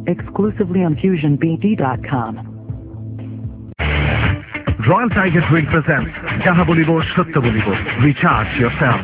exclusively on FusionBD.com. Royal Tiger Drink presents Jaha Bolibo Sotto Bolibo. Recharge yourself.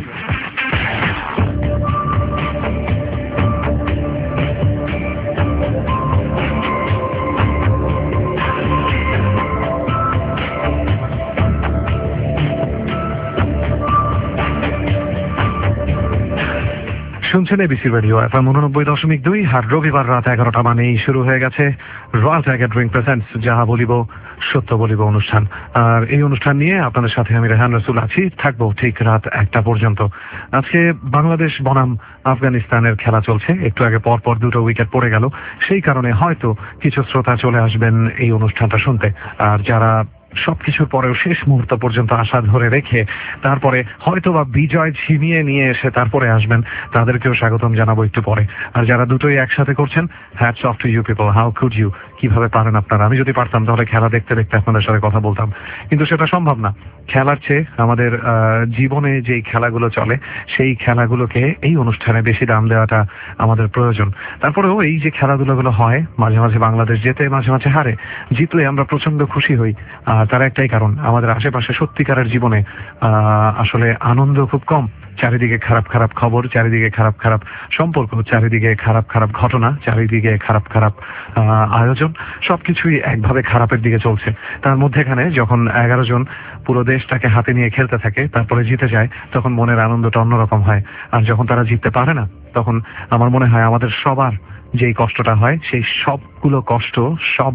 শুনছেন ABC radio FM 89.2 আর রবিবার রাত 11টা মানেই শুরু হয়ে গেছে রয়্যাল টাইগার ড্রিঙ্ক প্রেজেন্টস যাহা বলিব সত্য বলিব অনুষ্ঠান। আর এই অনুষ্ঠান নিয়ে আপনাদের সাথে আমি রেহান রসুল আছি, থাকবো ঠিক রাত 1টা পর্যন্ত। আজকে বাংলাদেশ বনাম আফগানিস্তানের খেলা চলছে, একটু আগে পর দুটো উইকেট পড়ে গেল, সেই কারণে হয়তো কিছু শ্রোতা চলে আসবেন এই অনুষ্ঠানটা শুনতে। আর যারা সবকিছুর পরেও শেষ মুহূর্ত পর্যন্ত আশা ধরে রেখে তারপরে হয়তো বা বিজয় ছিনিয়ে নিয়ে এসে তারপরে আসবেন, তাদেরকেও স্বাগতম জানাবো একটু পরে। আর যারা দুটোই একসাথে করছেন, hats off to you people, how could you, কিভাবে পারেন আপনারা। আমি যদি পারতাম তাহলে খেলা দেখতে দেখতে আপনাদের সাথে কথা বলতাম, কিন্তু সেটা সম্ভব না। খেলার চেয়ে আমাদের জীবনে যেই খেলাগুলো চলে সেই খেলাগুলোকে এই অনুষ্ঠানে বেশি দাম দেওয়াটা আমাদের প্রয়োজন। তারপরেও এই যে খেলাধুলাগুলো হয়, মাঝে মাঝে বাংলাদেশ জেতে, মাঝে মাঝে হারে, জিতলে আমরা প্রচন্ড খুশি হই। আর তার একটাই কারণ, আমাদের আশেপাশে সত্যিকারের জীবনে আসলে আনন্দ খুব কম। চারিদিকে খারাপ খারাপ খবর, চারিদিকে খারাপ খারাপ সম্পর্ক, চারিদিকে খারাপ খারাপ ঘটনা, চারিদিকে খারাপ খারাপ আয়োজন, সবকিছুই একভাবে খারাপের দিকে চলছে। তার মধ্যেখানে যখন 11 জন পুরো দেশটাকে হাতে নিয়ে খেলতে থাকে, তারপরে জিতে যায়, তখন মনের আনন্দটা অন্যরকম হয়। আর যখন তারা জিততে পারে না, তখন আমার মনে হয় আমাদের সবার যেই কষ্টটা হয়, সেই সবগুলো কষ্ট সব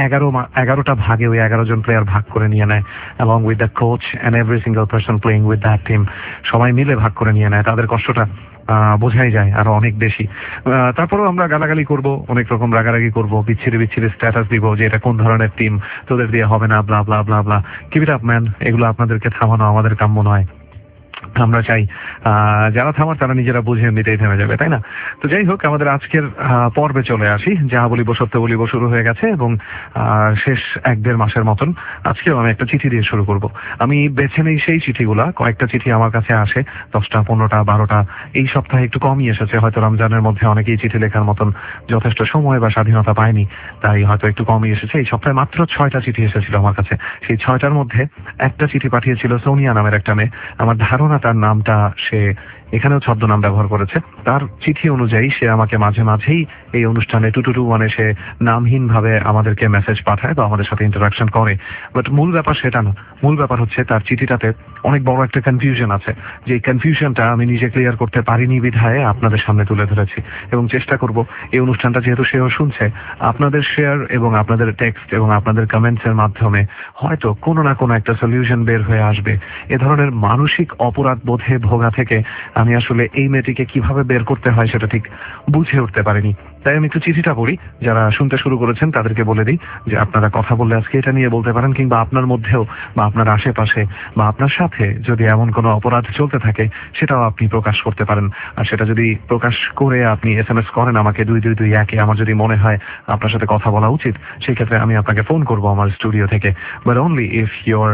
11টা ভাগে ওই 11 জন প্লেয়ার ভাগ করে নিয়ে নেয়, along with the coach and every single person playing with that team। সবাই মিলে ভাগ করে নিয়ে নেয়, তাদের কষ্টটা বোঝাই যায় আরো অনেক বেশি। তারপরেও আমরা গালাগালি করব, অনেক রকম রাগারাগি করব, বিচ্ছিরি স্ট্যাটাস দিব যে এটা কোন ধরনের টিম, তোদের দিয়ে হবে না, blah blah blah blah. Keep it up man, এগুলো আপনাদেরকে থামানো আমাদের কাম্য নয়। আমরা চাই যারা থামার তারা নিজেরা বুঝে এমনিতেই থেমে যাবে, তাই না? তো যাই হোক, আমাদের আজকের পর্বে চলে আসি। যাহা বলিব সত্য বলিব শুরু হয়ে গেছে এবং শেষ 1-1.5 মাসের মতন আজকেও আমি একটা চিঠি দিয়ে শুরু করব। আমি বেছে নেই সেই চিঠিগুলা, কয়েকটা চিঠি আমার কাছে আসে 10টা 15টা 12টা। এই সপ্তাহে একটু কমই এসেছে, হয়তো রমজানের মধ্যে অনেকেই চিঠি লেখার মতন যথেষ্ট সময় বা স্বাধীনতা পায়নি, তাই হয়তো একটু কমই এসেছে। এই সপ্তাহে মাত্র 6টা চিঠি এসেছিল আমার কাছে। সেই 6টার মধ্যে একটা চিঠি পাঠিয়েছিল সোনিয়া নামের একটা মেয়ে। আমার ধারণা তার নামটা সে এখানেও ছদ্মনাম ব্যবহার করেছে। তার চিঠি অনুযায়ী সে আমাকে মাঝে মাঝেই এই অনুষ্ঠানে 221 সে নামহীন ভাবে আমাদেরকে মেসেজ পাঠায় বা আমাদের সাথে ইন্টারাকশন করে। বাট মূল ব্যাপার সেটা না, মূল ব্যাপার হচ্ছে তার চিঠিটাতে অনেক বড় একটা কনফিউশন আছে। যে কনফিউশনটা আমি নিজে ক্লিয়ার করতে পারিনি বিধায় আপনাদের সামনে তুলে ধরেছি এবং চেষ্টা করব এই অনুষ্ঠানটা যেহেতু সেও শুনছে, আপনাদের শেয়ার এবং আপনাদের টেক্সট এবং আপনাদের কমেন্টস এর মাধ্যমে হয়তো কোনো না কোনো একটা সলিউশন বের হয়ে আসবে। এ ধরনের মানসিক অপরাধ বোধে ভোগা থেকে আমি আসলে এই মেয়েটিকে কিভাবে বের করতে হয় সেটা ঠিক বুঝে উঠতে পারিনি। তাই আমি একটু চিঠিটা পড়ি। যারা শুনতে শুরু করেছেন তাদেরকে বলে দিই যে আপনারা কথা বললে আজকে এটা নিয়ে বলতে পারেন, কিংবা আপনার মধ্যেও বা আপনার আশেপাশে বা আপনার সাথে যদি এমন কোনো অপরাধ চলতে থাকে সেটাও আপনি প্রকাশ করতে পারেন। আর সেটা যদি প্রকাশ করে আপনি SMS করেন আমাকে 2221-এ, আমার যদি মনে হয় আপনার সাথে কথা বলা উচিত, সেই ক্ষেত্রে আমি আপনাকে ফোন করবো আমার স্টুডিও থেকে। But only if your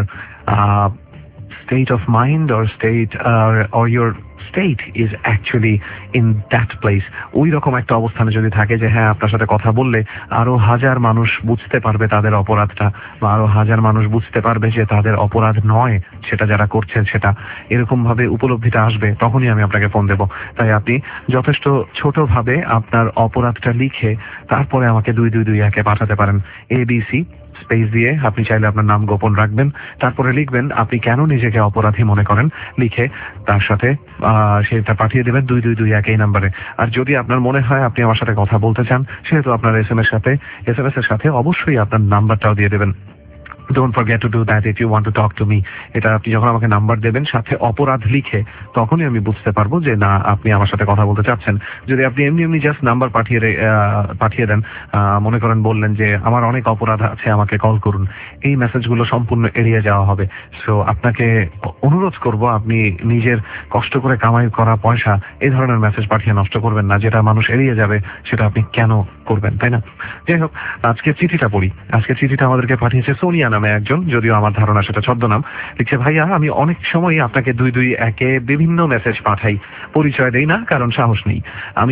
state of mind or your state is actually in that place, ওই রকম একটা অবস্থানে যদি থাকে যে হ্যাঁ আপনার সাথে কথা বললে আরো 1000 মানুষ বুঝতে পারবে তাদের অপরাধটা, বা আরো 1000 মানুষ বুঝতে পারবে যে তাদের অপরাধ নয় সেটা যারা করছে, সেটা এরকম ভাবে উপলব্ধিটা আসবে, তখনই আমি আপনাকে ফোন দেব। তাই আপনি যথেষ্ট ছোটভাবে আপনার অপরাধটা লিখে তারপরে আমাকে 2221-এ পাঠাতে পারেন। ABC স্পেস দিয়ে আপনি চাইলে আপনার নাম গোপন রাখবেন, তারপরে লিখবেন আপনি কেন নিজেকে অপরাধী মনে করেন, লিখে তার সাথে সেটা পাঠিয়ে দেবেন 2221 এই নাম্বারে। আর যদি আপনার মনে হয় আপনি আমার সাথে কথা বলতে চান, সেহেতু আপনার SMS এর সাথে অবশ্যই আপনার নাম্বারটাও দিয়ে দেবেন। Don't forget to do that if you want to talk to me. এটা আপনি যখন আমাকে নাম্বার দেবেন সাথে অপরাধ লিখে, তখনই আমি বুঝতে পারবো যে না আপনি আমার সাথে কথা বলতে চাচ্ছেন। যদি আপনি এমনি জাস্ট নাম্বার পাঠিয়ে দেন, মনে করেন বললেন যে আমার অনেক অপরাধ আছে আমাকে কল করুন, এই মেসেজগুলো সম্পূর্ণ এড়িয়ে যাওয়া হবে। সো আপনাকে অনুরোধ করব আপনি নিজের কষ্ট করে কামাই করা পয়সা এই ধরনের মেসেজ পাঠিয়ে নষ্ট করবেন না, যেটা মানুষ এড়িয়ে যাবে সেটা আপনি কেন করবেন, তাই না? যাই হোক, আজকের চিঠিটা পড়ি। আজকের চিঠিটা আমাদেরকে পাঠিয়েছে সোনিয়া নামে একজন, যদিও আমার ধারণা সেটা ছদ্মনাম, লিখছে ভাইয়া আমি অনেক সময় আপনাকে 221-এ বিভিন্ন মেসেজ পাঠাই, পরিচয় দেই না কারণ সাহস নেই। আমি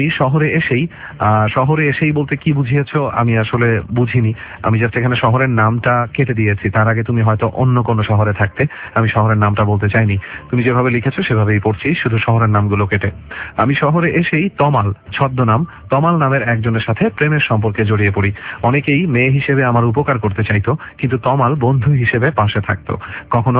শহরে এসেই বলতে কি বুঝিয়েছো আমি আসলে বুঝিনি, আমি জাস্ট এখানে শহরের নামটা কেটে দিয়েছি, তার আগে তুমি হয়তো অন্য কোনো শহরে থাকতে, আমি শহরের নামটা বলতে চাইনি, তুমি যেভাবে লিখেছো সেভাবেই পড়ছি, শুধু শহরের নামগুলো কেটে। আমি শহরে এসেই তমাল, ছদ্মনাম তমাল নামের একজনের সাথে প্রেমের সম্পর্কে জড়িয়ে পড়ি। অনেকেই মেয়ে হিসেবে আমার উপকার করতে চাইতো, কিন্তু তমাল বন্ধু হিসেবে পাশে থাকতো। কখনো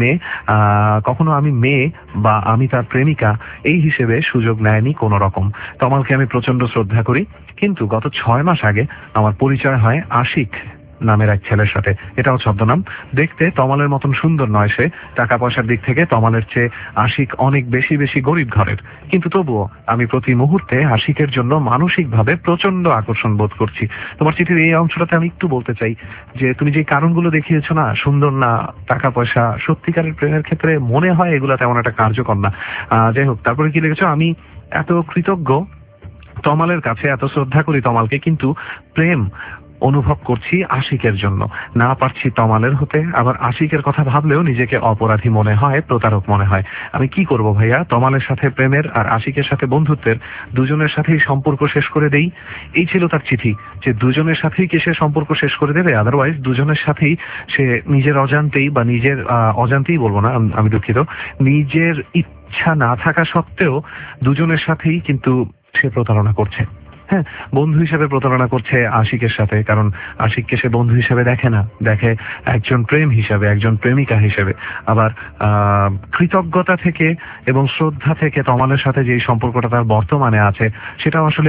আমি মেয়ে বা আমি তার প্রেমিকা এই হিসেবে সুযোগ নেয়নি কোনো রকম। তমালকে আমি প্রচন্ড শ্রদ্ধা করি, কিন্তু গত 6 মাস আগে আমার পরিচয় হয় আশিক নামের এক ছেলের সাথে। এটাও ছদ্মনাম। দেখতে তমালের মতন সুন্দর নয় সে, টাকা পয়সার দিক থেকে তমালের চেয়ে আশিক অনেক বেশি বেশি গরিব ঘরের, কিন্তু তবুও আমি প্রতি মুহূর্তে আশিকের জন্য মানসিকভাবে প্রচন্ড আকর্ষণ বোধ করছি। তোমার চিঠির এই অংশটাতে আমি একটু বলতে চাই যে তুমি যে কারণগুলো দেখিয়েছো না, সুন্দর না, টাকা পয়সা, সত্যিকারের প্রেমের ক্ষেত্রে মনে হয় এগুলো তেমন একটা কার্যকর না। যাই হোক, তারপরে কি লিখেছো, আমি এত কৃতজ্ঞ তমালের কাছে, এত শ্রদ্ধা করি তমালকে, কিন্তু প্রেম অনুভব করছি আশিকের জন্য, না পারছি তমালের হতে। আবার আশিকের কথা ভাবলেও নিজেকে অপরাধী মনে হয়, প্রতারক মনে হয়। আমি কি করব ভাইয়া? তমালের সাথে প্রেমের আর আশিকের সাথে বন্ধুত্বের দুজনের সাথেই সম্পর্ক শেষ করে দেই? এই ছিল তার চিঠি, যে দুজনের সাথেই কি সে সম্পর্ক শেষ করে দেবে? আদারওয়াইজ দুজনের সাথেই সে নিজের অজান্তেই বা নিজের অজান্তেই বলবো না, আমি দুঃখিত, নিজের ইচ্ছা না থাকা সত্ত্বেও দুজনের সাথেই কিন্তু সে প্রতারণা করছে। হ্যাঁ, বন্ধু হিসেবে প্রতারণা করছে আশিকের সাথে, কারণ আশিককে সে বন্ধু হিসেবে দেখে না, দেখে একজন প্রেম হিসেবে, একজন প্রেমিকা হিসেবে। আবার কৃতজ্ঞতা থেকে এবং শ্রদ্ধা থেকে তমালের সাথে যে সম্পর্কটা তার বর্তমানে আছে, সেটাও আসলে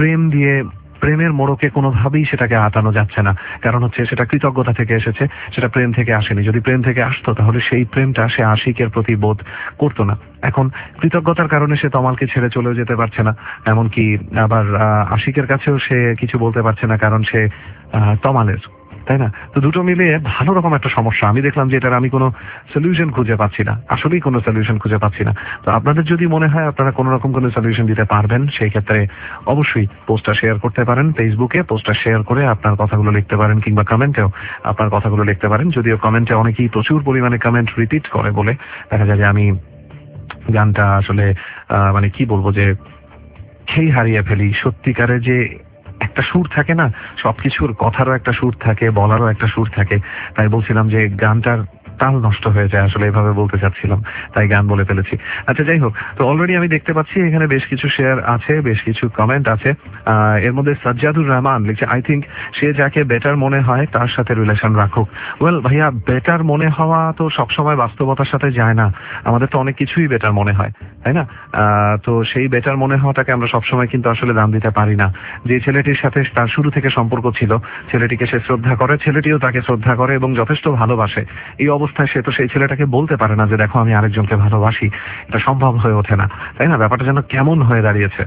প্রেমের মোড়কে কোনোভাবেই সেটাকে আটানো যাচ্ছে না। কারণ হচ্ছে সেটা কৃতজ্ঞতা থেকে এসেছে, সেটা প্রেম থেকে আসেনি। যদি প্রেম থেকে আসতো তাহলে সেই প্রেমটা সে আশিকের প্রতি বোধ করতো না। এখন কৃতজ্ঞতার কারণে সে তমালকে ছেড়ে চলেও যেতে পারছে না, এমনকি আবার আশিকের কাছেও সে কিছু বলতে পারছে না, কারণ সে তমালের, তাই না? তো দুটো মিলিয়ে ভালো রকম একটা সমস্যা। আমি দেখলাম যে এটার আমি কোনো সলিউশন খুঁজে পাচ্ছি না, আসলেই কোনো সলিউশন খুঁজে পাচ্ছি না। তো আপনাদের যদি মনে হয় আপনারা কোনো রকম কোনো সলিউশন দিতে পারবেন, সেই ক্ষেত্রে অবশ্যই পোস্টটা শেয়ার করতে পারেন, ফেসবুকে পোস্টটা শেয়ার করে আপনার কথাগুলো লিখতে পারেন, কিংবা কমেন্টেও আপনার কথাগুলো লিখতে পারেন। যদিও কমেন্টে অনেকেই প্রচুর পরিমাণে কমেন্ট রিপিট করে বলে দেখা যায় যে আমি গানটা আসলে মানে কি বলবো, যে খেই হারিয়ে ফেলি। সত্যিকারে যে একটা সুর থাকে না, সবকিছুর কথারও একটা সুর থাকে, বলারও একটা সুর থাকে, তাই বলছিলাম যে গানটার তাল নষ্ট হয়ে যায়, আসলে এভাবে বলতে চাচ্ছিলাম, তাই গান বলে ফেলেছি। আচ্ছা, যাই হোক, তো অলরেডি আমি দেখতে পাচ্ছি এখানে বেশ কিছু শেয়ার আছে, বেশ কিছু কমেন্ট আছে। এর মধ্যে সাজ্জাদুর রহমান লিখছে, আই থিঙ্ক সে যাকে বেটার মনে হয় তার সাথে রিলেশন রাখুক। ওয়েল ভাইয়া, বেটার মনে হওয়া তো সবসময় বাস্তবতার সাথে যায় না। আমাদের তো অনেক কিছুই বেটার মনে হয়, তাই না? তো সেই বেটার মনে হওয়াটাকে আমরা সবসময় কিন্তু আসলে দাম দিতে পারি না। যে ছেলেটির সাথে তার শুরু থেকে সম্পর্ক ছিল, ছেলেটিকে সে শ্রদ্ধা করে, ছেলেটিও তাকে শ্রদ্ধা করে এবং যথেষ্ট ভালোবাসে। এই অবস্থায় সে তো সেই ছেলেটাকে বলতে পারে না যে দেখো আমি আরেকজনকে ভালোবাসি, এটা সম্ভব হয়ে ওঠে না, তাই না? ব্যাপারটা যেন কেমন হয়ে দাঁড়িয়েছে।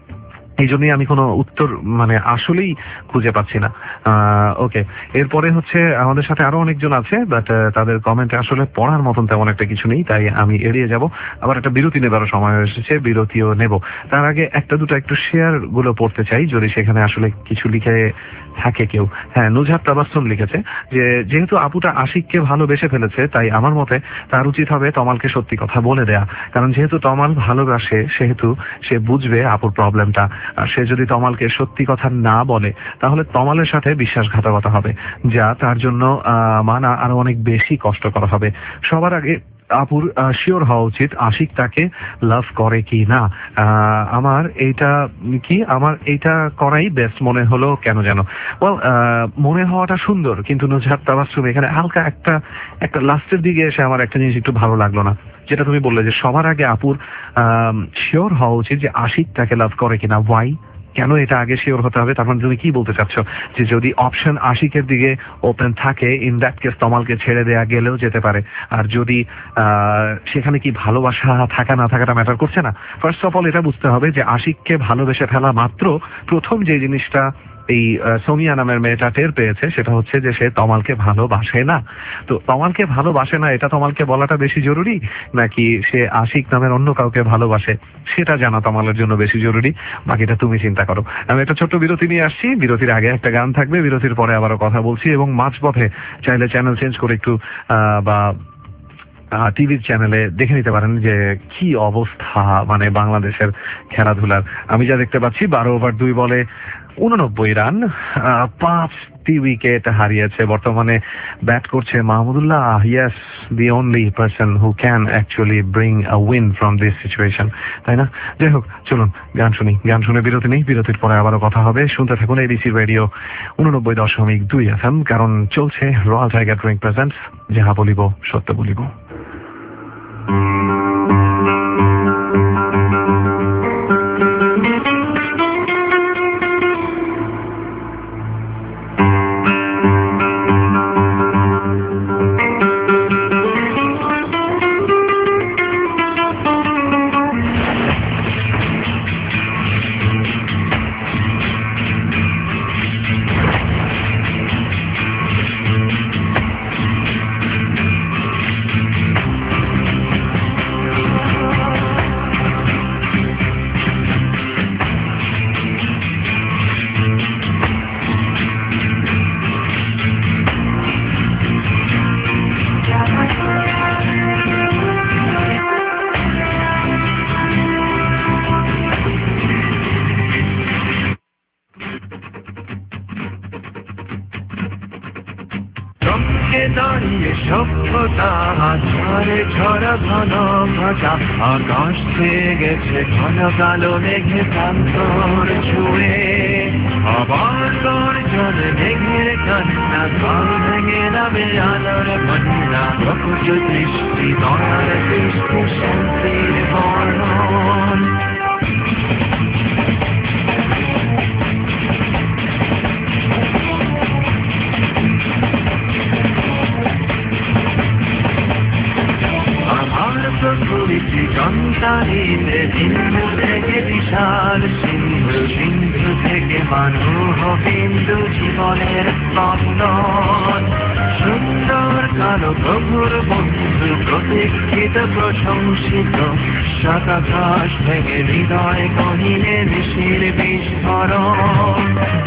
এই জন্যই আমি কোনো উত্তর মানে আসলেই খুঁজে পাচ্ছি না। ওকে, এরপরে হচ্ছে আমাদের সাথে আরো অনেকজন আছে, বাট তাদের কমেন্টে আসলে পড়ার মতন তেমন একটা কিছু নেই, তাই আমি এড়িয়ে যাব। আবার একটা বিরতি নেবার সময় এসেছে, বিরতিও নেব। তার আগে একটা দুটো একটু শেয়ার গুলো পড়তে চাই, যদি সেখানে আসলে কিছু লিখে থাকে কেউ। হ্যাঁ, নুজহাত তাবাসসুম লিখেছে যে যেহেতু আপুটা আশিককে ভালোবেসে ফেলেছে, তাই আমার মতে তার উচিত হবে তমালকে সত্যি কথা বলে দেয়া। কারণ যেহেতু তমাল ভালোবাসে, সেহেতু সে বুঝবে আপুর প্রবলেমটা। আর সে যদি তমালকে সত্যি কথা না বলে, তাহলে তমালের সাথে বিশ্বাসঘাতকতা হবে, যা তার জন্য মানা আরো অনেক বেশি কষ্টকর হবে। সবার আগে আপুর শিওর হওয়া উচিত আশিক তাকে লাভ করে কি না। আমার এইটা করাই বেস্ট মনে হলো, কেন যেন। মনে হওয়াটা সুন্দর, কিন্তু নুজহাত তাবাসসুম এখানে হালকা একটা লাস্টের দিকে এসে আমার একটা জিনিস একটু ভালো লাগলো না, যেটা তুমি বললে যে সবার আগে আপুর শিওর হওয়া উচিত যে আশিক তাকে লাভ করে কিনা। ওয়াই, কেন এটা আগে শিওর হতে হবে? তার মানে তুমি কি বলতে চাচ্ছ যে যদি অপশন আশিকের দিকে ওপেন থাকে, ইন দ্যাট কেস তমালকে ছেড়ে দেয়া গেলেও যেতে পারে। আর যদি সেখানে কি ভালোবাসা থাকা না থাকাটা ম্যাটার করছে না? ফার্স্ট অফ অল এটা বুঝতে হবে যে আশিককে ভালোবেসে ফেলা মাত্র প্রথম যে জিনিসটা এই সোমিয়া নামের মেয়েটা টের পেয়েছে সেটা হচ্ছে যে সে তমালকে ভালোবাসে না। তো তমালকে ভালোবাসে না এটা তমালকে বলাটা বেশি জরুরি, নাকি সে আশিক নামের অন্য কাউকে ভালোবাসে সেটা জানা তমালের জন্য বেশি জরুরি? বাকিটা তুমি চিন্তা করো। আমি একটা ছোট্ট বিরতি নিয়ে আসছি, বিরতির আগে একটা গান থাকবে, বিরতির পরে আবারও কথা বলছি, এবং মাঝপথে চাইলে চ্যানেল চেঞ্জ করে একটু বা টিভির চ্যানেলে দেখে নিতে পারেন যে কি অবস্থা মানে বাংলাদেশের খেলাধুলার। আমি যা দেখতে পাচ্ছি 12 ওভার 2 বলে 89 রান, 5টি উইকেট হারিয়েছে। বর্তমানে ব্যাট করছে Mahmudullah. Yes, the only person who can actually bring a win from this situation, তাই না? যাই হোক, চলুন গান শুনি, গান শুনে বিরতি নেই, বিরতির পরে আবারও কথা হবে। শুনতে থাকুন এবিসি রেডিও 89.2 FM, কারণ চলছে রয়্যাল টাইগার ড্রিঙ্ক প্রেজেন্টস যাহা বলিব সত্য বলিব। দাঁড়িয়ে সভ্যতা ঝড়ে ঝড় ঘন ঘটা, আকাশ ছেয়ে গেছে ঘন কালো মেঘে প্রান্তর ছুঁয়ে। আবার গর্জন মেঘের কান্না, কাল ভেঙে নামে আলোর বন্যা, প্রকট দৃষ্টি দয়ার দৃষ্টি শান্তির বর্ণন। প্রকৃতি সন্তানিতে বিন্দু থেকে বিশাল সিন্ধু, সিন্ধু থেকে মানুষ বিন্দু জীবনের স্পন্দন। সুন্দর কালো প্রভুর বন্ধু প্রতীক্ষিত প্রশংসিত, সাতাকাশ ভেঙে হৃদয় কহিলে ঋষির বিস্ফোরণ।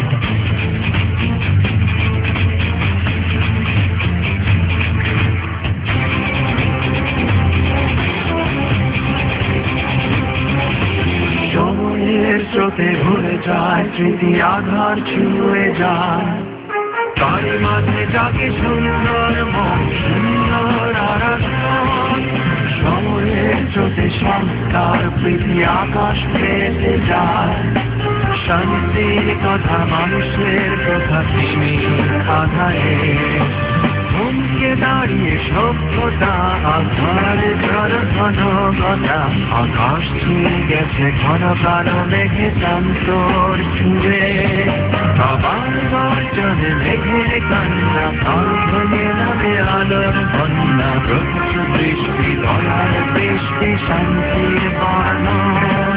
স্রোতে ভরে যায় স্মৃতি, আধার ছুঁয়ে যায়, তার মাঝে জাগে সুন্দর মন, সুন্দর আরাধন। সময়ের স্রোতে সংস্কার প্রীতি আকাশ পেতে যায়, শান্তির কথা মানুষের কথা তিনি আধারে। থমকে দাঁড়িয়ে সভ্যতা আধারে ঝড় ঘন ঘটা, আকাশ ছুঁয়ে গেছে ঘন কালো মেঘে প্রান্তর ছুঁয়ে। আবার গর্জনে মেঘের কান্না, কাল ভেঙে নামে আলোর বন্যা, প্রকট দৃষ্টি দয়ার দৃষ্টি শান্তির বর্ণন।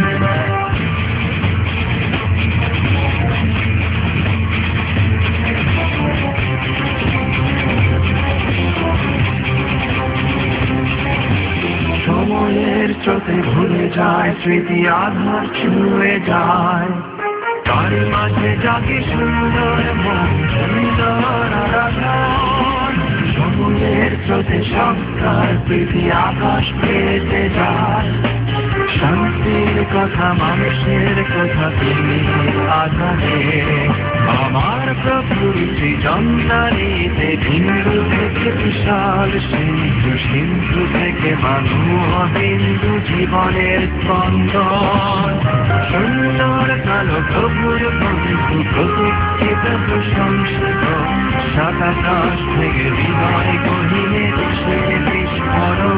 সময়ের স্রোতে ভুলে যায় স্মৃতি, আধার ছুঁয়ে যায়, তার মাঝে জাগে সুন্দর মন, সুন্দর আরাধন। সময়ের স্রোতে সংস্কার প্রীতি আকাশ পেতে যায়, শান্তির কথা মানুষের কথা তিনি আধারে। আমার প্রকৃতি যন্ত্রাণীতে বিন্দু থেকে বিশাল সিন্ধু, সিন্ধু থেকে মানুষ বিন্দু জীবনের স্পন্দন। সুন্দর কালো প্রভুর বন্ধু প্রতীক্ষিত প্রশংসিত, সাতাকাশ থেকে হৃদয় কহিলে সে বিস্ফোরণ।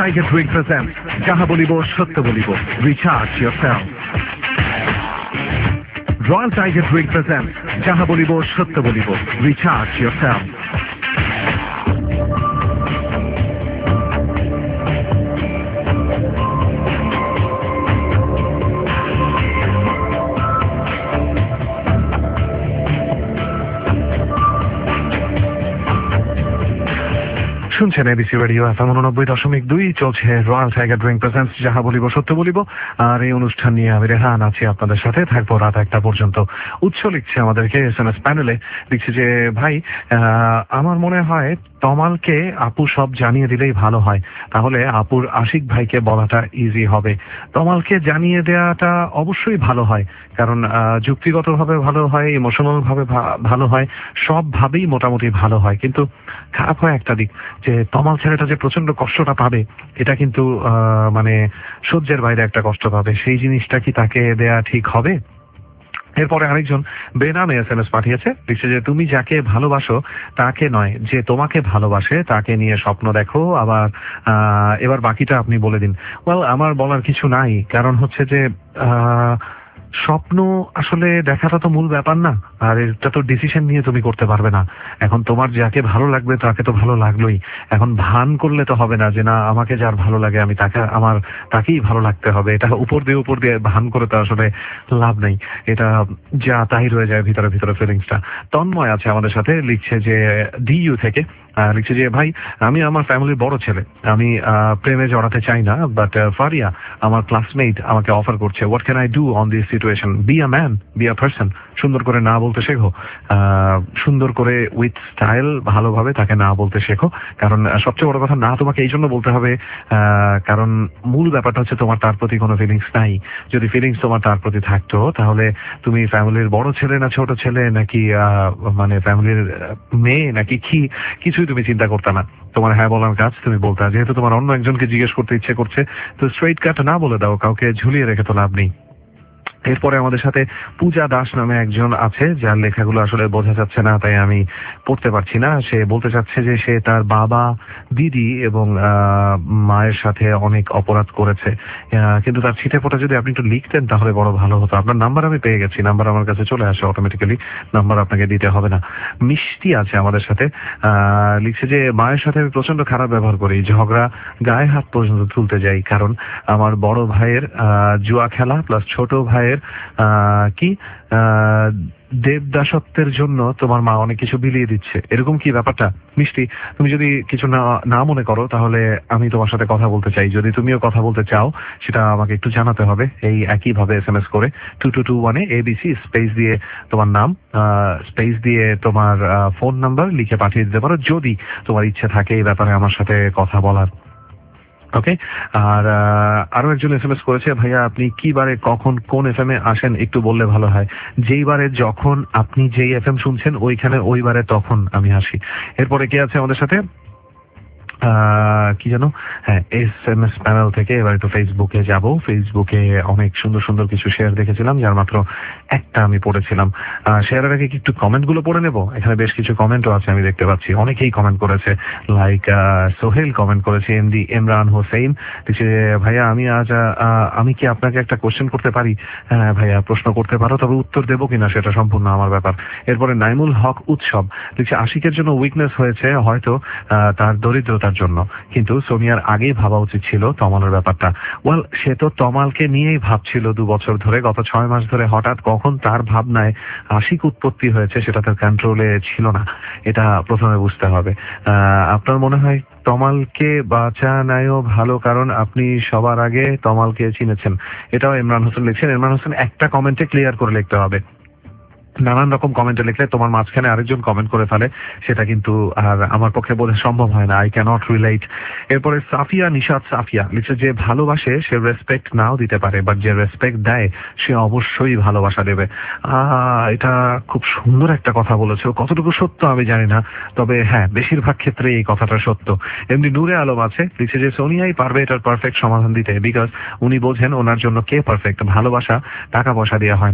টাইগার ড্রিঙ্ক প্রেজেন্টস যাহা বলিব সত্য বলিব, recharge yourself. Royal Tiger drink presents যাহা বলিব সত্য বলিব, রিচার্জ ইয়োরসেলফ। শুনছেন এবিসি রেডিও FM 89.2, চলছে রয়্যাল টাইগার ড্রিঙ্ক প্রেজেন্টস যাহা বলিব সত্য বলিব। আর এই অনুষ্ঠান নিয়ে আমি রেহান আছি আপনাদের সাথে, থাকবো রাত 1টা পর্যন্ত। উৎস লিখছে আমাদেরকে SMS প্যানেলে, লিখছে যে ভাই আমার মনে হয় তমালকে আপু সব জানিয়ে দিলেই ভালো হয়, তাহলে আপুর আশিক ভাইকে বলাটা ইজি হবে। তমালকে জানিয়ে দেওয়াটা অবশ্যই ভালো হয়, কারণ যুক্তিগতভাবে ভালো হয়, ইমোশনাল ভাবে ভালো হয়, সব ভাবেই মোটামুটি ভালো হয়। কিন্তু খারাপ হয় একটা দিক, যে তমাল ছেলেটা যে প্রচন্ড কষ্টটা পাবে, এটা কিন্তু মানে সহ্যের বাইরে একটা কষ্ট পাবে। সেই জিনিসটা কি তাকে দেয়া ঠিক হবে? এরপরে আরেকজন বেনামে SMS পাঠিয়েছে, লিখছে যে তুমি যাকে ভালোবাসো তাকে নয়, যে তোমাকে ভালোবাসে তাকে নিয়ে স্বপ্ন দেখো। আবার এবার বাকিটা আপনি বলে দিন। ওয়েল, আমার বলার কিছু নাই, কারণ হচ্ছে যে স্বপ্ন আসলে দেখাটা তো মূল ব্যাপার না, আর এটা তো ডিসিশন নিয়ে তুমি করতে পারবে না। এখন তোমার যাকে ভালো লাগবে তাকে তো ভালো লাগলোই, এখন ভান করলে তো হবে না যে না আমাকে যার ভালো লাগে আমি তাকেই ভালো লাগতে হবে। এটা উপর দিয়ে ভান করে তো আসলে লাভ নেই, এটা যা তাই রয়ে যায় ভিতরে ভিতরে ফিলিংসটা। তন্ময় আছে আমাদের সাথে, লিখছে যে DU থেকে, লিখছে যে ভাই আমি আমার ফ্যামিলির বড় ছেলে, আমি প্রেমে জড়াতে চাই না, বাট ফারিয়া আমার ক্লাসমেট আমাকে অফার করছে। What can I do on this situation? Be a man, be a person. সুন্দর করে না বলতে শেখো, সুন্দর করে উইথ স্টাইল ভালোভাবে তাকে না বলতে শেখো। কারণ সবচেয়ে বড় কথা, না তোমাকে এই জন্য বলতে হবে কারণ মূল ব্যাপারটা হচ্ছে তোমার তার প্রতি কোনো ফিলিংস নাই। যদি ফিলিংস তোমার তার প্রতি থাকতো, তাহলে তুমি ফ্যামিলির বড় ছেলে না ছোট ছেলে, নাকি মানে ফ্যামিলির মেয়ে, নাকি কিছুই তুমি চিন্তা করতে না। তোমার হ্যাঁ বলার কাজ তুমি বলতে। যেহেতু তোমার অন্য একজনকে জিজ্ঞেস করতে ইচ্ছে করছে, তো স্ট্রেইট কাট না বলে দাও, কাউকে ঝুলিয়ে রেখে তো লাভ নেই। এরপরে আমাদের সাথে পূজা দাস নামে একজন আছে, যার লেখাগুলো আসলে বোঝা যাচ্ছে না, তাই আমি পড়তে পারছি না। সে বলতে চাচ্ছে যে সে তার বাবা, দিদি এবং মায়ের সাথে অনেক অপরাধ করেছে, কিন্তু তার ছিটে ফোটা যদি আপনি একটু লিখতেন তাহলে বড় ভালো হতো। আপনার নাম্বার আমি পেয়ে গেছি, নাম্বার আমার কাছে চলে আসে অটোমেটিক্যালি, নাম্বার আপনাকে দিতে হবে না। মিষ্টি আছে আমাদের সাথে, লিখছে যে মায়ের সাথে আমি প্রচন্ড খারাপ ব্যবহার করি, ঝগড়া গায়ে হাত পর্যন্ত তুলতে যাই, কারণ আমার বড় ভাইয়ের জুয়া খেলা প্লাস ছোট ভাইয়ের কি দেবদাসত্বের জন্য তোমার মা অনেক কিছু বিলিয়ে দিচ্ছে। এরকম কি ব্যাপারটা? মিষ্টি, তুমি যদি কিছু না মনে করো, তাহলে আমি তোমার সাথে কথা বলতে চাই। যদি তুমিও কথা বলতে চাও, সেটা আমাকে একটু জানাতে হবে এই একইভাবে SMS করে 2221 ABC স্পেস দিয়ে তোমার নাম, স্পেস দিয়ে তোমার ফোন নাম্বার লিখে পাঠিয়ে দিতে পারো, যদি তোমার ইচ্ছে থাকে এই ব্যাপারে আমার সাথে কথা বলার। ওকে। আর আরো একজন SMS করেছে, ভাইয়া আপনি কি বারে কখন কোন FM এ আসেন একটু বললে ভালো হয়। যেই বারে যখন আপনি যেই FM শুনছেন ওইখানে ওই বারে তখন আমি আসি। এরপরে কে আছে আমাদের সাথে? কি জানো, হ্যাঁ SMS প্যানেল থেকে এবার একটু ফেসবুকে যাব। ফেসবুকে অনেক সুন্দর সুন্দর কিছু শেয়ার দেখেছিলাম, যার মাত্র একটা আমি পড়েছিলাম। শেয়ারের আগে একটু কমেন্ট গুলো পড়ে নেব। এখানে বেশ কিছু কমেন্টও আছে, আমি দেখতে পাচ্ছি অনেকেই কমেন্ট করেছে। লাইক সোহেল কমেন্ট করেছে, MD ইমরান হোসেন লিখছে, ভাইয়া আমি কি আপনাকে একটা কোশ্চেন করতে পারি? হ্যাঁ ভাইয়া প্রশ্ন করতে পারো, তবে উত্তর দেবো কিনা সেটা সম্পূর্ণ আমার ব্যাপার। এরপরে নাইমুল হক উৎসব লিখছে, আশিকের জন্য উইকনেস হয়েছে হয়তো তার দরিদ্রতার জন্য, কিন্তু সোনিয়ার আগেই ভাবা উচিত ছিল তমালের ব্যাপারটা। ওয়েল, সে তো তমালকে নিয়েই ভাবছিল 2 বছর ধরে, গত 6 মাস ধরে। হঠাৎ কখন তার ভাবনায় আশিক উৎপত্তি হয়েছে সেটা তার কন্ট্রোলে ছিল না, এটা প্রথমে বুঝতে হবে। আপনার মনে হয় তমালকে বাঁচানায়ও ভালো, কারণ আপনি সবার আগে তমালকে চিনেছেন। এটাও ইমরান হোসেন লিখছেন। ইমরান হোসেন একটা কমেন্টে ক্লিয়ার করে লিখতে হবে, নানান রকম কমেন্টে লিখলে তোমার মাঝখানে আরেকজন কমেন্ট করে ফেলে, সেটা কিন্তু আর আমার পক্ষে বোঝা সম্ভব হয় না। I can't relate. এরপরে সাফিয়া নিশাদ সাফিয়া লিখছে, যে ভালোবাসে সে রেসপেক্ট নাও দিতে পারে, বাট যে রেসপেক্ট দেয় সে অবশ্যই ভালোবাসা দেবে। এটা খুব সুন্দর একটা কথা বলেছে, কতটুকু সত্য আমি জানি না, তবে হ্যাঁ বেশিরভাগ ক্ষেত্রে এই কথাটা সত্য। এমনি নূরে আলম আছে, লিখছে যে সোনিয়াই পারবে এটার পারফেক্ট সমাধান দিতে, বিকজ উনি বোঝেন ওনার জন্য কে পারফেক্ট। ভালোবাসা টাকা পয়সা দেওয়া হয় না,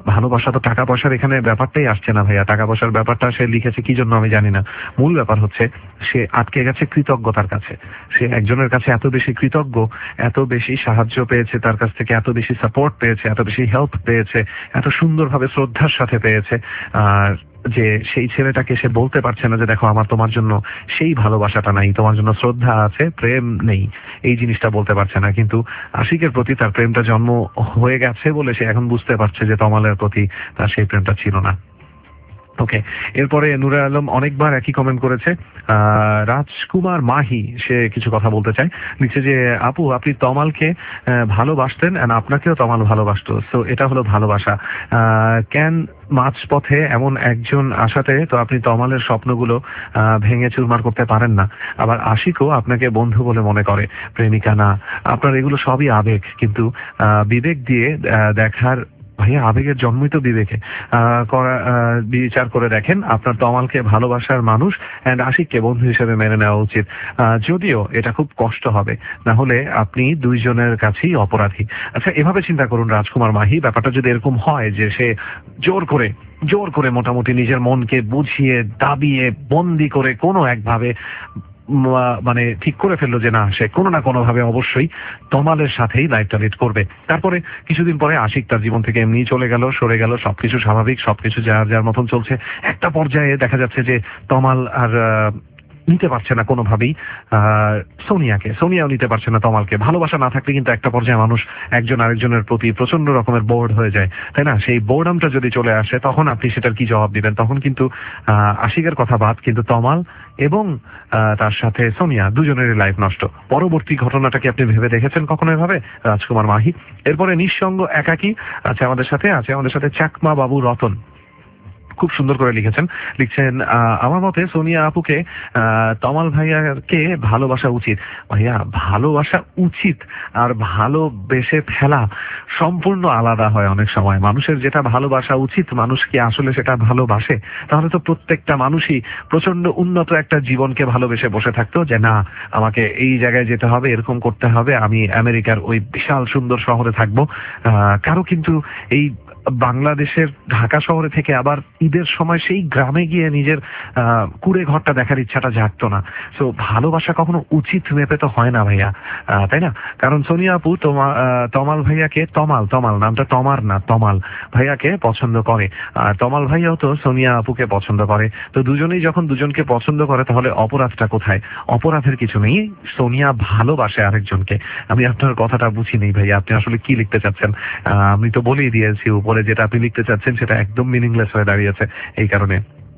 ভালোবাসা তো টাকা পয়সার এখানে ব্যাপারটাই আসছে না ভাইয়া। টাকা পয়সার ব্যাপারটা সে লিখেছে কি জন্য আমি জানি না। মূল ব্যাপার হচ্ছে সে আটকে গেছে কৃতজ্ঞতার কাছে। সে একজনের কাছে এত বেশি কৃতজ্ঞ, এত বেশি সাহায্য পেয়েছে তার কাছ থেকে, এত বেশি সাপোর্ট পেয়েছে, এত বেশি হেল্প পেয়েছে, এত সুন্দরভাবে শ্রদ্ধার সাথে পেয়েছে, আর যে সেই ছেলেটাকে সে বলতে পারছে না যে দেখো আমার তোমার জন্য সেই ভালোবাসাটা নাই, তোমার জন্য শ্রদ্ধা আছে, প্রেম নেই, এই জিনিসটা বলতে পারছে না। কিন্তু আশিকের প্রতি তার প্রেমটা জন্ম হয়ে গেছে বলে সে এখন বুঝতে পারছে যে তমালের প্রতি তার সেই প্রেমটা ছিল না। ওকে, এরপরে নূরে আলম অনেকবার একই কমেন্ট করেছে। রাজকুমার মাহি সে কিছু কথা বলতে চায়, লিখছে যে আপু আপনি তমালকে ভালোবাসতেন এন্ড আপনাকেও তমাল ভালোবাসতো, সো এটা হলো ভালোবাসা। কেন মাঝপথে এমন একজন আসাতে তো আপনি তমালের স্বপ্নগুলো ভেঙে চুরমার করতে পারেন না। আবার আশিকও আপনাকে বন্ধু বলে মনে করে, প্রেমিকা না। আপনার এগুলো সবই আবেগ, কিন্তু বিবেক দিয়ে দেখার, ভাইয়া আবেগের জন্মই তো বিবেকে বিচার করে দেখেন আপনার তমালকে ভালোবাসার মানুষ এন্ড আশিককে বন্ধু হিসেবে মেনে নেওয়া উচিত। যদিও এটা খুব কষ্ট হবে, না হলে আপনি দুইজনের কাছেই অপরাধী। আচ্ছা, এভাবে চিন্তা করুন রাজকুমার মাহি, ব্যাপারটা যদি এরকম হয় যে সে জোর করে মোটামুটি নিজের মনকে বুঝিয়ে দাবিয়ে বন্দি করে কোনো একভাবে মানে ঠিক করে ফেললো যে না, সে কোনো না কোনো ভাবে অবশ্যই তমালের সাথেই লাইফটা লিড করবে। তারপরে কিছুদিন পরে আশিক তার জীবন থেকে এমনি চলে গেল, সরে গেল, সবকিছু স্বাভাবিক, সবকিছু যার যার মতন চলছে। একটা পর্যায়ে দেখা যাচ্ছে যে তমাল আর নিতে পারছে না কোনোভাবেই সোনিয়াও নিতে পারছে না তমালকে। ভালোবাসা না থাকলে কিন্তু একটা পর্যায়ে মানুষ একজন আরেকজনের প্রতি প্রচন্ড রকমের বোর্ড হয়ে যায়, তাই না? সেই বোর্ডামটা যদি চলে আসে তখন আপনি সেটার কি জবাব দিবেন? তখন কিন্তু আশিকের কথা বাদ, কিন্তু তমাল এবং তার সাথে সোনিয়া দুজনেরই লাইফ নষ্ট। পরবর্তী ঘটনাটাকে আপনি ভেবে দেখেছেন কখনো এভাবে, রাজকুমার মাহি? এরপরে নিঃসঙ্গ একাকী আছে আমাদের সাথে চাকমা বাবু রতন, খুব সুন্দর করে লিখছেন আমার মতে সোনিয়া আপুকে তমাল ভাইয়াকে ভালোবাসা উচিত। ভাইয়া ভালোবাসা উচিত আর ভালোবেসে ফেলা সম্পূর্ণ আলাদা হয়। অনেক সময় মানুষের যেটা ভালোবাসা উচিত, মানুষ কি আসলে সেটা ভালোবাসে? তাহলে তো প্রত্যেকটা মানুষই প্রচন্ড উন্নত একটা জীবনকে ভালোবেসে বসে থাকতো যে না, আমাকে এই জায়গায় যেতে হবে, এরকম করতে হবে, আমি আমেরিকার ওই বিশাল সুন্দর শহরে থাকবো। কারো কিন্তু এই বাংলাদেশের ঢাকা শহরে থেকে আবার ঈদের সময় সেই গ্রামে গিয়ে নিজের কুড়ে ঘরটা দেখার ইচ্ছাটা জাগতো না। তো ভালোবাসা কখনো উচিত মেপে তো হয় না ভাইয়া, তাই না? কারণ সোনিয়া আপু তমাল ভাইয়াকে, তমাল নামটা তমার না, তমাল ভাইয়াকে পছন্দ করে, আর তমাল ভাইয়াও তো সোনিয়া আপুকে পছন্দ করে। তো দুজনেই যখন দুজনকে পছন্দ করে তাহলে অপরাধটা কোথায়? অপরাধের কিছু নেই, সোনিয়া ভালোবাসে আরেকজনকে। আমি আপনার কথাটা বুঝিনি ভাইয়া, আপনি আসলে কি লিখতে চাচ্ছেন? আমি তো বলেই দিয়েছি উপরে যেটা আপনি লিখতে চাচ্ছেন সেটা একদম মিনিংলেস হয়ে দাঁড়িয়েছে এই কারণে।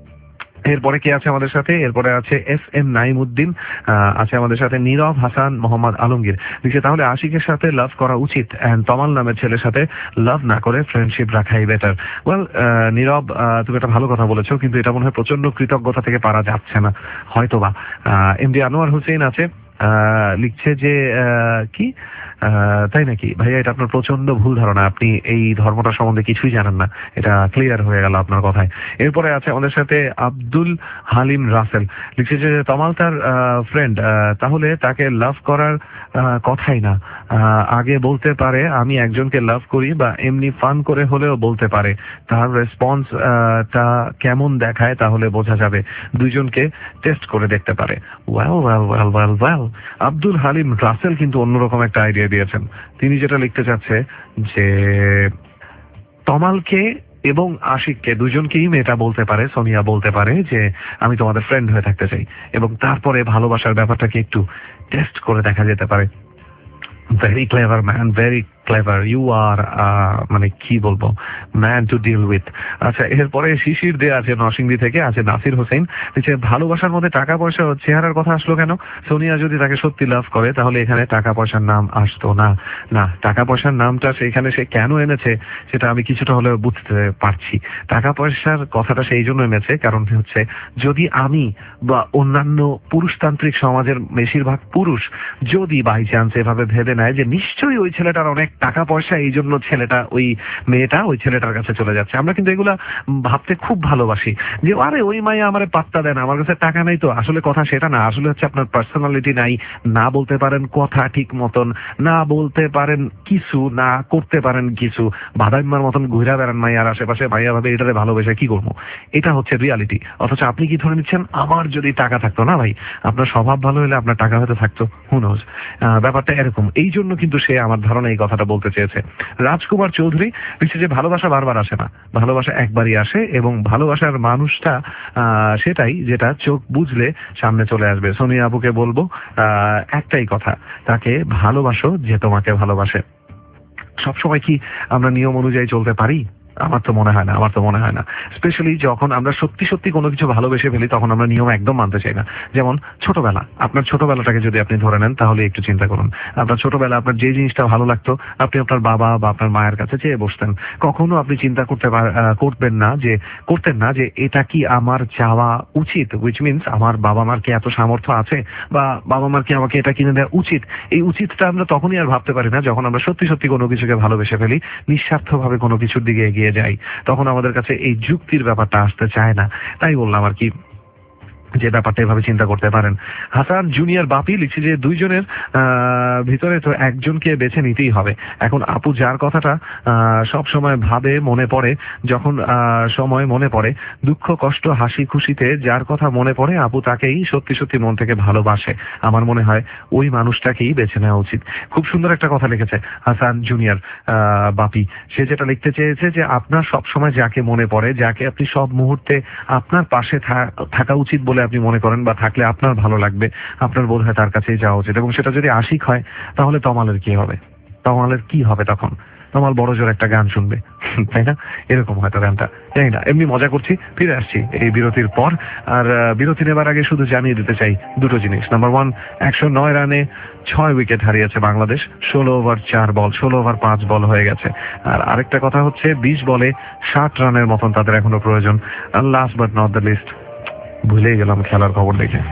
এরপরে কে আছে আমাদের সাথে? এরপরে আছে এস এম নাইমুদ্দিন, আছে আমাদের সাথে নীরব হাসান মোহাম্মদ আলমগীর। লিখছে তাহলে আশিকের সাথে লাভ করা উচিত এন্ড তমাল নামের ছেলের সাথে লাভ না করে ফ্রেন্ডশিপ রাখাই বেটার। ওয়েল নীরব, তুমি একটা ভালো কথা বলেছো, কিন্তু এটা মনে হয় প্রচন্ড কৃতজ্ঞতা থেকে পারা যাচ্ছে না হয়তোবা। এমডি আনোয়ার হোসেন আছে, লিখছে যে কি তাই নাকি ভাইয়া? এটা আপনার প্রচন্ড ভুল ধারণা, আপনি এই ধর্মটা সম্বন্ধে কিছুই জানেন না, এটা ক্লিয়ার হয়ে গেল আপনার কথায়। এরপরে আছে আমাদের সাথে আব্দুল হালিম রাসেল, লিখছে যে তমাল তার ফ্রেন্ড, তাহলে তাকে লাভ করার কথাই না, আগে বলতে পারে আমি একজনকে লাভ করি, বা এমনি ফান করে হলেও বলতে পারে। তার রেসপন্স টা কেমন দেখায় তাহলে বোঝা যাবে, দুইজনকে টেস্ট করে দেখতে পারে। ওয়েল আব্দুল হালিম রাসেল কিন্তু অন্যরকম একটা আইডিয়া দিয়েছেন। তিনি যেটা লিখতে চাচ্ছে যে তমালকে এবং আশিককে দুজনকেই মেয়েটা বলতে পারে, সোনিয়া বলতে পারে যে আমি তোমাদের ফ্রেন্ড হয়ে থাকতে চাই, এবং তারপরে ভালোবাসার ব্যাপারটাকে একটু টেস্ট করে দেখা যেতে পারে। Very clever man, very clever, you are মানে কি বলবো, ম্যান টু ডিল উইথ। আচ্ছা, এরপরে শিশির দে আছে নরসিংদী থেকে, আছে নাসির হোসেন, ভালোবাসার মধ্যে টাকা পয়সা ও চেহারার কথা আসলো কেন? সোনিয়া যদি তাকে সত্যি লাভ করে তাহলে এখানে টাকা পয়সার নাম আসতো না। না, টাকা পয়সার নামটা সেখানে সে কেন এনেছে সেটা আমি কিছুটা হলেও বুঝতে পারছি। টাকা পয়সার কথাটা সেই জন্য এনেছে কারণ হচ্ছে যদি আমি বা অন্যান্য পুরুষতান্ত্রিক সমাজের বেশিরভাগ পুরুষ যদি বাই চান্স এভাবে ভেবে নেয় যে নিশ্চয়ই ওই ছেলেটার অনেক টাকা পয়সা, এই জন্য মেয়েটা ওই ছেলেটার কাছে চলে যাচ্ছে। আমরা কিন্তু এগুলা ভাবতে খুব ভালোবাসি যে আরে ওই মাইয়া আমারে পাত্তা দেন, আমার কাছে টাকা নাই। তো আসলে কথা সেটা না, আসলে হচ্ছে আপনার পার্সোনালিটি নাই, না বলতে পারেন কথা ঠিক মতন, না বলতে পারেন কিছু, না করতে পারেন কিছু, বাদাইম্মার মতন ঘুরা বেড়ান মাইয়ার আশেপাশে, মাইয়া ভাবে এটারে ভালোবেসে কি করবো। এটা হচ্ছে রিয়ালিটি। অথচ আপনি কি ধরে নিচ্ছেন আমার যদি টাকা থাকতো, না ভাই, আপনার স্বভাব ভালো হলে আপনার টাকা হয়তো থাকতো, হু নোজ। ব্যাপারটা এরকম। এই জন্য কিন্তু সে আমার ধারণা এই কথাটা বলতে চেয়েছে। রাজকুমার চৌধুরী লিখছে যে ভালোবাসা বারবার আসে না, ভালোবাসা একবারই আসে, এবং ভালোবাসার মানুষটা সেটাই যেটা চোখ বুঝলে সামনে চলে আসবে। সোনিয়া আপুকে বলবো একটাই কথা, তাকে ভালোবাসো যে তোমাকে ভালোবাসে। সবসময় কি আমরা নিয়ম অনুযায়ী চলতে পারি? আমার তো মনে হয় না। স্পেশালি যখন আমরা সত্যি সত্যি কোনো কিছু ভালোবেসে ফেলি, তখন আমরা নিয়ম একদম মানতে চাই না। যেমন ছোটবেলা, আপনার ছোটবেলাটাকে যদি আপনি ধরে নেন, তাহলে একটু চিন্তা করুন। আপনার ছোটবেলা আপনার যে জিনিসটা ভালো লাগতো, আপনি আপনার বাবা বা আপনার মায়ের কাছে চেয়ে বসতেন। কখনো আপনি চিন্তা করতেন না যে এটা কি আমার চাওয়া উচিত, উইচ মিনস আমার বাবা মার কি এত সামর্থ্য আছে, বা বাবা মার কি আমাকে এটা কিনে দেওয়া উচিত। এই উচিতটা আমরা তখনই আর ভাবতে পারি না যখন আমরা সত্যি সত্যি কোনো কিছুকে ভালোবেসে ফেলি, নিঃস্বার্থভাবে কোনো কিছুর দিকে এগিয়ে যাই। তখন আমাদের কাছে এই যুক্তির ব্যাপারটা আসতে চায় না। তাই বললাম আর কি, যে ব্যাপারটা এভাবে চিন্তা করতে পারেন। হাসান জুনিয়র বাপি লিখছে যে দুইজনের ভিতরে তো একজনকে বেছে নিতেই হবে। এখন আপু যার কথাটা সব সময় ভাবে মনে পড়ে, যখন সময় মনে পড়ে, দুঃখ কষ্ট হাসি খুশিতে যার কথা মনে পড়ে, আপু তাকেই সত্যি সত্যি মন থেকে ভালোবাসে। আমার মনে হয় ওই মানুষটাকেই বেছে নেওয়া উচিত। খুব সুন্দর একটা কথা লিখেছে হাসান জুনিয়র বাপি। সে যেটা লিখতে চেয়েছে যে আপনার সব সময় যাকে মনে পড়ে, যাকে আপনি সব মুহূর্তে আপনার পাশে থাকা উচিত বলে আপনি মনে করেন, বা থাকলে আপনার ভালো লাগবে, আপনার বোধ হয় তার কাছেই যাওয়া উচিত। এবং সেটা যদি আশিক হয়, তাহলে তমালের কি হবে তখন? তমাল বড় জোর একটা গান শুনবে, তাই না? এরকম হয়তো গানটা, জানি না, এমনি মজা করছি। ফিরে আসছি এই বিরতির পর। আর বিরতি নেবার আগে শুধু জানিয়ে দিতে চাই দুটো জিনিস। নাম্বার 1, 109 রানে 6 উইকেট হারিয়েছে Bangladesh. 16 over 4 ball, 16 over 5 ball হয়ে গেছে। আর আরেকটা কথা হচ্ছে 20 বলে 60 রানের মতন তাদের এখনো প্রয়োজন। আর last but not the least, ভুলেই গেলাম খেলার খবর দেখে।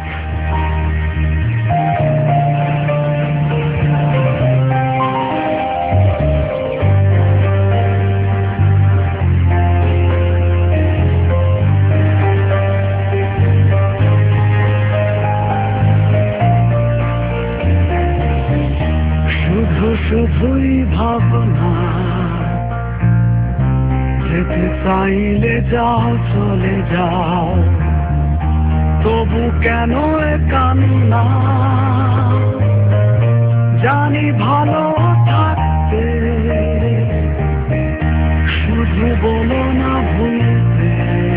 শুধুই ভাবনা, যেতে চাইলে যাও, চলে যাও, তবু কেন কান্না? জানি ভালো থাকতে, শুধু বলো না ভুলতে,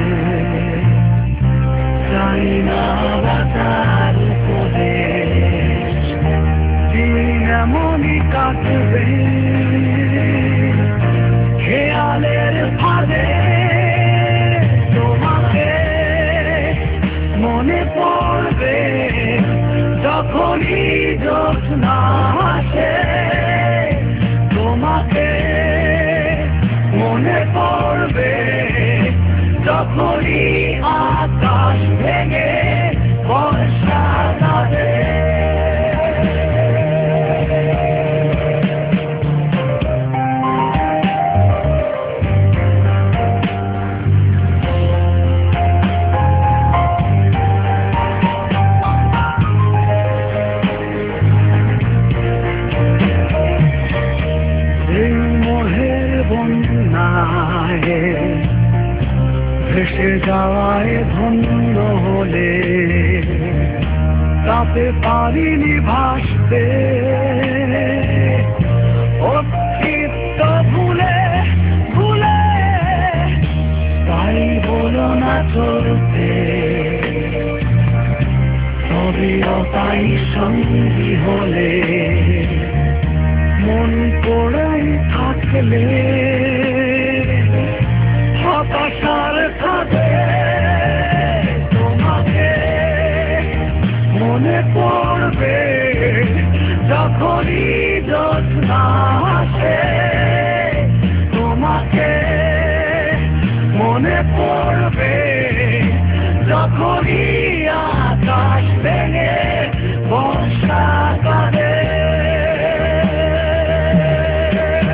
চাই না বাজার উপদেশ, দিন এমনই কাটবে খেয়ালের ফাঁদে। তোমাকে মনে পড়বে যখনই জ্যোৎস্না আসে, তোমাকে মনে পড়বে যখনই আকাশ ভেঙে বর্ষা নামে। ভেসে যাওয়ায় ধন্য হলে তাতে পারিনি ভাসতে, অস্তিত্ব ভুলে ভুলে, তাই বলো না চলতে, তবেও তাই সঙ্গী হলে, মন পড়াই থাকলে হতাশার খাবে। তোমাকে মনে পড়বে যখনই জ্যোৎস্না আসে, তোমাকে মনে পড়বে যখনই আকাশ ভেঙে বর্ষা কাঁদে।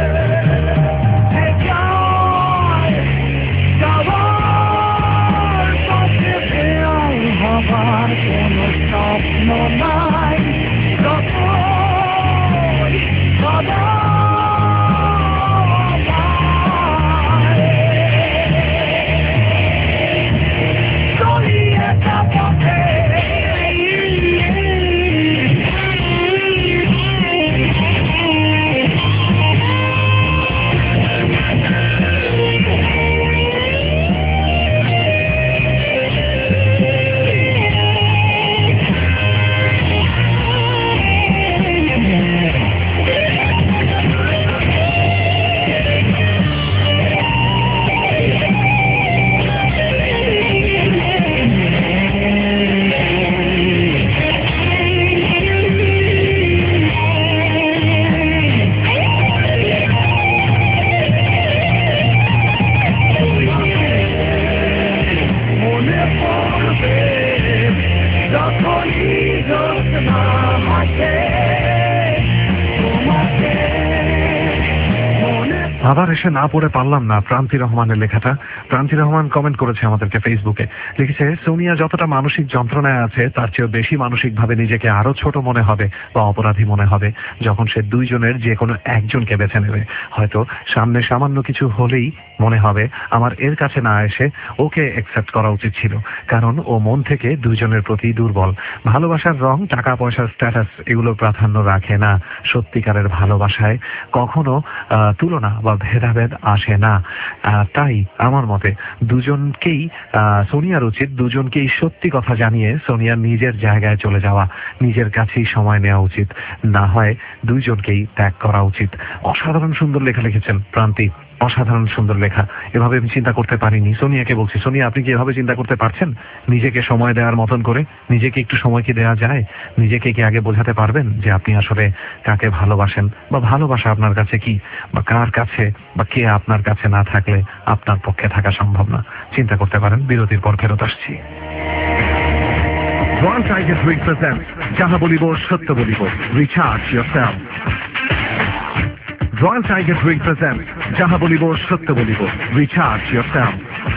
আবার এসে না পড়ে পারলাম না প্রান্তি রহমানের লেখাটা। প্রান্তি রহমান কমেন্ট করেছে আমাদেরকে ফেসবুকে, লিখেছে সোনিয়া যতটা মানসিক যন্ত্রণায় আছে তার চেয়েও বেশি মানসিকভাবে নিজেকে আরো ছোট মনে হবে বা অপরাধী মনে হবে যখন সে দুইজনের যে কোনো একজনকে বেছে নেবে। হয়তো সামনে সামান্য কিছু হলেই মনে হবে আমার এর কাছে না এসে ওকে অ্যাকসেপ্ট করা উচিত ছিল, কারণ ও মন থেকে দুইজনের প্রতি দুর্বল। ভালোবাসার রং, টাকা পয়সার স্ট্যাটাস এগুলো প্রাধান্য রাখে না। সত্যিকারের ভালোবাসায় কখনো তুলনা বা ভেদাভেদ আসে না। তাই আমার মতে দুজনকেই সোনিয়ার উচিত দুজনকেই সত্যি কথা জানিয়ে সোনিয়ার নিজের জায়গায় চলে যাওয়া, নিজের কাছেই সময় নেওয়া উচিত, না হয় দুইজনকেই ত্যাগ করা উচিত। অসাধারণ সুন্দর লেখা লিখেছেন প্রান্তি, অসাধারণ সুন্দর লেখা। এভাবে আমি চিন্তা করতে পারিনি। সোনিয়াকে বলছি, সোনিয়া আপনি কি এভাবে চিন্তা করতে পারছেন? নিজেকে সময় দেওয়ার মতন করে নিজেকে একটু সময় কি দেওয়া যায়? নিজেকে কি আগে বোঝাতে পারবেন যে আপনি আসলে কাকে ভালোবাসেন বা ভালোবাসা আপনার কাছে কি, বা কার কাছে বা কে আপনার কাছে না থাকলে আপনার পক্ষে থাকা সম্ভব না? চিন্তা করতে পারেন। বিরতির পর ফেরত আসছি। রয়্যাল টাইগার ড্রিঙ্ক প্রেজেন্টস যাহা বলিব সত্য বলিব, recharge yourself. Royal Tiger drink presents যাহা বলিব সত্য বলিব, recharge yourself.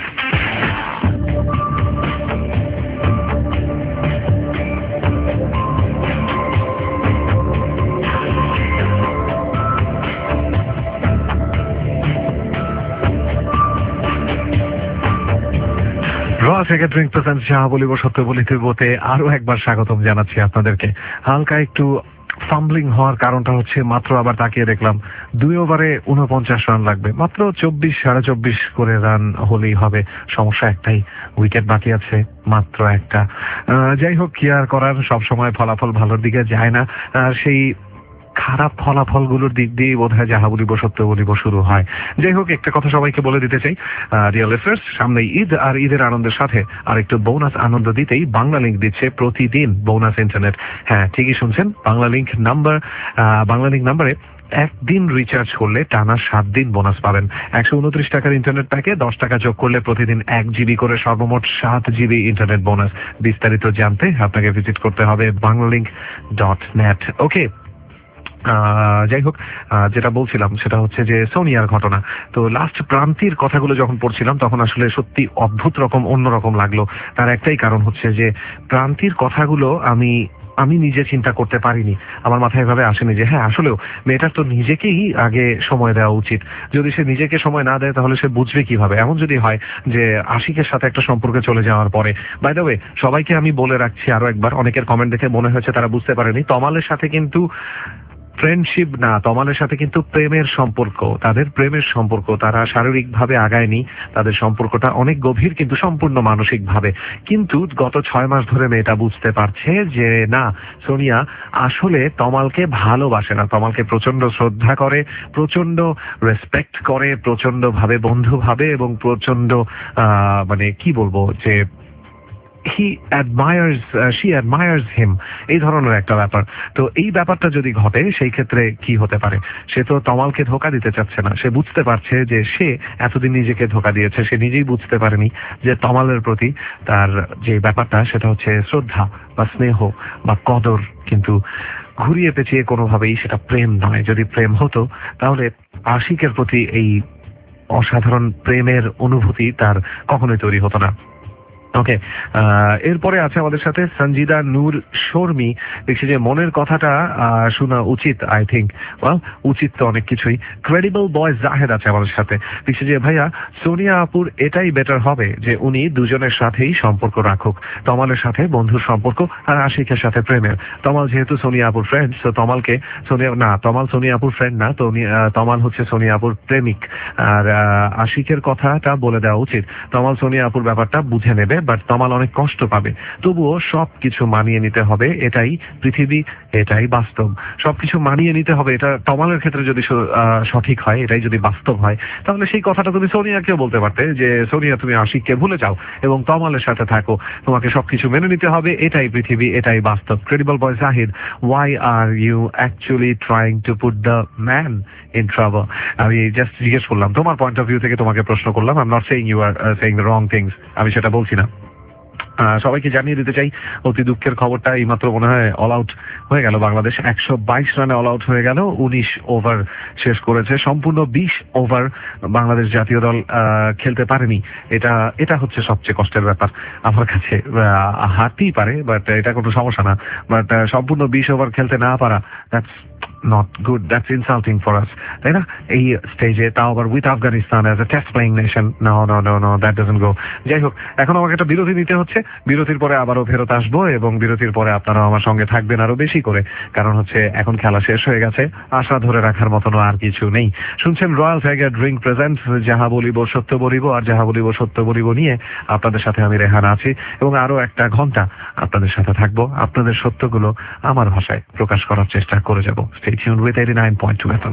Royal Tiger drink presents যাহা বলিব সত্য বলিতে আরো একবার স্বাগতম জানাচ্ছি আপনাদেরকে। হালকা একটু ফাম্বলিং হওয়ার কারণটা হচ্ছে মাত্র আবার তাকিয়ে দেখলাম 2 ওভারে 49 রান লাগবে, মাত্র 24-24.5 করে রান হলেই হবে। সমস্যা একটাই, উইকেট বাকি আছে মাত্র একটা। যাই হোক, কি আর করার, সব সময় ফলাফল ভালোর দিকে যায় না। সেই খারাপ ফলাফলগুলোর দিক দিয়ে বোধহয় যাহা বলিব সত্য বলিব শুরু হয়। যাই হোক, একটা কথা সবাইকে বলে দিতে চাই, রিয়েল এফেয়ার্স সামনে ঈদ, আর ঈদের আনন্দের সাথে আর একটু বোনাস আনন্দ দিতেই বাংলা লিঙ্ক দিচ্ছে প্রতিদিন বোনাস ইন্টারনেট। হ্যাঁ, ঠিকই শুনছেন, বাংলা লিঙ্ক নাম্বারে একদিন রিচার্জ করলে টানা 7 দিন বোনাস পাবেন। 129 টাকার ইন্টারনেট প্যাকে 10 টাকা যোগ করলে প্রতিদিন 1 জিবি করে সর্বমোট 7 জিবি ইন্টারনেট বোনাস। বিস্তারিত জানতে আপনাকে ভিজিট করতে হবে banglalink.net। ওকে, যাই হোক, যেটা বলছিলাম সেটা হচ্ছে যে সোনিয়ার ঘটনা। তো লাস্ট প্রান্তির কথাগুলো যখন পড়ছিলাম তখন আসলে সত্যি অদ্ভুত রকম অন্যরকম লাগলো। তার একটাই কারণ হচ্ছে যে প্রান্তির কথাগুলো আমি নিজে চিন্তা করতে পারিনি। আমার মাথায় এভাবে আসেনি যে হ্যাঁ, আসলেও মেয়েটার তো নিজেকেই আগে সময় দেওয়া উচিত। যদি সে নিজেকে সময় না দেয় তাহলে সে বুঝবে কিভাবে? এমন যদি হয় যে আশিকের সাথে একটা সম্পর্কে চলে যাওয়ার পরে, বাই দ্য ওয়ে সবাইকে আমি বলে রাখছি আরো একবার, অনেকের কমেন্ট দেখে মনে হয়েছে তারা বুঝতে পারেনি, তমালের সাথে কিন্তু ফ্রেন্ডশিপ না, তমালের সাথে কিন্তু প্রেমের সম্পর্ক, তাদের প্রেমের সম্পর্ক। তারা শারীরিকভাবে আগায়নি, তাদের সম্পর্কটা অনেক গভীর কিন্তু সম্পূর্ণ মানসিকভাবে। কিন্তু গত 6 মাস ধরে মেয়েটা বুঝতে পারছে যে না, সোনিয়া আসলে তমালকে ভালোবাসে না, তমালকে প্রচন্ড শ্রদ্ধা করে, প্রচন্ড রেসপেক্ট করে, প্রচন্ড ভাবে বন্ধু ভাবে, এবং প্রচন্ড মানে কি বলবো যে she admires him, এই ধরনের একটা ব্যাপার। তো এই ব্যাপারটা যদি ঘটে সেই ক্ষেত্রে কি হতে পারে? সে তো তমালকে ধোকা দিতে চাচ্ছে না। সে বুঝতে পারছে যে সে এতদিন নিজেকে ধোকা দিয়েছে। সে নিজেই বুঝতে পারেনি যে তমালের প্রতি তার যে ব্যাপারটা সেটা হচ্ছে শ্রদ্ধা বা স্নেহ বা কদর, কিন্তু ঘুরিয়ে পেঁচিয়ে কোনোভাবেই সেটা প্রেম নয়। যদি প্রেম হতো তাহলে আশিকের প্রতি এই অসাধারণ প্রেমের অনুভূতি তার কখনোই তৈরি হতো না। ওকে, এরপরে আছে আমাদের সাথে সঞ্জিদা নূর শর্মী, দেখছি যে মনের কথাটা শোনা উচিত। আই থিঙ্ক উচিত তো অনেক কিছুই। ক্রেডিবল বয় জাহেদ আছে আমাদের সাথে, দেখছি যে ভাইয়া সোনিয়া আপুর এটাই বেটার হবে যে উনি দুজনের সাথেই সম্পর্ক রাখুক, তমালের সাথে বন্ধুর সম্পর্ক আর আশিকের সাথে প্রেমের। তমাল যেহেতু সোনিয়া আপুর ফ্রেন্ড, তো তমালকে তমাল সোনিয়া আপুর ফ্রেন্ড না, তো তমাল হচ্ছে সোনিয়া আপুর প্রেমিক। আর আশিকের কথাটা বলে দেওয়া উচিত, তমাল সোনিয়া আপুর ব্যাপারটা বুঝে নেবে, বাট তমাল অনেক কষ্ট পাবে। তবুও সবকিছু মানিয়ে নিতে হবে, এটাই পৃথিবী, এটাই বাস্তব। সবকিছু মানিয়ে নিতে হবে, এটা তমালের ক্ষেত্রে যদি সঠিক হয়, এটাই যদি বাস্তব হয়, তাহলে সেই কথাটা তুমি সোনিয়াকেও বলতে পারতে যে সোনিয়া তুমি আশিককে ভুলে যাও এবং তমালের সাথে থাকো, তোমাকে সবকিছু মেনে নিতে হবে, এটাই পৃথিবী, এটাই বাস্তব। Credible boy Zahid, why are you actually trying to put the man in trouble? আমি জাস্ট জিজ্ঞেস করলাম তোমার পয়েন্ট অফ ভিউ থেকে, তোমাকে প্রশ্ন করলাম। I'm not saying you are saying the wrong things, আমি সেটা বলছি না। সবাইকে জানিয়ে দিতে চাই অতি দুঃখের খবরটা, এইমাত্র মনে হয় অল আউট হয়ে গেল বাংলাদেশ। 122 রানে অল আউট হয়ে গেল, 19 ওভার শেষ করেছে। সম্পূর্ণ 20 ওভার বাংলাদেশ জাতীয় দল খেলতে পারেনি। এটা হচ্ছে সবচেয়ে কষ্টের ব্যাপার আমার কাছে। হারতেই পারে, বাট এটা কোনো সমস্যা না, বাট সম্পূর্ণ 20 ওভার খেলতে না পারা, that's not good, that's insulting for us, তাই না? এই স্টেজে, তাও আবার with Afghanistan as a test playing nation, no that doesn't go. যাই হোক, এখন আমাকে একটা বিরতি নিতে হচ্ছে, বিরতির পরে আবারও ফেরত আসবো, এবং বিরতির পরে আপনারা আমার সঙ্গে থাকবেন আরো বেশি করে, কারণ হচ্ছে এখন খেলা শেষ হয়ে গেছে, আশা ধরে রাখার মতনও আর কিছু নেই। শুনছেন রয়্যাল টাইগার ড্রিঙ্ক প্রেজেন্টস যাহা বলিব সত্য বলিব, আর যাহা বলিব সত্য বলিব নিয়ে আপনাদের সাথে আমি রেহান আছি, এবং আরো একটা ঘন্টা আপনাদের সাথে থাকবো। আপনাদের সত্যগুলো আমার ভাষায় প্রকাশ করার চেষ্টা করে যাবো। Stay tuned with 89.2 FM.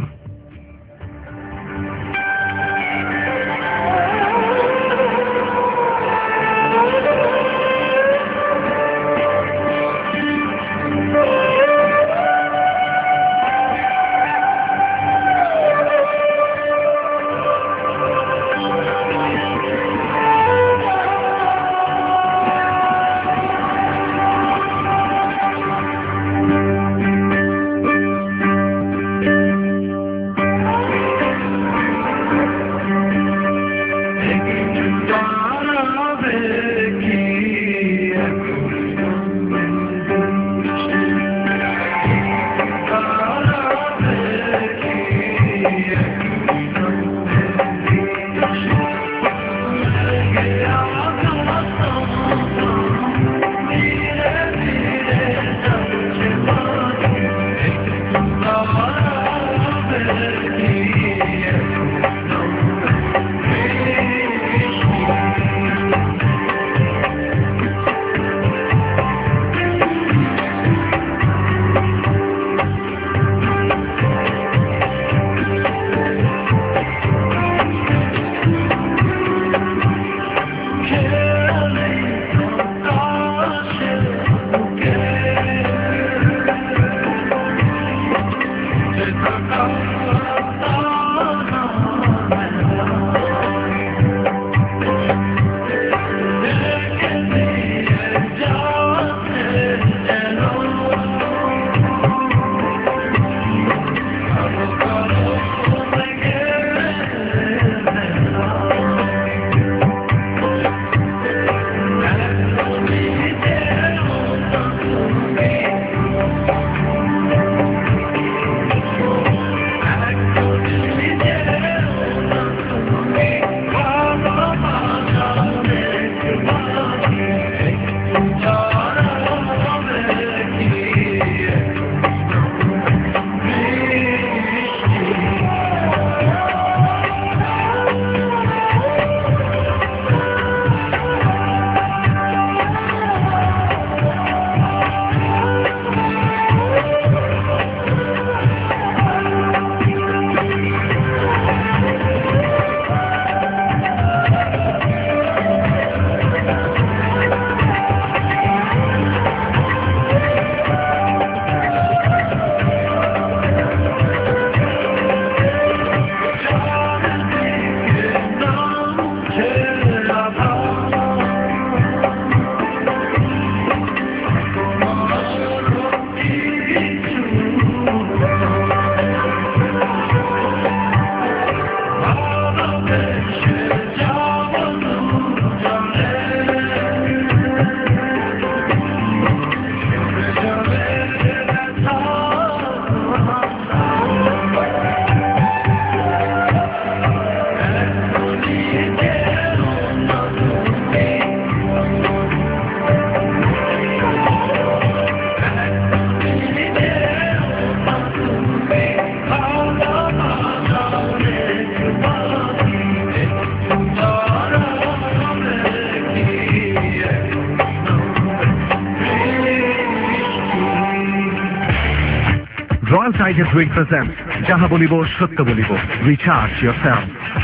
Royal Tiger Drink presents Jaha Bolibo Shatya Bolibo. Recharge yourself.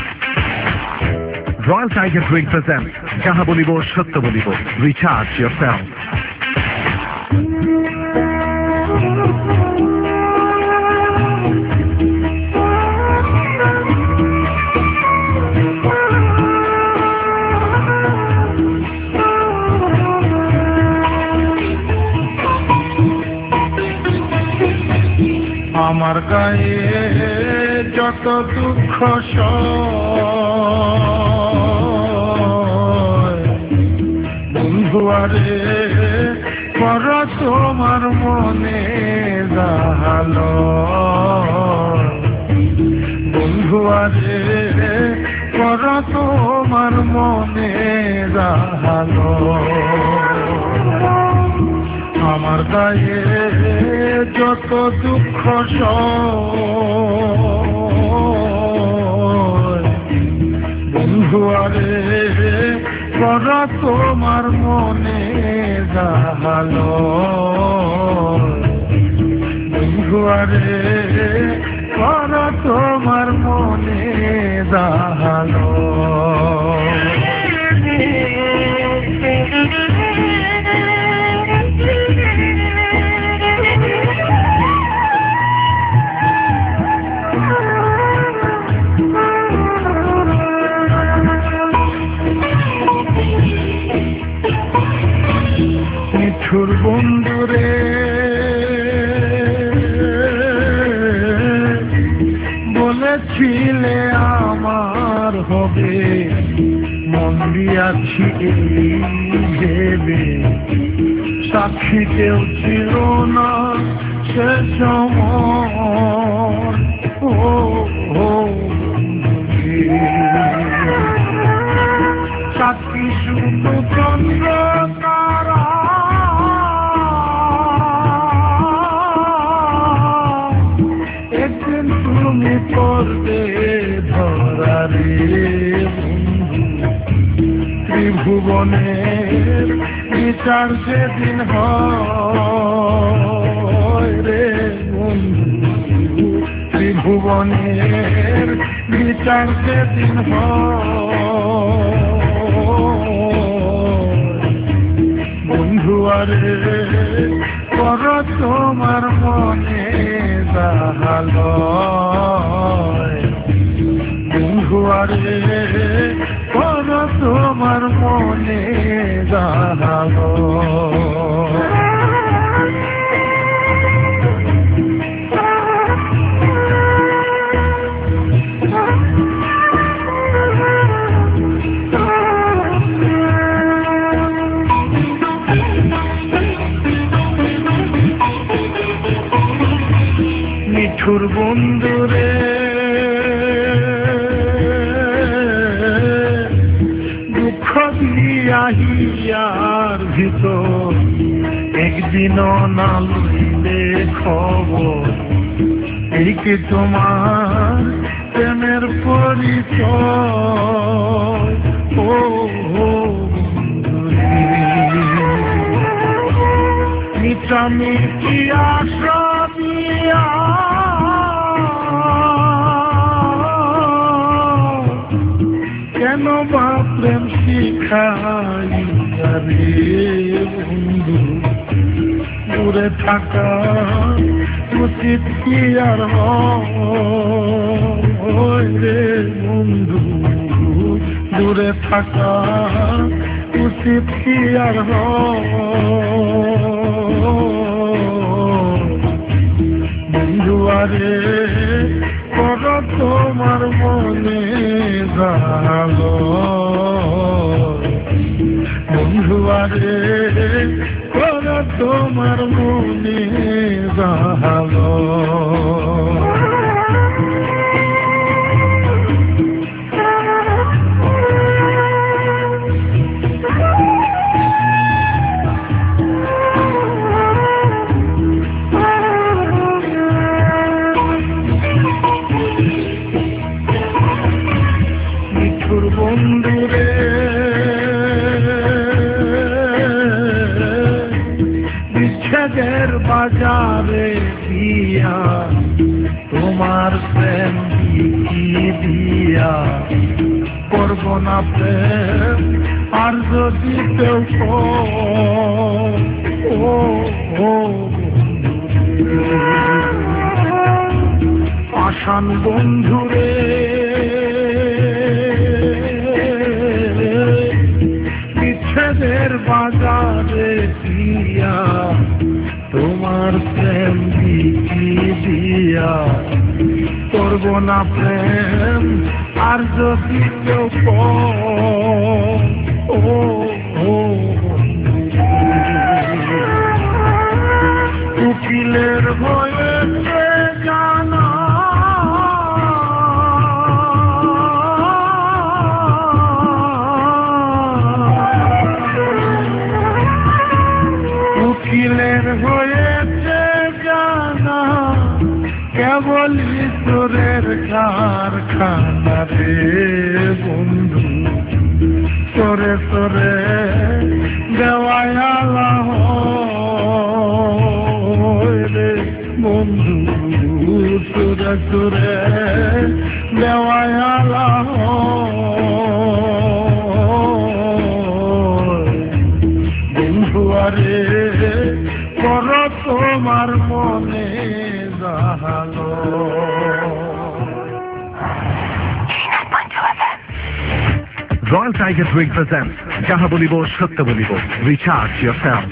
Royal Tiger Drink presents Jaha Bolibo Shatya Bolibo. Recharge yourself. আমার গায়ে যত দুঃখ বন্ধুয়ারে কর তোমার মনে জাহালো বন্ধুয়ারে কর তোমার মনে জাহালো আমার গায়ে যত দুঃখ বন্ধুয়ারে কর তোমার মনে জাহালো বন্ধুয়ারে কর তোমার মনে জাহালো মিঠুর বন্ধুরে বলেছিলে আমার হবে মন দিয়াছি ভেবে সাক্ষী কেউ ছিল না সে সময় সাক্ষী শুধু চন্দ্র তারা একদিন তুমি করবে ধরারে ত্রিভুবনের বিচার সেদিন হয় রে বন্ধু ত্রিভুবনের বিচার সেদিন বন্ধুয়ারে কর তোমার মনে জাহালো বন্ধুয়ারে কর তোমার মনে জাহালো মিঠুর বন্ধুরে দুঃখ দিয়া হিয়ার ভিতর একদিনও না লইলে খবর এই কি তোমার প্রেমের পরিচয় ও মিঠামিঠি আশা দিয়া কেন বা প্রেম শিখাইয়া রে বন্ধু দূরে থাকা উচিত কি আর হয় রে বন্ধু দূরে থাকা উচিত কি আর বন্ধুয়ারে কর তোমার মনে জাহালো বন্ধুয়ারে কর তোমার মনে জাহালো বন্ধুরে বিচ্ছেদের বাজারে দিয়া তোমার প্রেম কি দিয়া করব না প্রেম আর যদি কেউ আসান বন্ধুরে বিচ্ছেদের বাজারে দিয়া তোমার প্রেম কি দিয়া না প্রেম আর যদি কেউ উকিলের ভয়ে জানা উকিলের হয়েছে জানা কেবল ঈশ্বরের কারখানা রে বন্ধু তোরে তোরে দেওয়ালা রে বন্ধু তোরে তোরে দেওয়ালা বন্ধু আরে কর তোমার মনে জাহালো রয়্যাল টাইগার ড্রিঙ্ক প্রেজেন্টস যাহা বলিব সত্য বলিব রিচার্জ ইয়োরসেলফ।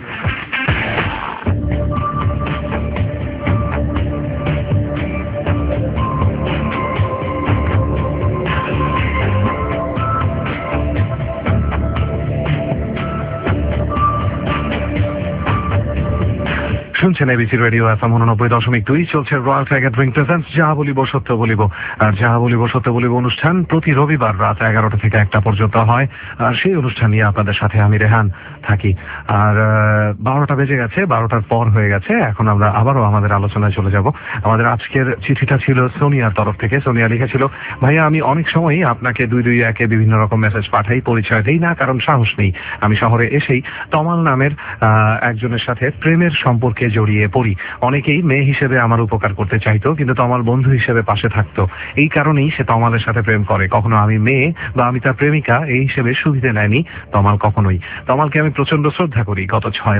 শুনছেন এবিসি রেডিও এফএম 89.2 চলছে রয়্যাল টাইগার ড্রিঙ্ক প্রেজেন্টস যাহা বলিব সত্য বলিব। আর যাহা বলিব সত্য বলিব অনুষ্ঠান প্রতি রবিবার রাত 11টা থেকে 1টা পর্যন্ত হয়। আর সেই অনুষ্ঠান নিয়ে আপনাদের সাথে আমি রেহান থাকি। আর 12টা বেজে গেছে, 12টার পর হয়ে গেছে। এখন আমরা আবারও আমাদের আলোচনায় চলে যাব। আমাদের আজকের চিঠিটা ছিল সোনিয়ার তরফ থেকে। সোনিয়া লিখেছিল, ভাইয়া আমি অনেক সময়ই আপনাকে 221-এ বিভিন্ন রকম মেসেজ পাঠাই, পরিচয় দেই না কারণ সাহস নেই। আমি শহরে এসেই তমাল নামের একজনের সাথে প্রেমের সম্পর্কে জড়িয়ে পড়ি। অনেকেই মেয়ে হিসেবে আমার উপকার করতে চাইতো, কিন্তু তমাল বন্ধু হিসেবে পাশে থাকতো। এই কারণেই সে তমালের সাথে প্রেম করে। কখনো আমি মেয়ে বা আমি তার প্রেমিকা এই হিসেবে সুবিধে নেয়নি তমাল কখনোই। তমালকে আমি প্রচন্ড শ্রদ্ধা করি। গত 6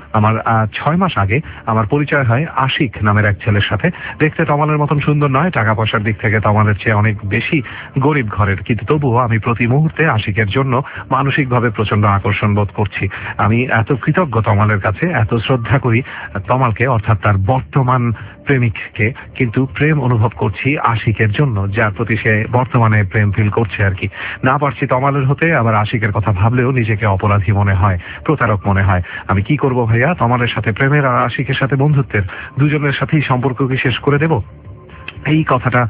মাস আগে আমার পরিচয় হয় আশিক নামের এক ছেলের সাথে। দেখতে তমালের মতন সুন্দর নয়, টাকা পয়সার দিক থেকে তমালের চেয়ে অনেক বেশি গরিব ঘরের, কিন্তু তবুও আমি প্রতি মুহূর্তে আশিকের জন্য মানসিকভাবে প্রচন্ড আকর্ষণ বোধ করছি। আমি এত কৃতজ্ঞ তমালের কাছে, এত শ্রদ্ধা করি তমালকে, অর্থাৎ তার বর্তমান প্রেমিককে, কিন্তু প্রেম অনুভব করছি আশিকের জন্য, যার প্রতি সে বর্তমানে প্রেম ফিল করছে আর কি। না পারছি তমালের হতে, আবার আশিকের কথা ভাবলেও নিজেকে অপরাধী মনে হয়, প্রতারক মনে হয়। আমি কি করব ভাইয়া? তমালের সাথে প্রেমের আর আশিকের সাথে বন্ধুত্বের দুজনের সাথেই সম্পর্ককে শেষ করে দেব? এই কথাটা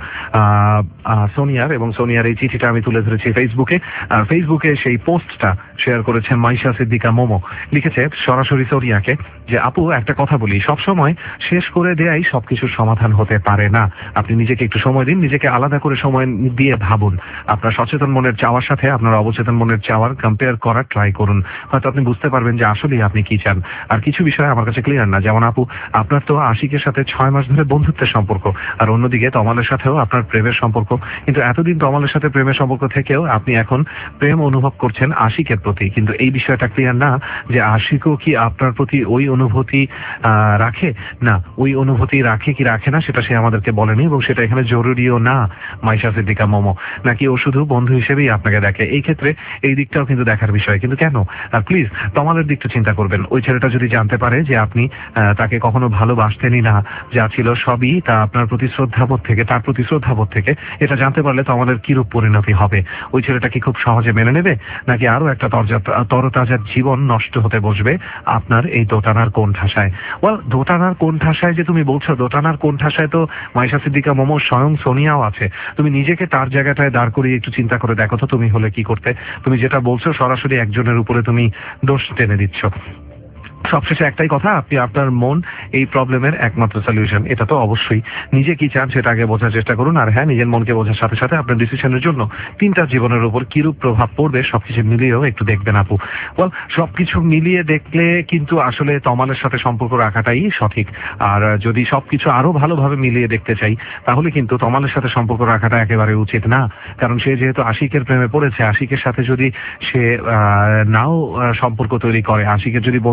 সোনিয়ার, এবং সোনিয়ার এই চিঠিটা আমি তুলে ধরেছি ফেসবুকে। আর ফেসবুকে সেই পোস্টটা শেয়ার করেছেন মাইশা সিদ্দিকা মোমো। লিখেছে সরাসরি সোনিয়াকে যে, আপু একটা কথা বলি, সবসময় শেষ করে দেয়াই সবকিছুর সমাধান হতে পারে না। আপনি নিজেকে একটু সময় দিন, নিজেকে আলাদা করে সময় দিয়ে ভাবুন। আপনার সচেতন মনের চাওয়ার সাথে আপনার অবচেতন মনের চাওয়ার কম্পেয়ার করার ট্রাই করুন। হয়তো আপনি বুঝতে পারবেন যে আসলে আপনি কি চান। আর কিছু বিষয় আমার কাছে ক্লিয়ার না, যেমন আপু আপনার তো আশিকের সাথে 6 মাস ধরে বন্ধুত্বের সম্পর্ক, আর অন্যদিকে তমালের সাথেও আপনার প্রেমের সম্পর্ক। কিন্তু এতদিন তমালের সাথে প্রেমের সম্পর্ক থেকেও আপনি এখন প্রেম অনুভব করছেন আশিকের প্রতি, কিন্তু এই বিষয়টা ক্লিয়ার না যে আশিকও কি আপনার প্রতি ওই অনুভূতি রাখে। না, ওই অনুভূতি রাখে কি রাখে না সেটা সে আমাদেরকে বলেনি, এবং সেটা এখানে জরুরিও না মাইশা সিদ্দিকা মোমো। নাকি ও শুধু বন্ধু হিসেবেই আপনাকে দেখে? এই ক্ষেত্রে এই দিকটাও কিন্তু দেখার বিষয়। কিন্তু কেন? আর প্লিজ তমালের দিকটা চিন্তা করবেন। ওই ছেলেটা যদি জানতে পারে যে আপনি তাকে কখনো ভালোবাসতেনই না, যা ছিল সবই তা আপনার প্রতি শ্রদ্ধাবোধ থেকে, তার প্রতি শ্রদ্ধাবোধ থেকে, এটা জানতে পারলে তমালের কিরূপ পরিণতি হবে? ওই ছেলেটা কি খুব সহজে মেনে নেবে, নাকি আরো একটা তরতাজা জীবন নষ্ট হতে বসবে আপনার এই দোটানার কোণঠাসায়? ওয়েল, দোটানার কোণঠাসায় যে তুমি বলছো, দোটানার কোণঠাসায় তো মাইশা সিদ্দিকা মোমো স্বয়ং সোনিয়াও আছে। তুমি নিজেকে তার জায়গাটায় দাঁড় করিয়ে একটু চিন্তা করে দেখো তো, তুমি হলে কি করতে? তুমি যেটা বলছো সরাসরি একজনের উপরে তুমি দোষ টেনে দিচ্ছ। সবশেষে একটাই কথা, আপনি আপনার মন এই প্রবলেমের একমাত্র সলিউশন। এটা তো অবশ্যই নিজে কি চান সেটা আগে বোঝার চেষ্টা করুন। আর হ্যাঁ, নিজের মনকে বোঝার সাথে সাথে আপনার ডিসিশনের জন্য 3টা জীবনের উপর কিরূপ প্রভাব পড়বে সবকিছু মিলিয়েও একটু দেখবেন আপু। ওয়েল, সবকিছু মিলিয়ে দেখলে কিন্তু আসলে তমালের সাথে সম্পর্ক রাখাটাই সঠিক। আর যদি সবকিছু আরো ভালোভাবে মিলিয়ে দেখতে চাই, তাহলে কিন্তু তমালের সাথে সম্পর্ক রাখাটা একেবারে উচিত না। কারণ সে যেহেতু আশিকের প্রেমে পড়েছে, আশিকের সাথে যদি সে নাও সম্পর্ক তৈরি করে, আশিকের যদি বন্ধু রয়ে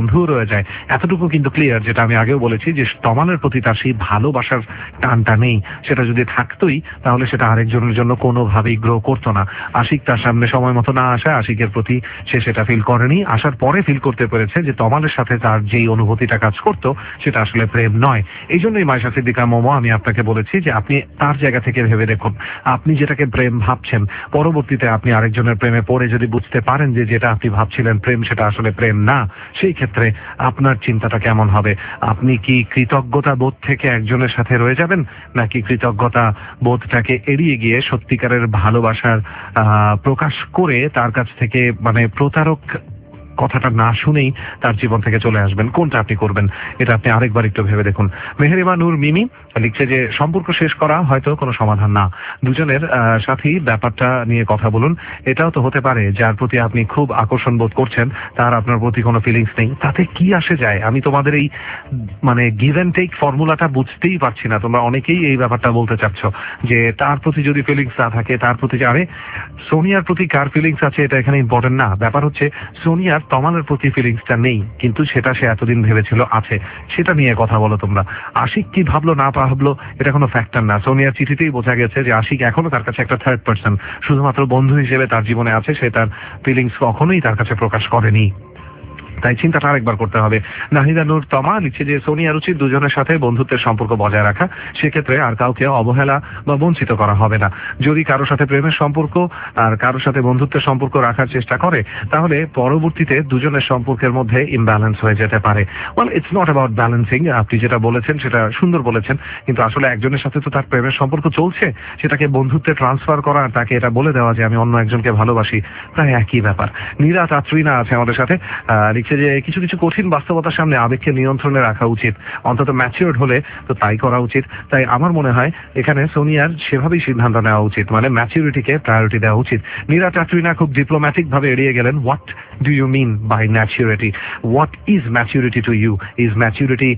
হয়ে যায়। এতটুকু কিন্তু ক্লিয়ার, যেটা আমি আগেও বলেছি যে তমালের প্রতি তার সেই ভালোবাসার টানটা নেই। সেটা যদি থাকতোই তাহলে সেটা আরেকজনের জন্য কোনোভাবেই গ্রো করতো না। আশিক তার সামনে সময় মতো না আসা, আশিকের প্রতি সে সেটা ফিল করেনি, আসার পরে ফিল করতে পেরেছে যে তমালের সাথে তার যেই অনুভূতিটা কাজ করতো সেটা আসলে প্রেম নয়। এই জন্যই মাইশা সিদ্দিকা মোমো আমি আপনাকে বলেছি যে আপনি তার জায়গা থেকে ভেবে দেখুন, আপনি যেটাকে প্রেম ভাবছেন পরবর্তীতে আপনি আরেকজনের প্রেমে পড়ে যদি বুঝতে পারেন যে যেটা আপনি ভাবছিলেন প্রেম সেটা আসলে প্রেম না, সেই ক্ষেত্রে আপনার চিন্তাটা কেমন হবে? আপনি কি কৃতজ্ঞতা বোধ থেকে একজনের সাথে রয়ে যাবেন, নাকি কৃতজ্ঞতা বোধটাকে এড়িয়ে গিয়ে সত্যিকারের ভালোবাসার প্রকাশ করে তার কাছ থেকে মানে প্রতারক কথাটা না শুনেই তার জীবন থেকে চলে আসবেন? কোনটা আপনি করবেন? এটা আপনি আরেকবার একটু ভেবে দেখুন। মেহেরিমা নূর মিমি লিখছে যে সম্পর্ক শেষ করা হয়তো কোনো সমাধান না, দুজনের সাথেই ব্যাপারটা নিয়ে কথা বলুন। এটাও তো হতে পারে যার প্রতি আপনি খুব আকর্ষণ বোধ করছেন তার আপনার প্রতি কোনো ফিলিংস নেই, তাতে কি আসে যায়? আমি তোমাদের এই মানে গিভ অ্যান্ড টেক ফর্মুলাটা বুঝতেই পারছি না। তোমরা অনেকেই এই ব্যাপারটা বলতে চাচ্ছ যে তার প্রতি যদি ফিলিংস না থাকে, তার প্রতি আরে সোনিয়ার প্রতি কার ফিলিংস আছে এটা এখানে ইম্পর্টেন্ট না। ব্যাপার হচ্ছে সোনিয়ার তমালের প্রতি ফিলিংসটা নেই, কিন্তু সেটা সে এতদিন ভেবেছিল আছে, সেটা নিয়ে কথা বলো তোমরা। আশিক কি ভাবলো না ভাবলো এটা কোনো ফ্যাক্টর না। সোনিয়ার চিঠিতেই বোঝা গেছে যে আশিক এখনো তার কাছে একটা থার্ড পার্সন, শুধুমাত্র বন্ধু হিসেবে তার জীবনে আছে, সে তার ফিলিংস কখনোই তার কাছে প্রকাশ করেনি। তাই চিন্তাটা আরেকবার করতে হবে। নাহিদা নূর তমা লিখছে যে সোনিয়ার উচিত দুজনের সাথে বন্ধুত্বের সম্পর্ক বজায় রাখা, সেক্ষেত্রে আর কাউকে অবহেলা বা বঞ্চিত করা হবে না। যদি কারো সাথে প্রেমের সম্পর্ক আর কারোর সাথে বন্ধুত্বের সম্পর্ক রাখার চেষ্টা করে তাহলে পরবর্তীতে দুজনের সম্পর্কের মধ্যে ইমব্যালেন্স হয়ে যেতে পারে। Well, it's not about balancing. আপনি যেটা বলেছেন সেটা সুন্দর বলেছেন, কিন্তু আসলে একজনের সাথে তো তার প্রেমের সম্পর্ক চলছে, সেটাকে বন্ধুত্বে ট্রান্সফার করা আর তাকে এটা বলে দেওয়া যে আমি অন্য একজনকে ভালোবাসি, প্রায় একই ব্যাপার। নীরা তাত্রিনা আছে আমাদের সাথে, যে কিছু কিছু কঠিন বাস্তবতার সামনে আবেগকে নিয়ন্ত্রণে রাখা উচিত, অন্তত ম্যাচিউরড হলে তো তাই করা উচিত। তাই আমার মনে হয় এখানে সোনিয়ার সেভাবেই সিদ্ধান্ত নেওয়া উচিত, মানে ম্যাচিউরিটিকে প্রায়োরিটি দেওয়া উচিত। নীরা টাটুইনা খুব ডিপ্লোম্যাটিক ভাবে এড়িয়ে গেলেন। What do you mean by maturity? What is maturity to you? Is maturity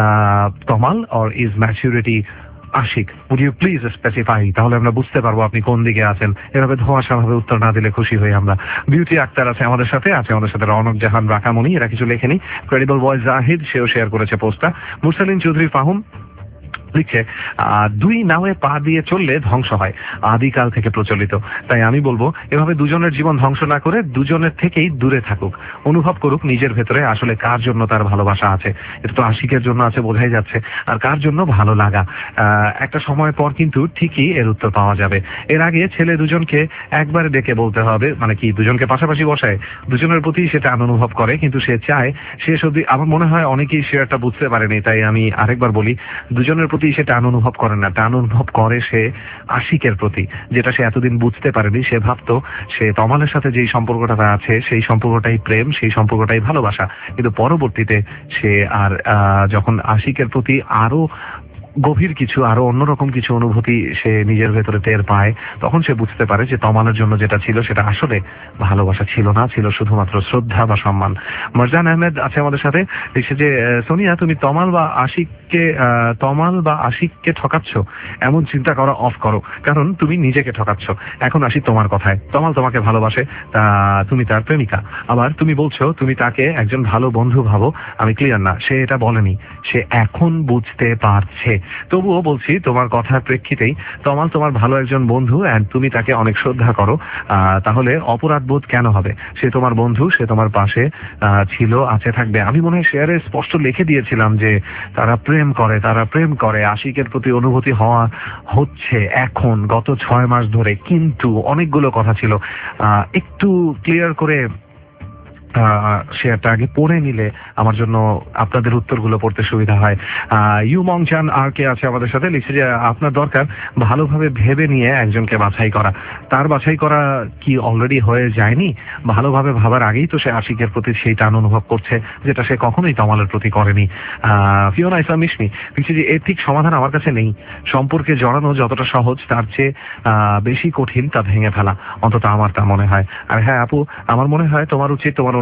Tamal or is maturity Ashik? Would you please specify, তাহলে আমরা বুঝতে পারবো আপনি কোন দিকে আছেন। এভাবে ধোঁয়াশা ভাবে উত্তর না দিলে খুশি হই আমরা। বিউটি আক্তার আছে আমাদের সাথে, আমাদের সাথে রৌনক জাহান রাকামণি, এরা কিছু লেখেনি। ক্রেডিবল ভয়েস জাহিদ, সেও শেয়ার করেছে পোস্টটা। মুরসালিন চৌধুরী ফাহুম লিখছে দুই নাওয়ে পা দিয়ে চললে ধ্বংস হয়, আদিকাল থেকে প্রচলিত। তাই আমি বলবো এভাবে দুজনের জীবন ধ্বংস না করে দুজনের থেকেই দূরে থাকুক, অনুভব করুক নিজের ভেতরে আসলে কার জন্য তার ভালোবাসা আছে। এটা তো আশিকের জন্য আছে বোঝাই যাচ্ছে, আর কার জন্য ভালো লাগা। একটা সময় পর কিন্তু ঠিকই এর উত্তর পাওয়া যাবে। এর আগে ছেলে দুজনকে একবারে ডেকে বলতে হবে, মানে কি দুজনকে পাশাপাশি বসায় দুজনের প্রতি সেটা অনুভব করে, কিন্তু সে চায় শেষ অবধি। আমার মনে হয় অনেকেই শেয়ারটা বুঝতে পারেনি, তাই আমি আরেকবার বলি, দুজনের প্রতি সে টান অনুভব করে না, টান অনুভব করে সে আশিকের প্রতি, যেটা সে এতদিন বুঝতে পারেনি। সে ভাবতো সে তমালের সাথে যেই সম্পর্কটা আছে সেই সম্পর্কটাই প্রেম, সেই সম্পর্কটাই ভালোবাসা, কিন্তু পরবর্তীতে সে আর যখন আশিকের প্রতি আরো গভীর কিছু, আরো অন্যরকম কিছু অনুভূতি সে নিজের ভেতরে টের পায়, তখন সে বুঝতে পারে যে তমালের জন্য যেটা ছিল সেটা আসলে ভালোবাসা ছিল না, ছিল শুধুমাত্র শ্রদ্ধা বা সম্মান। মারজান আহমেদ আছে আমাদের সাথে, লিখছে যে সোনিয়া তুমি তমাল বা আশিককে ঠকাচ্ছ, এমন চিন্তা করা অফ করো, কারণ তুমি নিজেকে ঠকাচ্ছ। এখন আসি তোমার কথায়, তমাল তোমাকে ভালোবাসে, তা তুমি তার প্রেমিকা, আবার তুমি বলছো তুমি তাকে একজন ভালো বন্ধু ভাবো। আমি ক্লিয়ার না, সে এটা বলেনি, সে এখন বুঝতে পারছে। তবুও বলছি তোমার কথার প্রেক্ষিতেই তমাল তোমার ভালো একজন বন্ধু এন্ড তুমি তাকে অনেক শ্রদ্ধা করো, তাহলে অপরাধ বোধ কেন হবে? সে তোমার বন্ধু, সে তোমার পাশে ছিল, আছে, থাকবে। আমি মনে হয় শেয়ারে স্পষ্ট লিখে দিয়েছিলাম যে তারা প্রেম করে, আশিকের প্রতি অনুভূতি হচ্ছে এখন গত 6 মাস ধরে, কিন্তু অনেকগুলো কথা ছিল। একটু ক্লিয়ার করে শেয়ারটা আগে পড়ে নিলে আমার জন্য আপনাদের উত্তরগুলো পড়তে সুবিধা হয়। ইউমং চান আর কে আছে আমাদের সাথে, লিখছে যে আপনার দরকার ভালোভাবে ভেবে নিয়ে একজনকে বাছাই করা। তার বাছাই করা কি অলরেডি হয়ে যায়নি? ভালোভাবে ভাবার আগেই তো সে আশিকের প্রতি সেই টান অনুভব করছে, যেটা সে কখনোই তমালের প্রতি করেনি। ফিওনা ইসলাম মিশমি লিখছে যে এর ঠিক সমাধান আমার কাছে নেই। সম্পর্কে জড়ানো যতটা সহজ তার চেয়ে বেশি কঠিন তা ভেঙে ফেলা, অন্তত আমার তা মনে হয়। আর হ্যাঁ আপু, আমার মনে হয় তোমার উচিত তোমার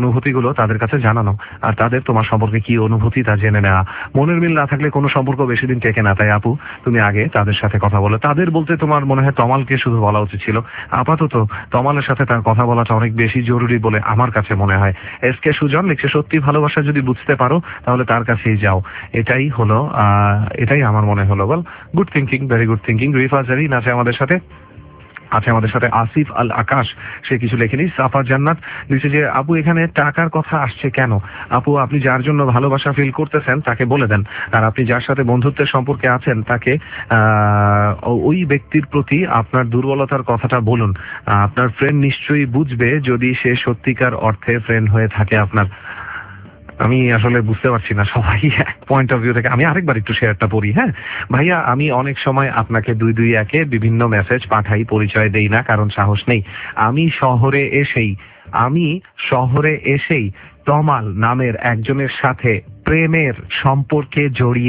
অনুভূতিগুলো তাদের কাছে জানানো, আর তাদের তোমার সম্পর্কে কি অনুভূতি তা জেনে নেওয়া। মনের মিল না থাকলে কোনো সম্পর্ক বেশি দিন টেকে না। তাই আপু, তুমি আগে তাদের সাথে কথা বলো। তাদের বলতে তোমার মনে হয় তমালকে শুধু বলা উচিত ছিল। আপাতত তমালের সাথে তার কথা বলাটা অনেক বেশি জরুরি বলে আমার কাছে মনে হয়। এসকে সুজন লিখছে, সত্যি ভালোবাসা যদি বুঝতে পারো তাহলে তার কাছেই যাও। এটাই আমার মনে হলো। বল, good thinking, very good thinking. Rifa Zarin আছে আমাদের সাথে। আসিফ আল আকাশ, সে কিছু লেখেনি। সাফা জান্নাত লিখছে যে আপু, এখানে টাকার কথা আসছে কেন? আপু, আপনি যার জন্য ভালোবাসা ফিল করতেছেন তাকে বলে দেন, আর আপনি যার সাথে বন্ধুত্বের সম্পর্কে আছেন তাকে ওই ব্যক্তির প্রতি আপনার দুর্বলতার কথাটা বলুন। আপনার ফ্রেন্ড নিশ্চয়ই বুঝবে যদি সে সত্যিকার অর্থে ফ্রেন্ড হয়ে থাকে আপনার। আমি আসলে বুঝতে পারছি না সবাই পয়েন্ট অফ ভিউ থেকে। আমি আরেকবার একটু শেয়ারটা পড়ি। হ্যাঁ ভাইয়া, আমি অনেক সময় আপনাকে 221-এ বিভিন্ন মেসেজ পাঠাই, পরিচয় দেই না কারণ সাহস নেই। আমি শহরে এসেই তমাল নামের একজনের সাথে প্রেমের সম্পর্কে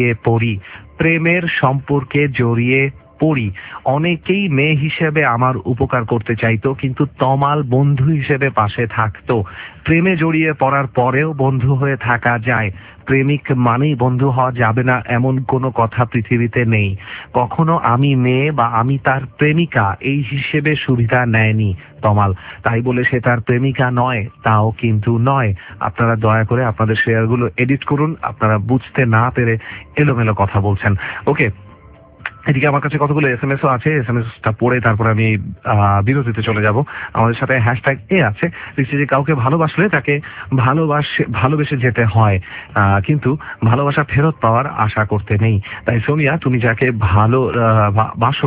জড়িয়ে পড়ি। অনেকেই মেয়ে হিসেবে আমার উপকার করতে চাইতো, কিন্তু তমাল বন্ধু হিসেবে পাশে থাকতো। প্রেমে জড়িয়ে পড়ার পরেও বন্ধু হয়ে থাকা যায়। প্রেমিক মানেই বন্ধু হওয়া যাবে না এমন কোনো কথা পৃথিবীতে নেই। কখনো আমি মেয়ে বা আমি তার প্রেমিকা এই হিসেবে সুবিধা নেয়নি তমাল। তাই বলে সে তার প্রেমিকা নয়, তাও কিন্তু নয়। আপনারা দয়া করে আপনাদের শেয়ারগুলো এডিট করুন। আপনারা বুঝতে না পেরে এলোমেলো কথা বলছেন। ওকে, এদিকে আমার কাছে কতগুলো এসএমএসও আছে। এসএমএসটা পড়ে তারপরে আমি বিরতিতে চলে যাব। আমাদের সাথে হ্যাশট্যাগ এ আছে, লিখছে যে কাউকে ভালোবাসলে তাকে ভালোবেসে যেতে হয়, কিন্তু ভালোবাসা ফেরত পাওয়ার আশা করতে নেই। তাই সোনিয়া, তুমি যাকে ভালোবাসো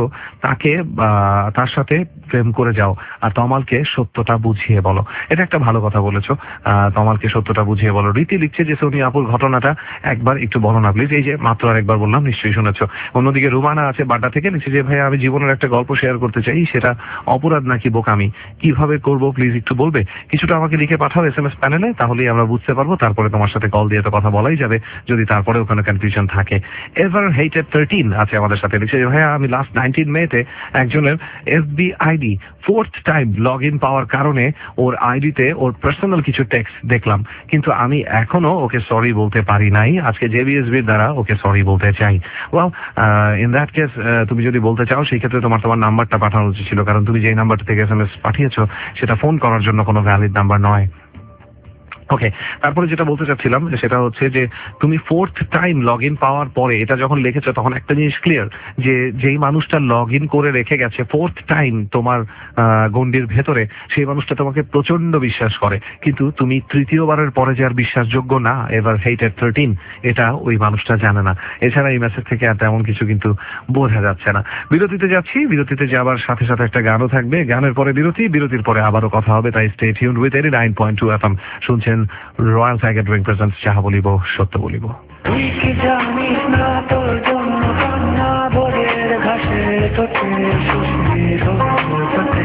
তার সাথে প্রেম করে যাও, আর তমালকে সত্যটা বুঝিয়ে বলো। এটা একটা ভালো কথা বলেছো, তমালকে সত্যটা বুঝিয়ে বলো। রীতি লিখছে যে সোনিয়া আপুর ঘটনাটা একবার একটু বলো না প্লিজ। এই যে মাত্র আরেকবার বললাম, নিশ্চয়ই শুনেছো। অন্যদিকে রুমানা আছে বাড্ডা থেকে, লিখছে যে ভাই, আমি জীবনের একটা গল্প শেয়ার করতে চাই, সেটা অপরাধ নাকি বোকামি, কিভাবে করব প্লিজ একটু বলবে? কিছুটা আমাকে লিখে পাঠাও এসএমএস প্যানেলে, তাহলেই আমরা বুঝতে পারবো। তারপরে তোমার সাথে কল দিয়ে তো কথা বলাই যাবে, যদি তারপরে ওখানে কনফিউশন থাকে। এভার হেটেড 13 আছে আমাদের সাথে, লিখছে যে ভাইয়া, আমি লাস্ট 19 মেতে একজনের FB ID 4th time log in পাওয়ার কারণে ওর আইডিতে ওর পার্সোনাল কিছু টেক্সট দেখলাম, কিন্তু আমি এখনো ওকে সরি বলতে পারি নাই। আজকে জেবিএসবির দ্বারা ওকে সরি বলতে চাই। ওয়েল, ইন দ্যাট কেস, তুমি যদি বলতে চাও সেই ক্ষেত্রে তোমার নাম্বারটা পাঠানো উচিত ছিল, কারণ তুমি যেই নাম্বারটা থেকে এসএমএস পাঠিয়েছো সেটা ফোন করার জন্য কোনো ভ্যালিড নাম্বার নয়। ওকে, তারপরে যেটা বলতে চাচ্ছিলাম সেটা হচ্ছে যে তুমি 4th টাইম লগ ইন পাওয়ার পরে এটা যখন লিখেছো, তখন একটা জিনিস ক্লিয়ার, যে যেই মানুষটা লগ ইন করে রেখে গেছে 4th টাইম তোমার গণ্ডির ভেতরে, সেই মানুষটা তোমাকে প্রচন্ড বিশ্বাস করে, কিন্তু তুমি তৃতীয়বারের পরে যে আর বিশ্বাসযোগ্য না, এবার হেটেড 13, এটা ওই মানুষটা জানে না। এছাড়া এই মেসেজ থেকে আর তেমন কিছু কিন্তু বোঝা যাচ্ছে না। বিরতিতে যাচ্ছি, বিরতিতে যাওয়ার সাথে সাথে একটা গানও থাকবে, গানের পরে বিরতির পরে আবারও কথা হবে। তাই স্টে টিউনড উইথ 89.2 FM। শুনছেন রয়্যাল টাইগার ড্রিঙ্ক প্রেজেন্টস যাহা বলিব সত্য বলিব। তুই কি জানিস না, তোর জন্য কান্না ভোরের ঘাসে তোকে সুস্মির হতে।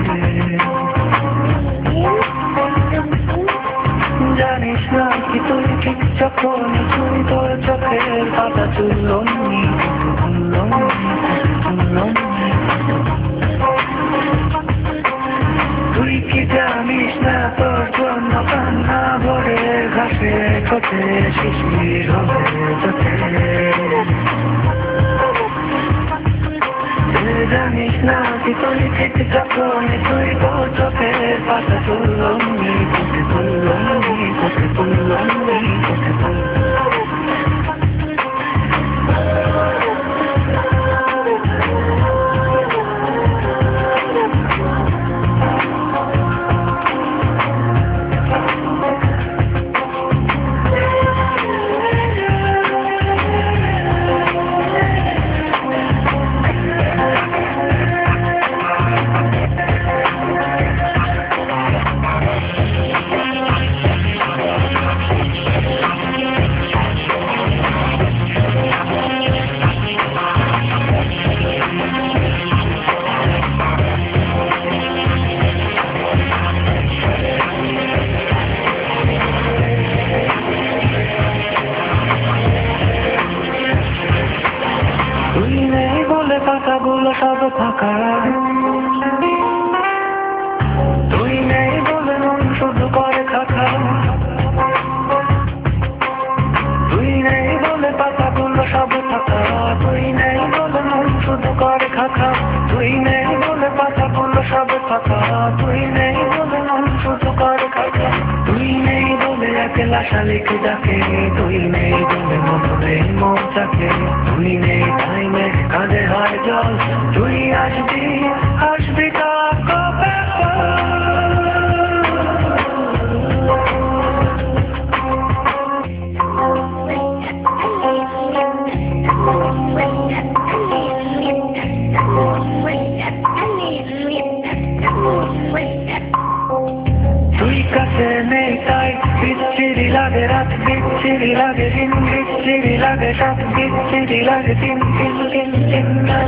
জানিস না কি তুই ঠিক যখন তুই তোর চোখের পাতা চুল্লনি তুই কি জানিস না, তোর জন্য কান্না ভোরের ঘাসে ঠোঁটে শিশির হবে তোকে। জানিস না কি তুই ঠিক যখন তুই তোর চোখের পাতা তুলনি পাতাগুলো সব ফাঁকা, তুই নেই বলে মন শুধু করে খাখা। তোমার কাছে তুই নেই বলে একলা শালিক ডাকে তুই নেই বলে মনে মন থাকে তুই নেই টাইমে কাঁধে হয় জল তুই আসবি আসবি তা কবে তুই কাছে নেই তাই বিচ্ছিরি লাগে রাত বিচ্ছিরি লাগে দিন বিচ্ছিরি লাগে সাত বিচ্ছিরি লাগে দিন দিন দিন দিন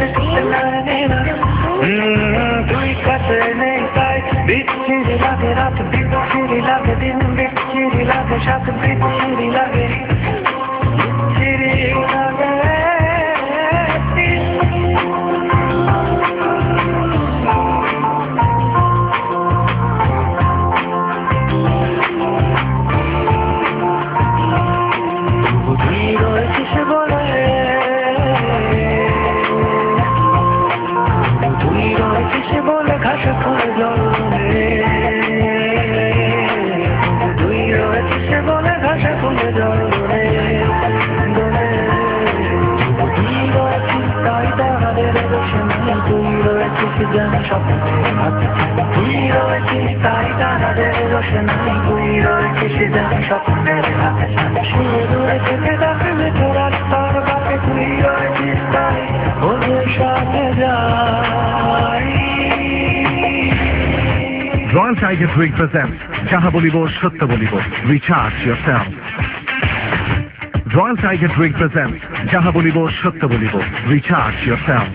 তুই কাছে নেই তাই বিচ্ছিরি লাগে রাত বিচ্ছিরি লাগে দিন বিচ্ছিরি লাগে সাত বিচ্ছিরি লাগে বিচ্ছিরি লাগে ঘাসে ফুলে জল তুই রয়েছিস বলে ঘাসে ফুলে জল তুই রয়েছিস তাই তাহাদের বসে নাই তুই রয়েছিস যেন স্বপ্নে তুই রয়েছিস তাই তাহাদের বসে নাই তুই রয়েছিস যেন স্বপ্নের হাতে শুয়ে দূরে থেকে দেখবে তোরা তার বাকে তুই রয়েছিস তাই ওদের সাথে যাই Royal Tiger Drink presents Jaha Bolibo Shatya Bolibo. Recharge yourself. Royal Tiger Drink presents Jaha Bolibo Shatya Bolibo. Recharge yourself.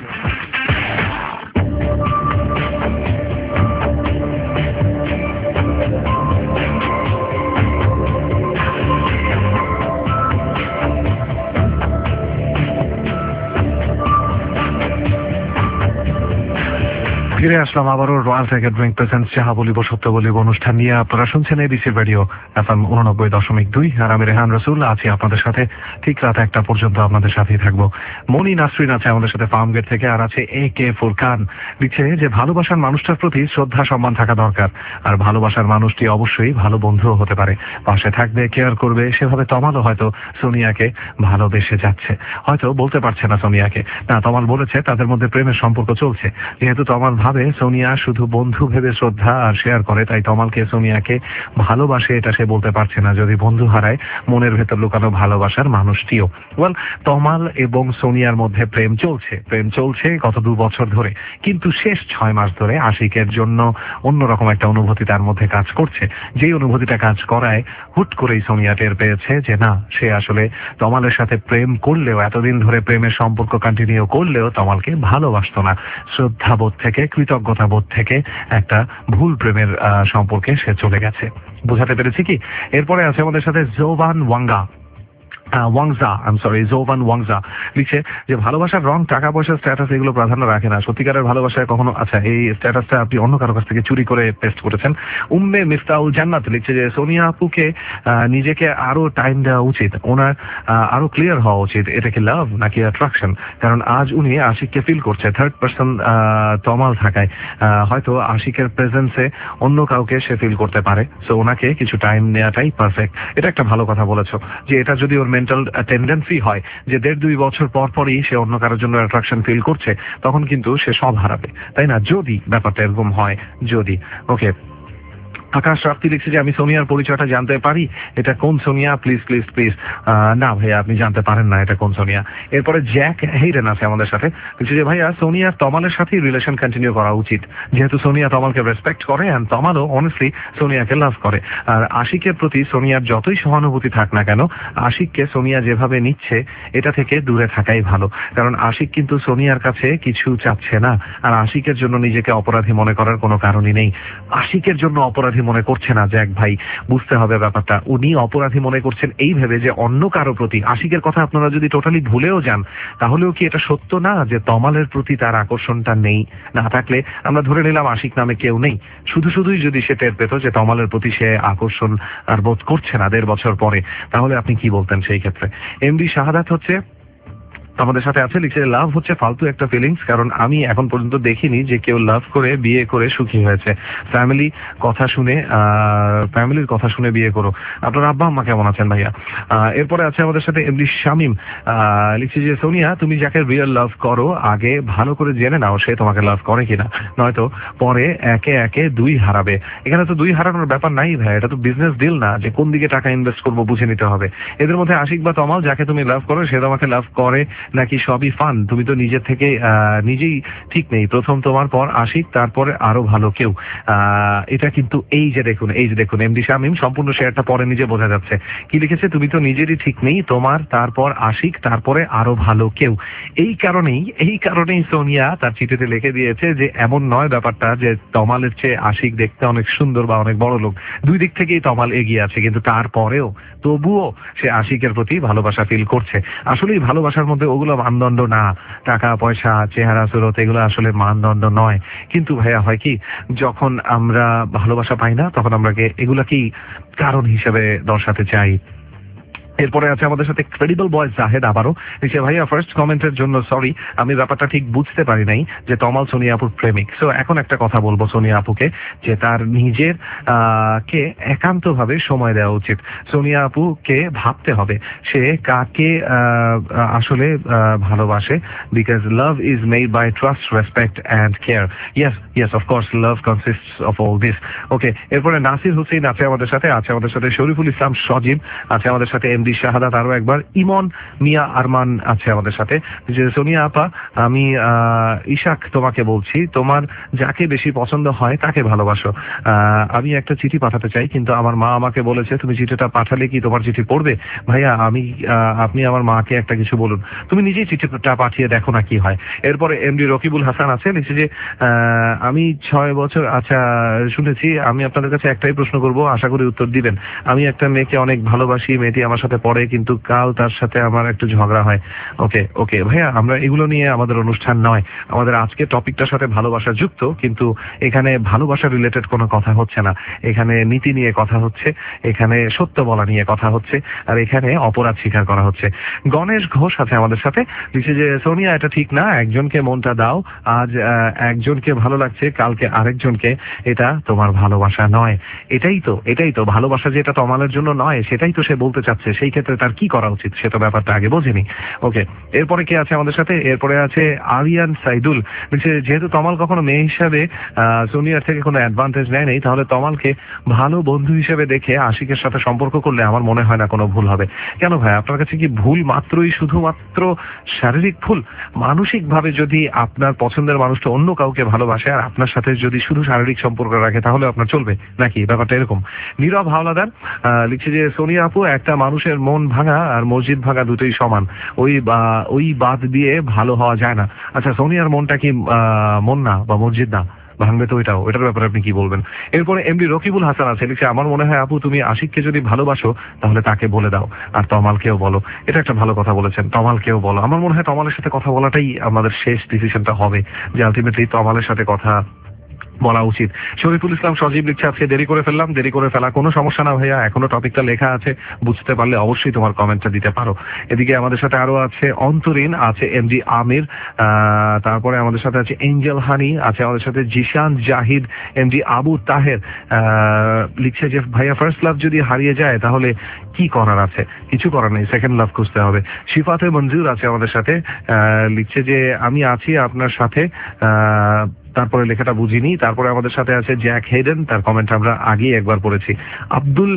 ফিরে আসলাম আবারও রয়্যাল টাইগার ড্রিঙ্ক প্রেজেন্টস যাহা বলিব সত্য বলিব অনুষ্ঠান নিয়ে। আপনারা শুনছেন এবিসি রেডিও FM 89.2 আর আমি রেহান রসুল আছি আপনাদের সাথে ঠিক রাত 1টা পর্যন্ত আপনাদের সাথেই থাকবো। মনি নাসরিন আছে আমাদের সাথে ফার্মগেট থেকে, আর আছে AK ফুরকান লিখছে যে ভালোবাসার মানুষটার প্রতি শ্রদ্ধা সম্মান থাকা দরকার, আর ভালোবাসার মানুষটি অবশ্যই ভালো বন্ধুও হতে পারে, পাশে থাকবে, কেয়ার করবে। সেভাবে তমালও হয়তো সোনিয়াকে ভালোবেসে যাচ্ছে, হয়তো বলতে পারছে না সোনিয়াকে। না, তমাল বলেছে তাদের মধ্যে প্রেমের সম্পর্ক চলছে। যেহেতু তমাল ভাবে সোনিয়া শুধু বন্ধু ভেবে শ্রদ্ধা আর শেয়ার করে, তাই তমালকে সোনিয়াকে ভালোবাসে এটা সে বলতে পারছে না। যদি বন্ধু হারায় মনের ভেতর লুকানো ভালোবাসার মানুষটিও। ওয়েল, তমাল এবং সোনিয়ার মধ্যে প্রেম চলছে গত 2 বছর ধরে, কিন্তু শেষ 6 মাস ধরে আশিকের জন্য অন্যরকম একটা অনুভূতি তার মধ্যে কাজ করছে। যেই অনুভূতিটা কাজ করায় হুট করেই সোনিয়া টের পেয়েছে যে না, সে আসলে তমালের সাথে প্রেম করলেও, এতদিন ধরে প্রেমের সম্পর্ক কন্টিনিউ করলেও তমালকে ভালোবাসতো না। শ্রদ্ধাবোধ থেকে, কৃতজ্ঞতাবোধ থেকে একটা ভুল প্রেমের সম্পর্কে সে চলে গেছে। বুঝাতে পেরেছি কি? এরপরে আছে আমাদের সাথে জোভান ওয়াংজা লিখছে যে ভালোবাসার রং, টাকা পয়সা, স্ট্যাটাস এগুলো প্রাধান্য রাখে না। সত্যিকারের ভালোবাসায় কখনো, আচ্ছা এই স্ট্যাটাসটা আপনি অন্য কারো কাছ থেকে চুরি করে পেস্ট করেছেন। উম্মে মিফতাউল জান্নাত লিখছে যে সোনিয়া আপুকে নিজেকে আরো টাইম দেওয়া উচিত, ওনার আরো ক্লিয়ার হওয়া উচিত, এটা কি লাভ নাকি অ্যাট্রাকশন? কারণ আজ উনি আশিককে ফিল করছে, থার্ড পার্সন তমাল থাকায় হয়তো আশিকের প্রেজেন্সে অন্য কাউকে সে ফিল করতে পারে। সো ওনাকে কিছু টাইম নেওয়াটাই পারফেক্ট। এটা একটা ভালো কথা বলেছো, যে এটা যদি ওর মেন্টাল টেন্ডেন্সি হয় যে 1.5-2 বছর পরই সে অন্য কারোর জন্য অ্যাট্রাকশন ফিল করছে, তখন কিন্তু সে সব হারাবে, তাই না? যদি ব্যাপারটা এরকম হয়, যদি। ওকে, আকাশ রাপ্তি লিখছে যে আমি সোনিয়ার পরিচয়টা জানতে পারি, এটা কোন সোনিয়া? Please please please. না ভাইয়া, আপনি জানতে পারেন না এটা কোন সোনিয়া। এরপরে জ্যাক হেইডেন আছে আমাদের সাথে, লিখছে যে ভাইয়া সোনিয়ার তমালের সাথেই রিলেশন কন্টিনিউ করা উচিত, যেহেতু সোনিয়া তমালকে রেসপেক্ট করে অ্যান্ড তমালও অনেস্টলি সোনিয়াকে লাভ করে। আর আশিকের প্রতি সোনিয়ার যতই সহানুভূতি থাক না কেন, আশিককে সোনিয়া যেভাবে নিচ্ছে এটা থেকে দূরে থাকাই ভালো। কারণ আশিক কিন্তু সোনিয়ার কাছে কিছু চাচ্ছে না, আর আশিকের জন্য নিজেকে অপরাধী মনে করার কোনো কারণই নেই। আশিকের জন্য অপরাধী মনে করছে না জ্যাক ভাই, বুঝতে হবে ব্যাপারটা। উনি অপরাধী মনে করছেন এই ভেবে যে অন্য কারো প্রতি। আশিকের কথা আপনারা যদি টোটালি ভুলেও যান, তাহলেও কি এটা সত্য না যে তমালের প্রতি তার আকর্ষণটা নেই? না থাকলে আমরা ধরে নিলাম আশিক নামে কেউ নেই। শুধুই যদি সে টের পেত যে তমালের প্রতি সে আকর্ষণ আর বোধ করছে না 1.5 বছর পরে, তাহলে আপনি কি বলতেন সেই ক্ষেত্রে? এমডি শাহাদাত হচ্ছে আমাদের সাথে আছে, লিখছে লাভ হচ্ছে ফালতু একটা ফিলিংস, কারণ আমি এখন পর্যন্ত দেখিনি যে কেউ লাভ করে বিয়ে করে সুখী হয়েছে। ফ্যামিলির কথা শুনে বিয়ে করো। আপনার আব্বা আম্মা কেমন আছেন ভাইয়া? এরপরে আছে আমাদের সাথে এমডি শামীম, লিখছে যে সোনিয়া তুমি যাকে রিয়েল লাভ করো আগে ভালো করে জেনে নাও সে তোমাকে লাভ করে কিনা, নয়তো পরে একে একে দুই হারাবে। এখানে তো দুই হারানোর ব্যাপার নাই ভাই, এটা তো বিজনেস ডিল না যে কোন দিকে টাকা ইনভেস্ট করবো বুঝে নিতে হবে। এদের মধ্যে আশিক বা তমাল যাকে তুমি লাভ করো সে তোমাকে লাভ করে নাকি সবই ফান, তুমি তো নিজের থেকে নিজেই ঠিক নেই। প্রথম তোমার, পর আশিক, তারপরে আরো ভালো কেউ। এটা কিন্তু এই যে দেখুন এমডি শামীম সম্পূর্ণ শেয়ারটা পরে নিজে বোঝা যাচ্ছে কি লিখেছে, তুমি তো নিজেরই ঠিক নেই, তোমার, তারপর আশিক, তারপরে আরো ভালো কেউ। এই কারণেই সোনিয়া তার চিঠিতে লিখে দিয়েছে যে এমন নয় ব্যাপারটা যে তমালের চেয়ে আশিক দেখতে অনেক সুন্দর বা অনেক বড় লোক, দুই দিক থেকেই তমাল এগিয়ে আছে, কিন্তু তারপরেও তবুও সে আশিকের প্রতি ভালোবাসা ফিল করছে। আসলে এই ভালোবাসার মধ্যে ওগুলো মানদণ্ড না, টাকা পয়সা চেহারা সুরত এগুলো আসলে মানদণ্ড নয়। কিন্তু ভাইয়া হয় কি, যখন আমরা ভালোবাসা পাই না তখন আমরা এগুলাকেই কারণ হিসেবে দর্শাতে চাই। এরপরে আছে আমাদের সাথে ক্রেডিবল বয় জাহেদ আবারও লিখছে, ভাইয়া ফার্স্ট কমেন্টের জন্য সরি, আমি ব্যাপারটা ঠিক বুঝতে পারি নাই যে তমাল সোনিয়া আপুর প্রেমিক। সো এখন একটা কথা বলবো সোনিয়া আপুকে, যে তার নিজের কে একান্ত ভাবে সময় দেওয়া উচিত। সোনিয়া আপুকে ভাবতে হবে সে কাকে আসলে ভালোবাসে, because love is made by trust, respect and care. Yes of course love consists of all this. Okay, এরপরে নাসির হুসেন আছে আমাদের সাথে শরীফুল ইসলাম সজীব আছে আমাদের সাথে, এমডি শাহাদাত আরো একবার, ইমন মিয়া আরমান আছে আমাদের সাথে। যে সোনিয়া আপা, আমি ইশাক তোমাকে বলছি, তোমার যাকে বেশি পছন্দ হয় তাকে ভালোবাসো। আমি একটা চিঠি পাঠাতে চাই, কিন্তু আমার মা আমাকে বলেছে তুমি চিঠিটা পাঠালে কি তোমার চিঠি পড়বে? ভাইয়া আপনি আমার মাকে একটা কিছু বলুন, তুমি নিজেই চিঠিটা পাঠিয়ে দেখো না কি হয়। এরপরে এমডি রকিবুল হাসান আছে, লিখছে যে আমি 6 বছর, আচ্ছা শুনেছি, আমি আপনাদের কাছে একটাই প্রশ্ন করব, আশা করি উত্তর দিবেন। আমি একটা মেয়েকে অনেক ভালোবাসি, মেয়েটি আমার সাথে পড়ে, কিন্তু কাল তার সাথে আমার একটু ঝগড়া হয়। ওকে ভাইয়া, আমরা এগুলো নিয়ে আমাদের অনুষ্ঠান নয়, আমাদের আজকে টপিকটার সাথে ভালোবাসা যুক্ত, কিন্তু এখানে ভালোবাসা রিলেটেড কোনো কথা হচ্ছে না, এখানে নীতি নিয়ে কথা হচ্ছে, এখানে সত্য বলা নিয়ে কথা হচ্ছে, আর এখানে অপরাধ স্বীকার করা হচ্ছে। গণেশ ঘোষ আছে আমাদের সাথে, লিখছে যে সোনিয়া এটা ঠিক না, একজনকে মনটা দাও, আজ একজনকে ভালো লাগছে কালকে আরেকজনকে, এটা তোমার ভালোবাসা নয়। এটাই তো ভালোবাসা, যেটা তমালের জন্য নয় সেটাই তো সে বলতে চাচ্ছে, সেই ক্ষেত্রে তার কি করা উচিত সে তো ব্যাপারটা আগে বোঝেনি। ওকে, এরপরে কে আছে আমাদের সাথে? এরপরে আছে আরিয়ান সাইদুল, যেহেতু তমাল কখনো মেয়ে হিসাবে সোনিয়ার থেকে কোনো অ্যাডভান্টেজ নেয় নেই, তাহলে তমালকে ভালো বন্ধু হিসেবে দেখে আশিকের সাথে সম্পর্ক করলে আমার মনে হয় না কোনো ভুল হবে। কেন ভাই, আপনার কাছে কি ভুল শুধুমাত্র শারীরিক ভুল? মানসিক ভাবে যদি আপনার পছন্দের মানুষটা অন্য কাউকে ভালোবাসে আর আপনার সাথে যদি শুধু শারীরিক সম্পর্ক রাখে, তাহলে আপনার চলবে নাকি? ব্যাপারটা এরকম। নীরব হাওলাদার লিখছে যে সোনিয়া আপু, একটা মানুষের মন ভাঙা আর মসজিদ ভাঙা দুটোই সমান, ওই বাদ দিয়ে ভালো হওয়া যায় না। আচ্ছা, সোনিয়ার মনটা কি মন না বা মসজিদ না, ভাঙবে তো ওইটার ব্যাপারে আপনি কি বলবেন? এরপরে এমডি রকিবুল হাসান আছে, লিখছে আমার মনে হয় আপু তুমি আশিককে যদি ভালোবাসো তাহলে তাকে বলে দাও, আর তমালকেও বলো। এটা একটা ভালো কথা বলেছেন, তমালকেও বলো। আমার মনে হয় তমালের সাথে কথা বলাটাই আমাদের শেষ ডিসিশনটা হবে, যে আলটিমেটলি তমালের সাথে কথা বলা উচিত। শরীফুল ইসলাম সজীব লিখছে, আজকে দেরি করে ফেলা কোনো সমস্যা না ভাইয়া, এখনো টপিকটা লেখা আছে, বুঝতে পারলে অবশ্যই তোমার কমেন্টটা দিতে পারো। এদিকে আমাদের সাথে আরো আছে অন্তরীণ, আছে এমডি আমির, তারপরে আমাদের সাথে আছে এঞ্জেল হানি, আছে আমাদের সাথে জিশান জাহিদ, এমডি আবু তাহের লিখছে যে ভাইয়া ফার্স্ট লাভ যদি হারিয়ে যায় তাহলে কি করার আছে? কিছু করার নেই, সেকেন্ড লাভ খুঁজতে হবে। শিফাতে মঞ্জুর আছে আমাদের সাথে, লিখছে যে আমি আছি আপনার সাথে, তারপরে লেখাটা বুঝিনি। তারপরে আমাদের সাথে আছে জ্যাক হেডেন, তার কমেন্ট আমরা আগেই একবার পড়েছি। আব্দুল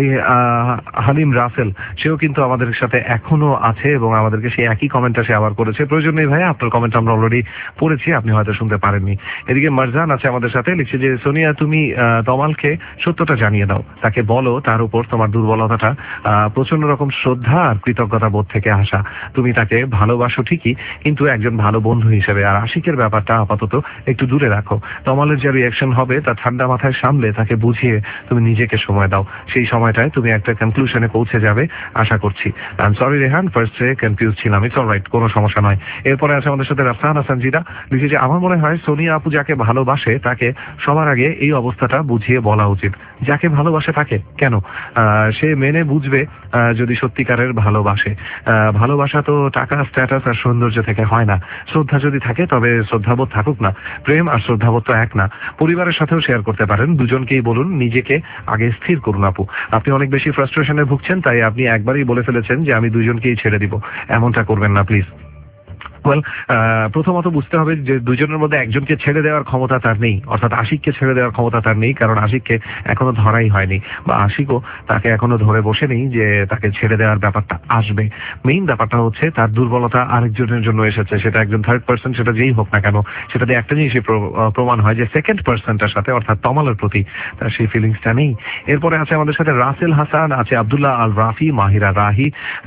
হালিম রাসেল, সেও কিন্তু আমাদের সাথে এখনো আছে এবং আমাদেরকে সেই একই কমেন্টটা সে আবার করেছে। প্রয়োজন নেই ভাই, আপনার কমেন্ট আমরা অলরেডি পড়েছি, আপনি হয়তো শুনতে পারেননি। এদিকে মারজান আছে আমাদের সাথে, লিখছে যে সোনিয়া তুমি তমালকে সত্যটা জানিয়ে দাও, তাকে বলো তার উপর তোমার দুর্বলতাটা প্রচন্ড রকম শ্রদ্ধা আর কৃতজ্ঞতা বোধ থেকে আসা। তুমি তাকে ভালোবাসো ঠিকই, কিন্তু একজন ভালো বন্ধু হিসেবে। আর আশিকের ব্যাপারটা আপাতত একটু একটু দূরে রাখো। তমালের যে রিয়াকশন হবে তা ঠান্ডা মাথায় সামলে তাকে বুঝিয়ে তুমি নিজেকে সময় দাও। সেই সময়টায় তুমি একটা কনক্লুশনে পৌঁছে যাবে আশা করছি। আই এম সরি রেহান, ফার্স্টে কনফিউজ ছিলাম, ইটস অলরাইট, কোনো সমস্যা নয়। এরপরে আছে আমাদের সাথে রাফসান হাসান জিদা, লিখেছে আমার মনে হয় সোনিয়া আপু যাকে ভালোবাসে তাকে সবার আগে এই অবস্থাটা বুঝিয়ে বলা উচিত। যাকে ভালোবাসে তাকে কেন? সে মেনে বুঝবে যদি সত্যিকারের ভালোবাসে। ভালোবাসা তো টাকা, স্ট্যাটাস আর সৌন্দর্য থেকে হয় না। শ্রদ্ধা যদি থাকে তবে শ্রদ্ধাবোধ থাকুক না। প্রেম আর শ্রদ্ধাবোধ তো এক না। পরিবারের সাথেও শেয়ার করতে পারেন, দুজনকেই বলুন নিজেকে আগে স্থির করুন আপু। আপনি অনেক বেশি ফ্রাস্ট্রেশনে ভুগছেন, তাই আপনি একবারই বলে ফেলেছেন যে আমি দুজনকেই ছেড়ে দিব। এমনটা করবেন না প্লিজ। ওয়েল, প্রথমত বুঝতে হবে যে দুজনের মধ্যে একজনকে ছেড়ে দেওয়ার ক্ষমতা তার নেই, অর্থাৎ আশিককে ছেড়ে দেওয়ার ক্ষমতা তার নেই, কারণ আশিককে এখনো ধরাই হয়নি, বা আশিকও তাকে এখনো ধরে বসে নেই যে তাকে ছেড়ে দেওয়ার ব্যাপারটা আসবে। মেইন ব্যাপারটা হচ্ছে তার দুর্বলতা আরেকজনের জন্য এসেছে, সেটা একজন থার্ড পার্সন, সেটা যেই হোক না কেন। সেটাতে একটা জিনিসই প্রমাণ হয় যে সেকেন্ড পার্সনটার সাথে, অর্থাৎ তমালের প্রতি তার সেই ফিলিংসটা নেই। এরপরে আছে আমাদের সাথে রাসেল হাসান, আছে আব্দুল্লাহ আল রাফি, মাহিরা রাহি,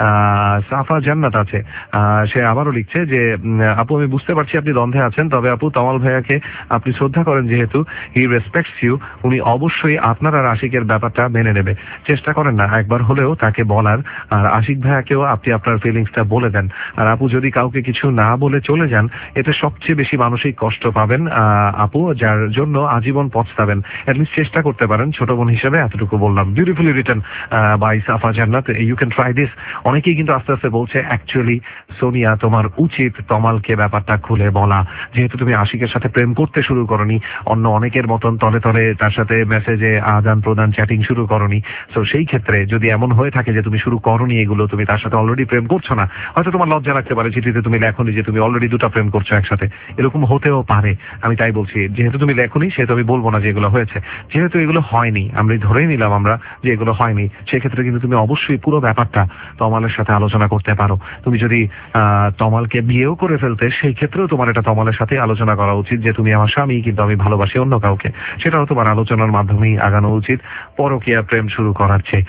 সাফা জান্নাত আছে। সে আবারও লিখছে যে আপু আমি বুঝতে পারছি আপনি দ্বন্দ্বে আছেন, তবে আপু তমাল ভাইয়াকে আপনি শ্রদ্ধা করেন যেহেতু, হি রেসপেক্টস ইউ, উনি অবশ্যই আপনার আর আশিকের ব্যাপারটা মেনে নেবে। চেষ্টা করেন না একবার হলেও তাকে বলার, আর আশিক ভাইয়াকেও আপনি আপনার ফিলিংসটা বলে দেন। আর আপু যদি কাউকে কিছু না বলে চলে যান, এতে সবচেয়ে বেশি মানসিক কষ্ট পাবেন আপু, যার জন্য আজীবন পছতাবেন। অ্যাটলিস্ট চেষ্টা করতে পারেন, ছোট বোন হিসেবে এতটুকু বললাম। বিউটিফুলি রিটেন বাই সাফা জান্নাত, ইউ ক্যান ট্রাই দিস। অনেকেই কিন্তু আস্তে আস্তে বলছে অ্যাকচুয়ালি সোনিয়া তোমার উচিত তমালকে ব্যাপারটা খুলে বলা, যেহেতু তুমি আশিকের সাথে প্রেম করতে শুরু করনি, অন্য অনেকের মতন তলে তলে তার সাথে মেসেজে আদান প্রদান চ্যাটিং শুরু করনি। তো সেই ক্ষেত্রে যদি এমন হয়ে থাকে যে তুমি শুরু করনি এগুলো, তুমি তার সাথে অলরেডি প্রেম করছো না, হয়তো তোমার লজ্জা লাগতে পারে চিঠিতে তুমি লেখনি যে তুমি অলরেডি দুটো প্রেম করছো একসাথে, এরকম হতেও পারে। আমি তাই বলছি, যেহেতু তুমি লেখনি সেহেতু আমি বলবো না যে এগুলো হয়েছে। যেহেতু এগুলো হয়নি, আমরা ধরেই নিলাম আমরা যে এগুলো হয়নি, সেক্ষেত্রে কিন্তু তুমি অবশ্যই পুরো ব্যাপারটা তমালের সাথে আলোচনা করতে পারো। তুমি যদি তমালকে বিয়েও করে ফেলতে, সেই ক্ষেত্রেও তোমার এটা তমালের সাথে আলোচনা করা উচিত যে তুমি আমার স্বামী, কিন্তু আমি ভালোবাসি অন্য কাউকে। সেটাও তোমার আলোচনার মাধ্যমেই আগানো উচিত, পরকীয়া প্রেম শুরু করার চেয়ে।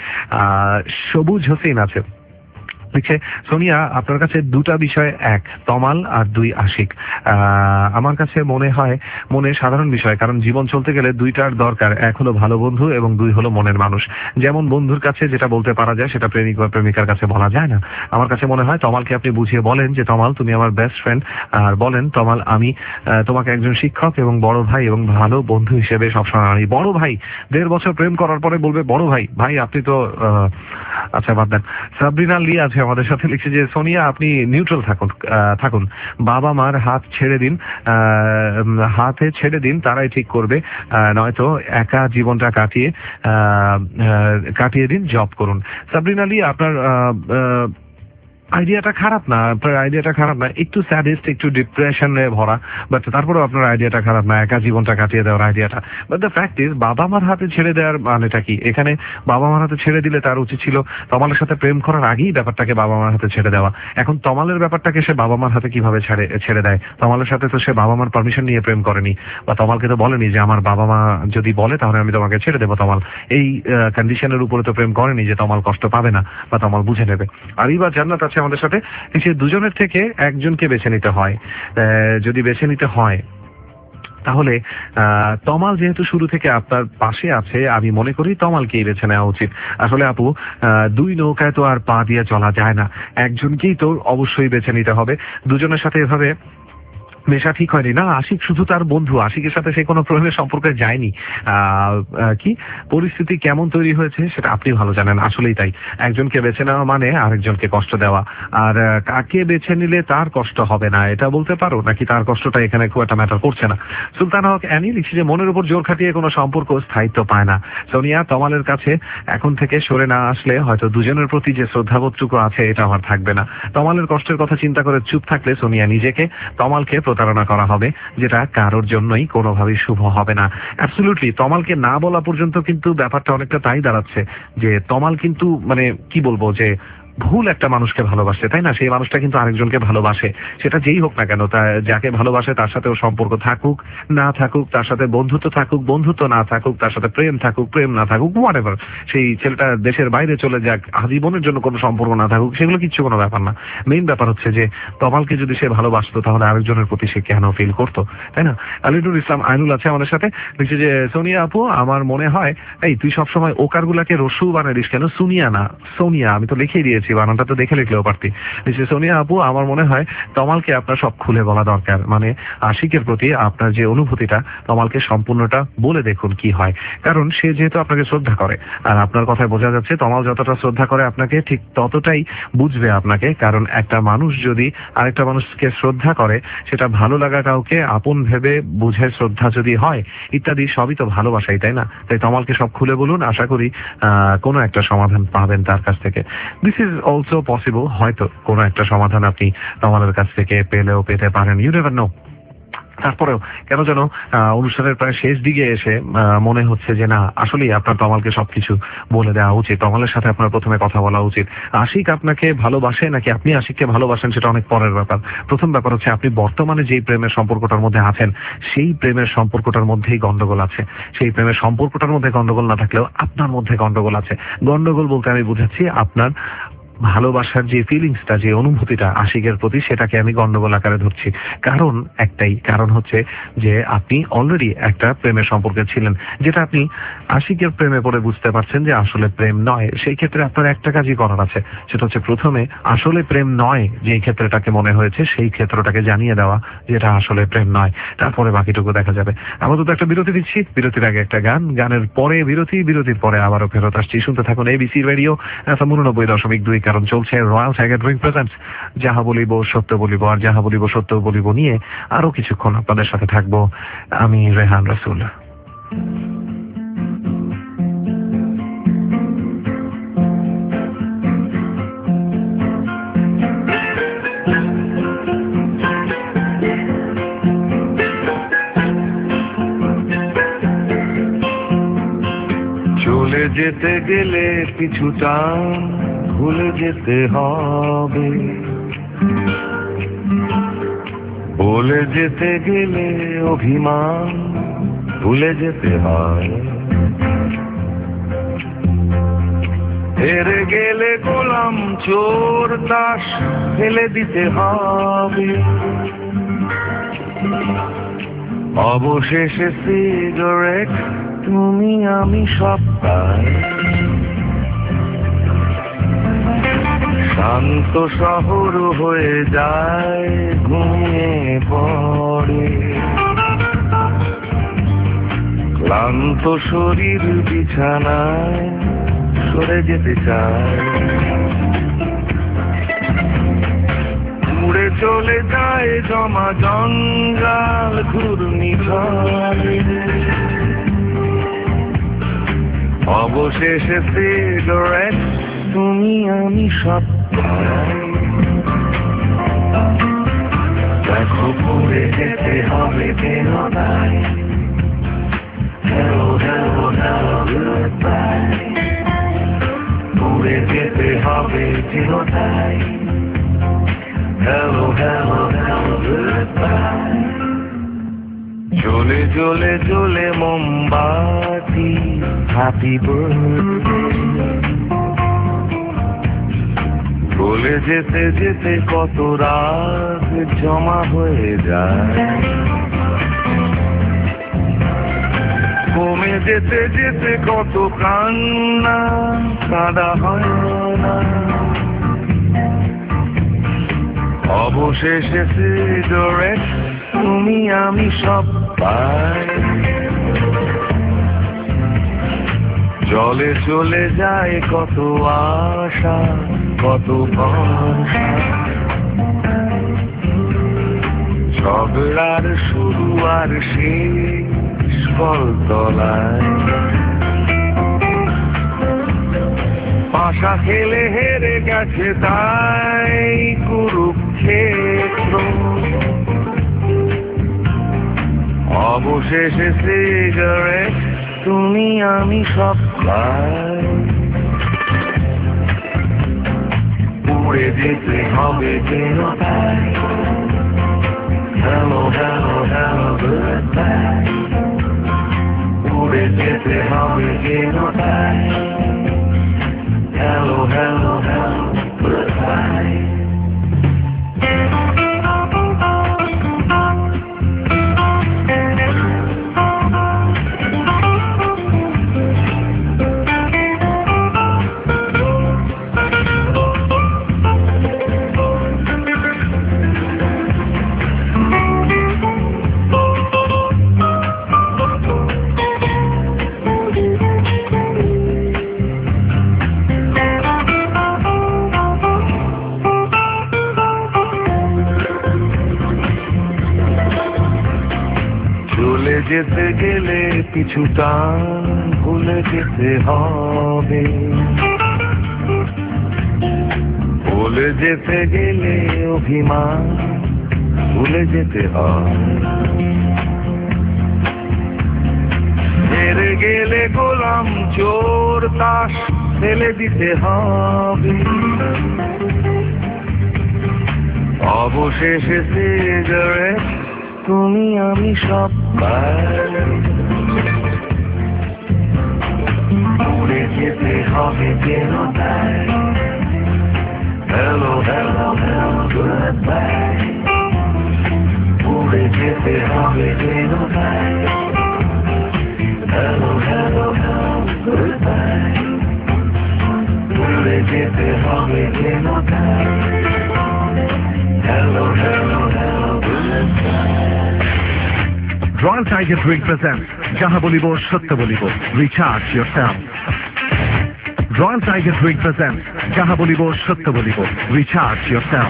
সবুজ হোসেন আছে, লিখছে সোনিয়া আপনার কাছে দুটা বিষয়, এক তমাল আর দুই আশিক। আমার কাছে মনে হয় মনে সাধারণ বিষয়, কারণ জীবন চলতে গেলে দুইটার দরকার, এক হলো ভালো বন্ধু এবং দুই হলো মনের মানুষ। যেমন বন্ধুর কাছে যেটা বলতে পারা যায় সেটা প্রেমিক বা প্রেমিকার কাছে বলা যায় না। আমার কাছে মনে হয় তমালকে আপনি বুঝিয়ে বলেন যে তমাল তুমি আমার বেস্ট ফ্রেন্ড, আর বলেন তমাল আমি তোমাকে একজন শিক্ষক এবং বড় ভাই এবং ভালো বন্ধু হিসেবে সবসময় আনি। বড় ভাই 1.5 বছর প্রেম করার পরে বলবে বড় ভাই? ভাই আপনি তো আচ্ছা বাদ দেন। সাবরিনা লি আছে আমাদের সাথে, লিখছে যে সোনিয়া আপনি নিউট্রাল থাকুন, বাবা মার হাত ছেড়ে দিন, হাতে ছেড়ে দিন, তারাই ঠিক করবে, নয়তো একা জীবনটা কাটিয়ে দিন, জব করুন। সাবরিনা লি আপনার আইডিয়াটা খারাপ না, আপনার আইডিয়াটা খারাপ না, একটু স্যাডিস্ট, একটু ডিপ্রেশনে ভরা, বাট তারপরেও আপনার আইডিয়াটা খারাপ না, একা জীবনটা কাটিয়ে দেওয়ার আইডিয়াটা। বাট দ্য ফ্যাক্ট ইজ বাবা মার হাতে ছেড়ে দেওয়ার মানেটা কি? এখানে বাবা মার হাতে ছেড়ে দিলে তার উচিত ছিল তমালের সাথে প্রেম করার আগেই ব্যাপারটাকে বাবা মার হাতে ছেড়ে দেওয়া। এখন তমালের ব্যাপারটাকে সে বাবা মার হাতে কিভাবে ছেড়ে দেয়? তমালের সাথে তো সে বাবা মার পারমিশন নিয়ে প্রেম করেনি, বা তমালকে তো বলেনি যে আমার বাবা মা যদি বলে তাহলে আমি তোমাকে ছেড়ে দেবো। তমাল এই কন্ডিশনের উপরে তো প্রেম করেনি যে তমাল কষ্ট পাবে না বা তমাল বুঝে নেবে। আর এইবার জান্নাত আছে আমাদের সাথে, সে দুজনের থেকে একজনকে বেছে নিতে হয়। যদি বেছে নিতে হয় তাহলে তমাল যেহেতু শুরু থেকে আপনার পাশে আছে, আমি মনে করি তমালকেই বেছে নেওয়া উচিত। আসলে আপু দুই নৌকায় তো আর পা দিয়ে চলা যায় না, একজনকেই তো অবশ্যই বেছে নিতে হবে। দুজনের সাথে এভাবে মেশা ঠিক হয়নি না। আশিক শুধু তার বন্ধু, আশিকের সাথে সে কোনো প্রেমের সম্পর্কে যায়নি। কি পরিস্থিতি কেমন তৈরি হয়েছে সেটা আপনি ভালো জানেন। আসলেই তাই, একজনকে বেছে নেওয়া মানে আরেকজনকে কষ্ট দেওয়া। আর কাকে বেছে নিলে তার কষ্ট হবে না এটা বলতে পারো, নাকি তার কষ্টটা এখানে খুব একটা ম্যাটার করছে না? সুলতান হক অ্যানি লিখছে যে মনের উপর জোর খাটিয়ে কোনো সম্পর্ক স্থায়িত্ব পায় না। সোনিয়া তমালের কাছে এখন থেকে সরে না আসলে হয়তো দুজনের প্রতি যে শ্রদ্ধাবোধটুকু আছে এটা আমার থাকবে না। তমালের কষ্টের কথা চিন্তা করে চুপ থাকলে সোনিয়া নিজেকে তমালকে প্রতারণা করা হবে, যেটা কারোর জন্যই কোনোভাবেই শুভ হবে না। অ্যাবসলিউটলি তমালকে না বলা পর্যন্ত কিন্তু ব্যাপারটা অনেকটা তাই দাঁড়াচ্ছে যে তমাল কিন্তু মানে কি বলবো যে ভুল একটা মানুষকে ভালোবাসে, তাই না? সেই মানুষটা কিন্তু আরেকজনকে ভালোবাসে, সেটা যেই হোক না কেন। তা যাকে ভালোবাসে তার সাথে ওর সম্পর্ক থাকুক না থাকুক, তার সাথে বন্ধুত্ব থাকুক বন্ধুত্ব না থাকুক, তার সাথে প্রেম থাকুক প্রেম না থাকুক, হোয়াটএভার, সেই ছেলেটা দেশের বাইরে চলে যাক, আজীবনের জন্য কোনো সম্পর্ক না থাকুক, সেগুলো কিচ্ছু কোনো ব্যাপার না। মেইন ব্যাপার হচ্ছে যে তমালকে যদি সে ভালোবাসতো তাহলে আরেকজনের প্রতি সে কেন ফিল করতো, তাই না? আলিনুর ইসলাম আইনুল আছে আমাদের সাথে, লিখছে যে সোনিয়া আপু আমার মনে হয়, এই তুই সবসময় ওকারগুলাকে রসু বানিয়ে দিস কেন? সুনিয়া না সোনিয়া, আমি তো লিখেই দিয়েছি, বানানটা তো দেখে লিখলেও পারতি। লিখছে সোনিয়া আপু আমার মনে হয় তমালকে আপনার সব খুলে বলা দরকার, মানে আশিকের প্রতি আপনার যে অনুভূতিটা তমালকে সম্পূর্ণটা বলে দেখুন কি হয়। কারণ সে যেহেতু আপনাকে শ্রদ্ধা করে, আর আপনার কথায় বোঝা যাচ্ছে তমাল যতটা শ্রদ্ধা করে আপনাকে ঠিক ততটাই বুঝবে আপনাকে। কারণ একটা মানুষ যদি আরেকটা মানুষকে শ্রদ্ধা করে, সেটা ভালো লাগা কাউকে আপন ভেবে বুঝে শ্রদ্ধা যদি হয় ইত্যাদি, সবই তো ভালোবাসাই, তাই না? তাই তমালকে সব খুলে বলুন, আশা করি কোনো একটা সমাধান পাবেন তার কাছ থেকে। দিস ইজ অলসো পসিবল, হয়তো কোনো একটা সমাধান আপনি তমালের কাছ থেকে পেলেও পেতে পারেন, ইউ নেভার নো। তারপরেও কেন যেন অনুষ্ঠানের প্রায় শেষ দিকে এসে মনে হচ্ছে যে না, আসলেই আপনার তমালকে সবকিছু বলে দেওয়া উচিত, তমালের সাথে আপনার প্রথমে কথা বলা উচিত। আশিক আপনাকে ভালোবাসে নাকি আপনি আশিককে ভালোবাসেন সেটা অনেক পরের ব্যাপার। প্রথম ব্যাপার হচ্ছে আপনি বর্তমানে যেই প্রেমের সম্পর্কটার মধ্যে আছেন সেই প্রেমের সম্পর্কটার মধ্যেই গন্ডগোল আছে। সেই প্রেমের সম্পর্কটার মধ্যে গন্ডগোল না থাকলেও আপনার মধ্যে গন্ডগোল আছে। গন্ডগোল বলতে আমি বুঝাচ্ছি আপনার ভালোবাসার যে ফিলিংসটা, যে অনুভূতিটা আশিকের প্রতি, সেটাকে আমি গন্ডগোল আকারে ধরছি। কারণ একটাই, কারণ হচ্ছে যে আপনি অলরেডি একটা প্রেমের সম্পর্কে ছিলেন, যেটা আপনি আশিকের প্রেমে পড়ে বুঝতে পারছেন যে আসলে প্রেম নয়। সেই ক্ষেত্রে আপনার একটা কাজই করার আছে, সেটা হচ্ছে প্রথমে আসলে প্রেম নয় যেই ক্ষেত্রটাকে মনে হয়েছে সেই ক্ষেত্রটাকে জানিয়ে দেওয়া যেটা আসলে প্রেম নয়, তারপরে বাকিটুকু দেখা যাবে। আমাদের তো একটা বিরতি দিচ্ছি, বিরতির আগে একটা গান, গানের পরে বিরতি, বিরতির পরে আবারও ফেরত আসছি। শুনতে থাকুন এবিসি রেডিও FM 89.2, কারণ চলছে রয়্যাল টাইগার ড্রিঙ্ক প্রেজেন্টস যাহা বলিব সত্য বলিব, আর যাহা বলিব সত্য বলিব নিয়ে আরো কিছুক্ষণ আপনাদের সাথে থাকবো আমি রেহান রাসূল। চলে যেতে গেলে পিছুটা ভুলে যেতে হবে, বলে যেতে গেলে অভিমান ভুলে যেতে হয়, হেরে গেলে গোলাম চোর দাস ফেলে দিতে হবে, অবশেষে সিগারেট তুমি আমি সব পাই, শান্ত শহর হয়ে যায় ঘুমিয়ে পড়ে, ক্লান্ত শরীর বিছানায় সরে যেতে চায়, উড়ে চলে যায় জমা জঞ্জাল ঘূর্ণিঝড়ে, অবশেষে সিগারেট তুমি আমি সব পাই, দেখো পড়ে যেতে হবে কেন তাই, হ্যালো হ্যালো হ্যালো গুডবাই, পড়ে যেতে হবে কেন তাই, হ্যালো হ্যালো হ্যালো গুডবাই, জ্বলে জ্বলে জ্বলে মোমবাতি হ্যাপি বার্থডে, বলে যেতে যেতে কত রাত জমা হয়ে যায়, কমে যেতে যেতে কত কান্না কাঁদা হয় না, অবশেষে সিগারেট তুমি আমি সব পাই, জলে চলে যায় কত আশা কত ভরসা, ঝগড়ার শুরু আর শেষ কলতলায়, পাশা খেলে হেরে গেছে তাই কুরুক্ষেত্র, অবশেষে সিগারেট তুমি আমি সব পাই, যেতে হবে কেন তাই হ্যালো হ্যালো হ্যালো গুডবাই উড়ে যেতে হবে কেন তাই হ্যালো হ্যালো হ্যালো গুডবাই যেতে গেলে পিছু টান ভুলে যেতে হবে ভুলে যেতে গেলে অভিমান ভুলে যেতে হবে হেরে গেলে গোলাম চোর তাস ফেলে দিতে হবে অবশেষে সিগারেট তুমি আমি সব উড়ে যেতে হবে কেন তাই হ্যালো হ্যালো হ্যালো গুডবাই উড়ে যেতে হবে কেন তাই হ্যালো হ্যালো হ্যালো গুডবাই উড়ে যেতে হবে কেন তাই hello hello hello goodbye Royal Tiger Drink presents Jaha Bolibo Shatya Bolibo. Recharge yourself. Royal Tiger Drink presents Jaha Bolibo Shatya Bolibo. Recharge yourself.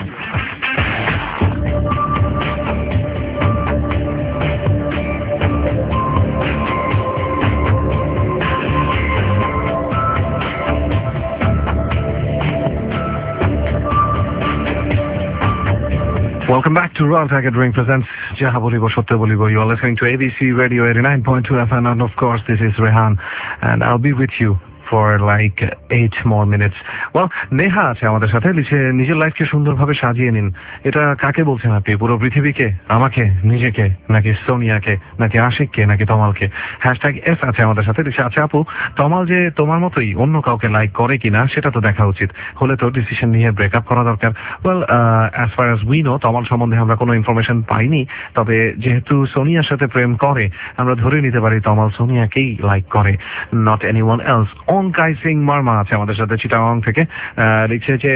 Welcome back to Royal Tiger Drink presents Jaha Bolibo Shatya Bolibo. You are listening to ABC Radio 89.2 FM, and of course this is Rehan, and I'll be with you for like 8 more minutes. Well, Neha আছে আমাদের সাথে, লিখে নিজের লাইফকে সুন্দরভাবে সাজিয়ে নিন। এটা কাকে বলছেন আপনি? পুরো পৃথিবীকে, আমাকে, নিজেকে, নাকি সোনিয়াকে, নাকি আশিককে, নাকি তমালকে? #S আছে আমাদের সাথে, লিখে আছে আপু তমাল যে তোমার মতোই অন্য কাউকে লাইক করে কিনা সেটা তো দেখা উচিত, হলে তো ডিসিশন নিয়ে ব্রেকআপ করা দরকার। Well, as far as we know Tamal সম্বন্ধে আমরা কোনো ইনফরমেশন পাইনি, তবে যেহেতু সোনিয়ার সাথে প্রেম করে আমরা ধরে নিতে পারি তমাল সোনিয়াকেই লাইক করে, not anyone else. Onkai Singh Marma আছে আমাদের সাথে চিটাগং থেকে, লিখছে যে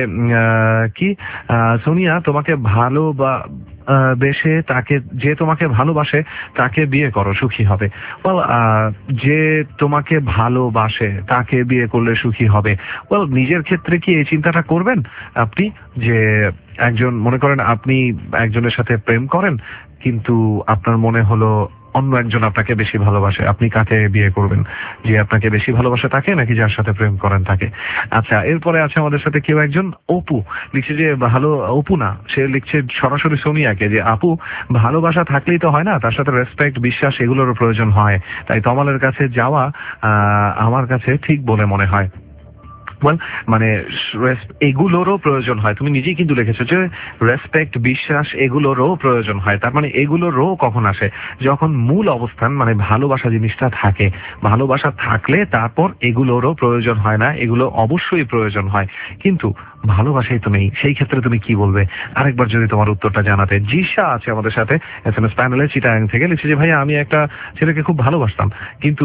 কি সোনিয়া তোমাকে ভালো বা বেশে তাকে, যে তোমাকে ভালোবাসে তাকে বিয়ে করো, সুখী হবে। ওয়েল, যে তোমাকে ভালোবাসে তাকে বিয়ে করলে সুখী হবে। ওয়েল, নিজের ক্ষেত্রে কি এই চিন্তাটা করবেন আপনি, যে একজন, মনে করেন আপনি একজনের সাথে প্রেম করেন কিন্তু আপনার মনে হলো অন্য একজন আপনাকে বেশি ভালোবাসে, আপনি কাকে বিয়ে করবেন? যে আপনাকে বেশি ভালোবাসে তাকে, নাকি যার সাথে প্রেম করেন তাকে? আচ্ছা, এরপরে আছে আমাদের সাথে কেউ একজন অপু, লিখছে যে ভালো, অপু না, সে লিখছে সরাসরি সোনিয়াকে, যে আপু ভালোবাসা থাকলেই তো হয় না, তার সাথে রেসপেক্ট, বিশ্বাস এগুলোরও প্রয়োজন হয়, তাই তমালের কাছে যাওয়া আমার কাছে ঠিক বলে মনে হয়। ওয়েল, মানে এগুলোরও প্রয়োজন হয়, তুমি নিজেই কিন্তু লিখেছো যে রেসপেক্ট, বিশ্বাস এগুলোরও প্রয়োজন হয়। তার মানে এগুলোরও কখন আসে? যখন মূল অবস্থান মানে ভালোবাসা জিনিসটা থাকে, ভালোবাসা থাকলে তারপর এগুলোরও প্রয়োজন হয় না, এগুলো অবশ্যই প্রয়োজন হয়, কিন্তু ভালোবাসাই তো নেই, সেই ক্ষেত্রে তুমি কি বলবে? আরেকবার যদি তোমার উত্তরটা জানাতে। জিশা আছে আমাদের সাথে SMS প্যানেলে চিটাগাং থেকে, লিখছে যে ভাইয়া আমি একটা ছেলেকে খুব ভালোবাসতাম, কিন্তু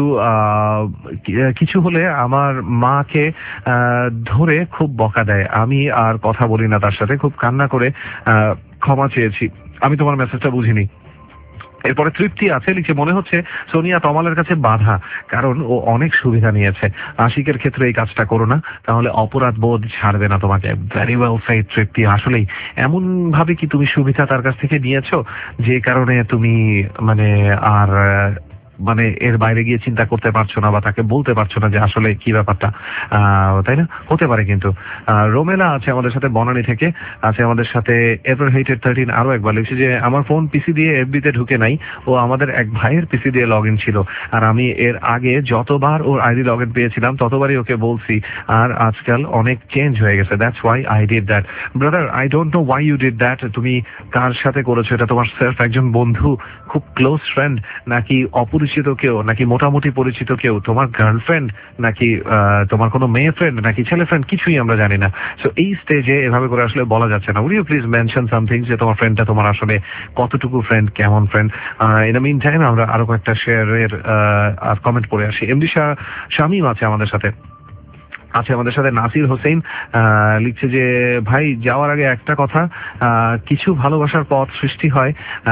কিছু হলে আমার মাকে ধরে খুব বকা দেয়, আমি আর কথা বলি না তার সাথে, খুব কান্না করে ক্ষমা চেয়েছি। আমি তোমার মেসেজটা বুঝিনি। এরপরে তৃপ্তি আছে, লিখে মনে হচ্ছে সোনিয়া তমালের কাছে বাধা, কারণ ও অনেক সুবিধা নিয়েছে, আশিকের ক্ষেত্রে এই কাজটা করো না, তাহলে অপরাধ বোধ ছাড়বে না তোমাকে। ভেরি ওয়েল সেড তৃপ্তি, আসলেই এমন ভাবে কি তুমি সুবিধা তার কাছ থেকে নিয়েছো যে কারণে তুমি মানে আর মানে এর বাইরে গিয়ে চিন্তা করতে পারছো না বা তাকে বলতে পারছো না যে আসলে কি ব্যাপারটা, তাই না? হতে পারে কিন্তু। রোমেলা আছে আমাদের সাথে বনানী থেকে, আছে আমাদের সাথে এভার হেটেড 13 আরো একবার লিখছে যে আমার ফোন পিসি দিয়ে এফবিতে ঢুকে নাই, ও আমাদের এক ভাইয়ের পিসি দিয়ে লগ ইন ছিল, আর আমি এর আগে যতবার ওর আইডি লগ ইন পেয়েছিলাম ততবারই ওকে বলছি, আর আজকাল অনেক চেঞ্জ হয়ে গেছে, that's why I did that. Brother, I don't know why you did that. তুমি কার সাথে করেছো এটা? তোমার সেলফ একজন বন্ধু, খুব ক্লোজ ফ্রেন্ড, নাকি অপরিচিত কেউ, নাকি মোটামুটি পরিচিত কেউ, তোমার গার্লফ্রেন্ড, নাকি তোমার কোনো মেয়ে ফ্রেন্ড, নাকি ছেলে ফ্রেন্ড, কিছুই আমরা জানি না। সো এই স্টেজে এভাবে করে আসলে বলা যাচ্ছে না। Will you please mention something যে তোমার ফ্রেন্ডটা তোমার আসলে কতটুকু ফ্রেন্ড, কেমন friend? In the meantime আমরা আরো কয়েকটা শেয়ারের কমেন্ট পড়ে আসি। এমডি শামীম আছে আমাদের সাথে, আছে আমাদের সাথে নাসির হোসেন লিখছে যে ভাই যাওয়ার আগে একটা কথা, কিছু ভালোবাসার পথ সৃষ্টি হয়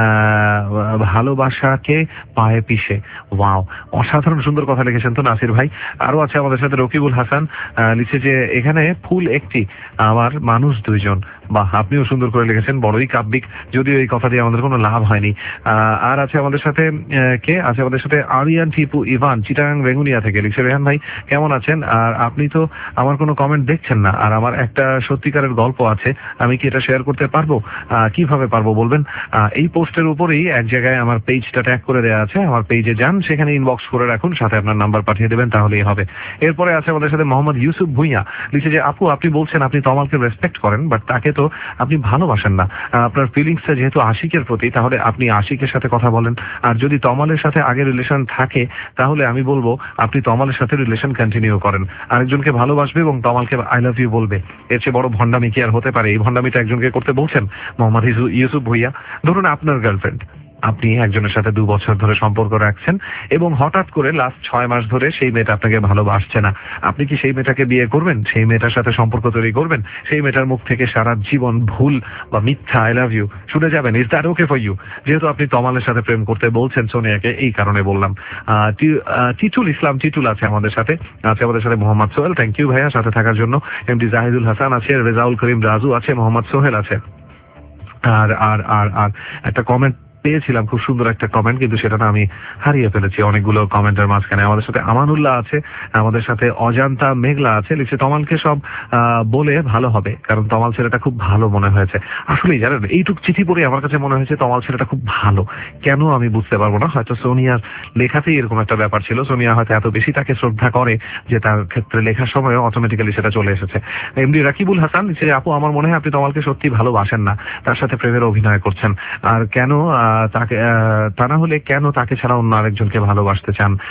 ভালোবাসাকে পায়ে পিষে। ওয়াও, অসাধারণ সুন্দর কথা লিখেছেন তো নাসির ভাই। আরো আছে আমাদের সাথে রকিবুল হাসান, লিখছে যে এখানে ফুল একটি, আমার মানুষ দুইজন। বাহ, আপনিও সুন্দর করে লিখেছেন, বড়ই কাব্যিক, যদিও এই কথা দিয়ে আমাদের কোনো লাভ হয়নি। আর আছে আমাদের সাথে কে আছে আমাদের সাথে, আরিয়ান টিপু ইভান চিটাগাং বেঙ্গুনিয়া থেকে লিখছে রেহান ভাই কেমন আছেন? আর আপনি তো আমার কোনো কমেন্ট দেখছেন না, আর আমার একটা সত্যিকারের গল্প আছে, আমি কি এটা শেয়ার করতে পারবো? কিভাবে পারবো বলবেন? এই পোস্টের উপরেই এক জায়গায় আমার পেজটা ট্যাগ করে দেওয়া আছে, আমার পেজে যান, সেখানে ইনবক্স করে রাখুন, সাথে আপনার নাম্বার পাঠিয়ে দেবেন, তাহলেই হবে। এরপরে আছে আমাদের সাথে মোহাম্মদ ইউসুফ ভুঁইয়া লিখছে যে আপু আপনি বলছেন আপনি তমালকে রেসপেক্ট করেন, বাট তাকে তো আপনি ভালোবাসেন না। আপনার ফিলিংসটা যেহেতু আশিকের প্রতি, তাহলে আপনি আশিকের সাথে কথা বলেন। আর যদি তমালের সাথে আগে রিলেশন থাকে, তাহলে আমি বলবো আপনি তমালের সাথে রিলেশন কন্টিনিউ করেন। আরেকজনকে ভালোবাসবে এবং তমালকে আই লাভ ইউ বলবে, এর চেয়ে বড় ভণ্ডামি কি আর হতে পারে? এই ভণ্ডামিটা একজনকে করতে বলছেন মোহাম্মদ ইউসুফ ভুঁইয়া। ধরুন আপনার গার্লফ্রেন্ড, আপনি একজনের সাথে 2 বছর ধরে সম্পর্ক রাখছেন এবং হঠাৎ করে লাস্ট 6 মাস ধরে সেই মেয়েটা আপনাকে ভালোবাসছে না। আপনি কি সেই মেয়েটাকে বিয়ে করবেন? সেই মেয়েটার সাথে সম্পর্ক তৈরি করবেন? সেই মেয়েটার মুখ থেকে সারা জীবন ভুল বা মিথ্যা আই লাভ ইউ শুনে যাবেন? Is that okay for you? যেহেতু আপনি তমালের সাথে প্রেম করতে বলছেন সোনিয়াকে, এই কারণে বললাম। টিটুল ইসলাম টিটুল আছে আমাদের সাথে, আছে আমাদের সাথে মোহাম্মদ সোহেল, থ্যাংক ইউ ভাইয়া সাথে থাকার জন্য। এমডি জাহিদুল হাসান আছে, রেজাউল করিম রাজু আছে, মোহাম্মদ সোহেল আছে। আর আর আর আর একটা কমেন্ট পেয়েছিলাম, খুব সুন্দর একটা কমেন্ট, কিন্তু সেটা না আমি হারিয়ে ফেলেছি অনেকগুলো কমেন্টের মাঝখানে। আমাদের সাথে আমানুল্লাহ আছে, আমাদের সাথে অজান্তা মেঘলা আছে, লিখছে তমালকে সব বলে ভালো হবে, কারণ তমাল ছেলেটা খুব ভালো মনে হয়েছে। আসলেই জানেন, এইটুক চিঠি পড়ে আমার কাছে মনে হয়েছে তমাল ছেলেটা খুব ভালো। কেন আমি বুঝতে পারবো না, হয়তো সোনিয়ার লেখাতেই এরকম একটা ব্যাপার ছিল। সোনিয়া হয়তো এত বেশি তাকে শ্রদ্ধা করে যে তার ক্ষেত্রে লেখার সময় অটোমেটিক্যালি সেটা চলে এসেছে। এমডি রাকিবুল হাসান লিখছে আপু আমার মনে হয় আপনি তমালকে সত্যি ভালোবাসেন না, তার সাথে প্রেমের অভিনয় করছেন। আর কেন তাকে, তা না হলে কেন তাকে ছাড়া অন্য আরেকজনকে ভালোবাসতে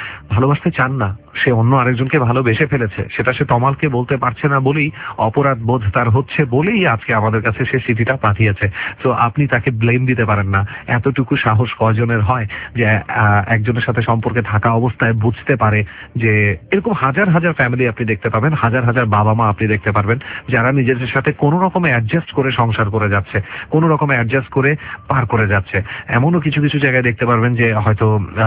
চান না? সে অন্য আরেকজনকে ভালোবেসে ফেলেছে, সেটা সে তমালকে বলতে পারছে না বলেই, অপরাধ বোধ তার হচ্ছে বলেই আজকে আমাদের কাছে সে চিঠিটা পাঠিয়েছে। তো আপনি তাকে ব্লেম দিতে পারেন না। এতটুকু সাহস কয়জনের হয় যে একজনের সাথে সম্পর্কে থাকা অবস্থায় বুঝতে পারে যে, এরকম হাজার হাজার ফ্যামিলি আপনি দেখতে পাবেন, হাজার হাজার বাবা মা আপনি দেখতে পারবেন, যারা নিজেদের সাথে কোনো রকমে অ্যাডজাস্ট করে সংসার করে যাচ্ছে, কোনো রকমে অ্যাডজাস্ট করে পার করে যাচ্ছে। এমনও কিছু কিছু জায়গায় দেখতে পারবেন যে হয়তো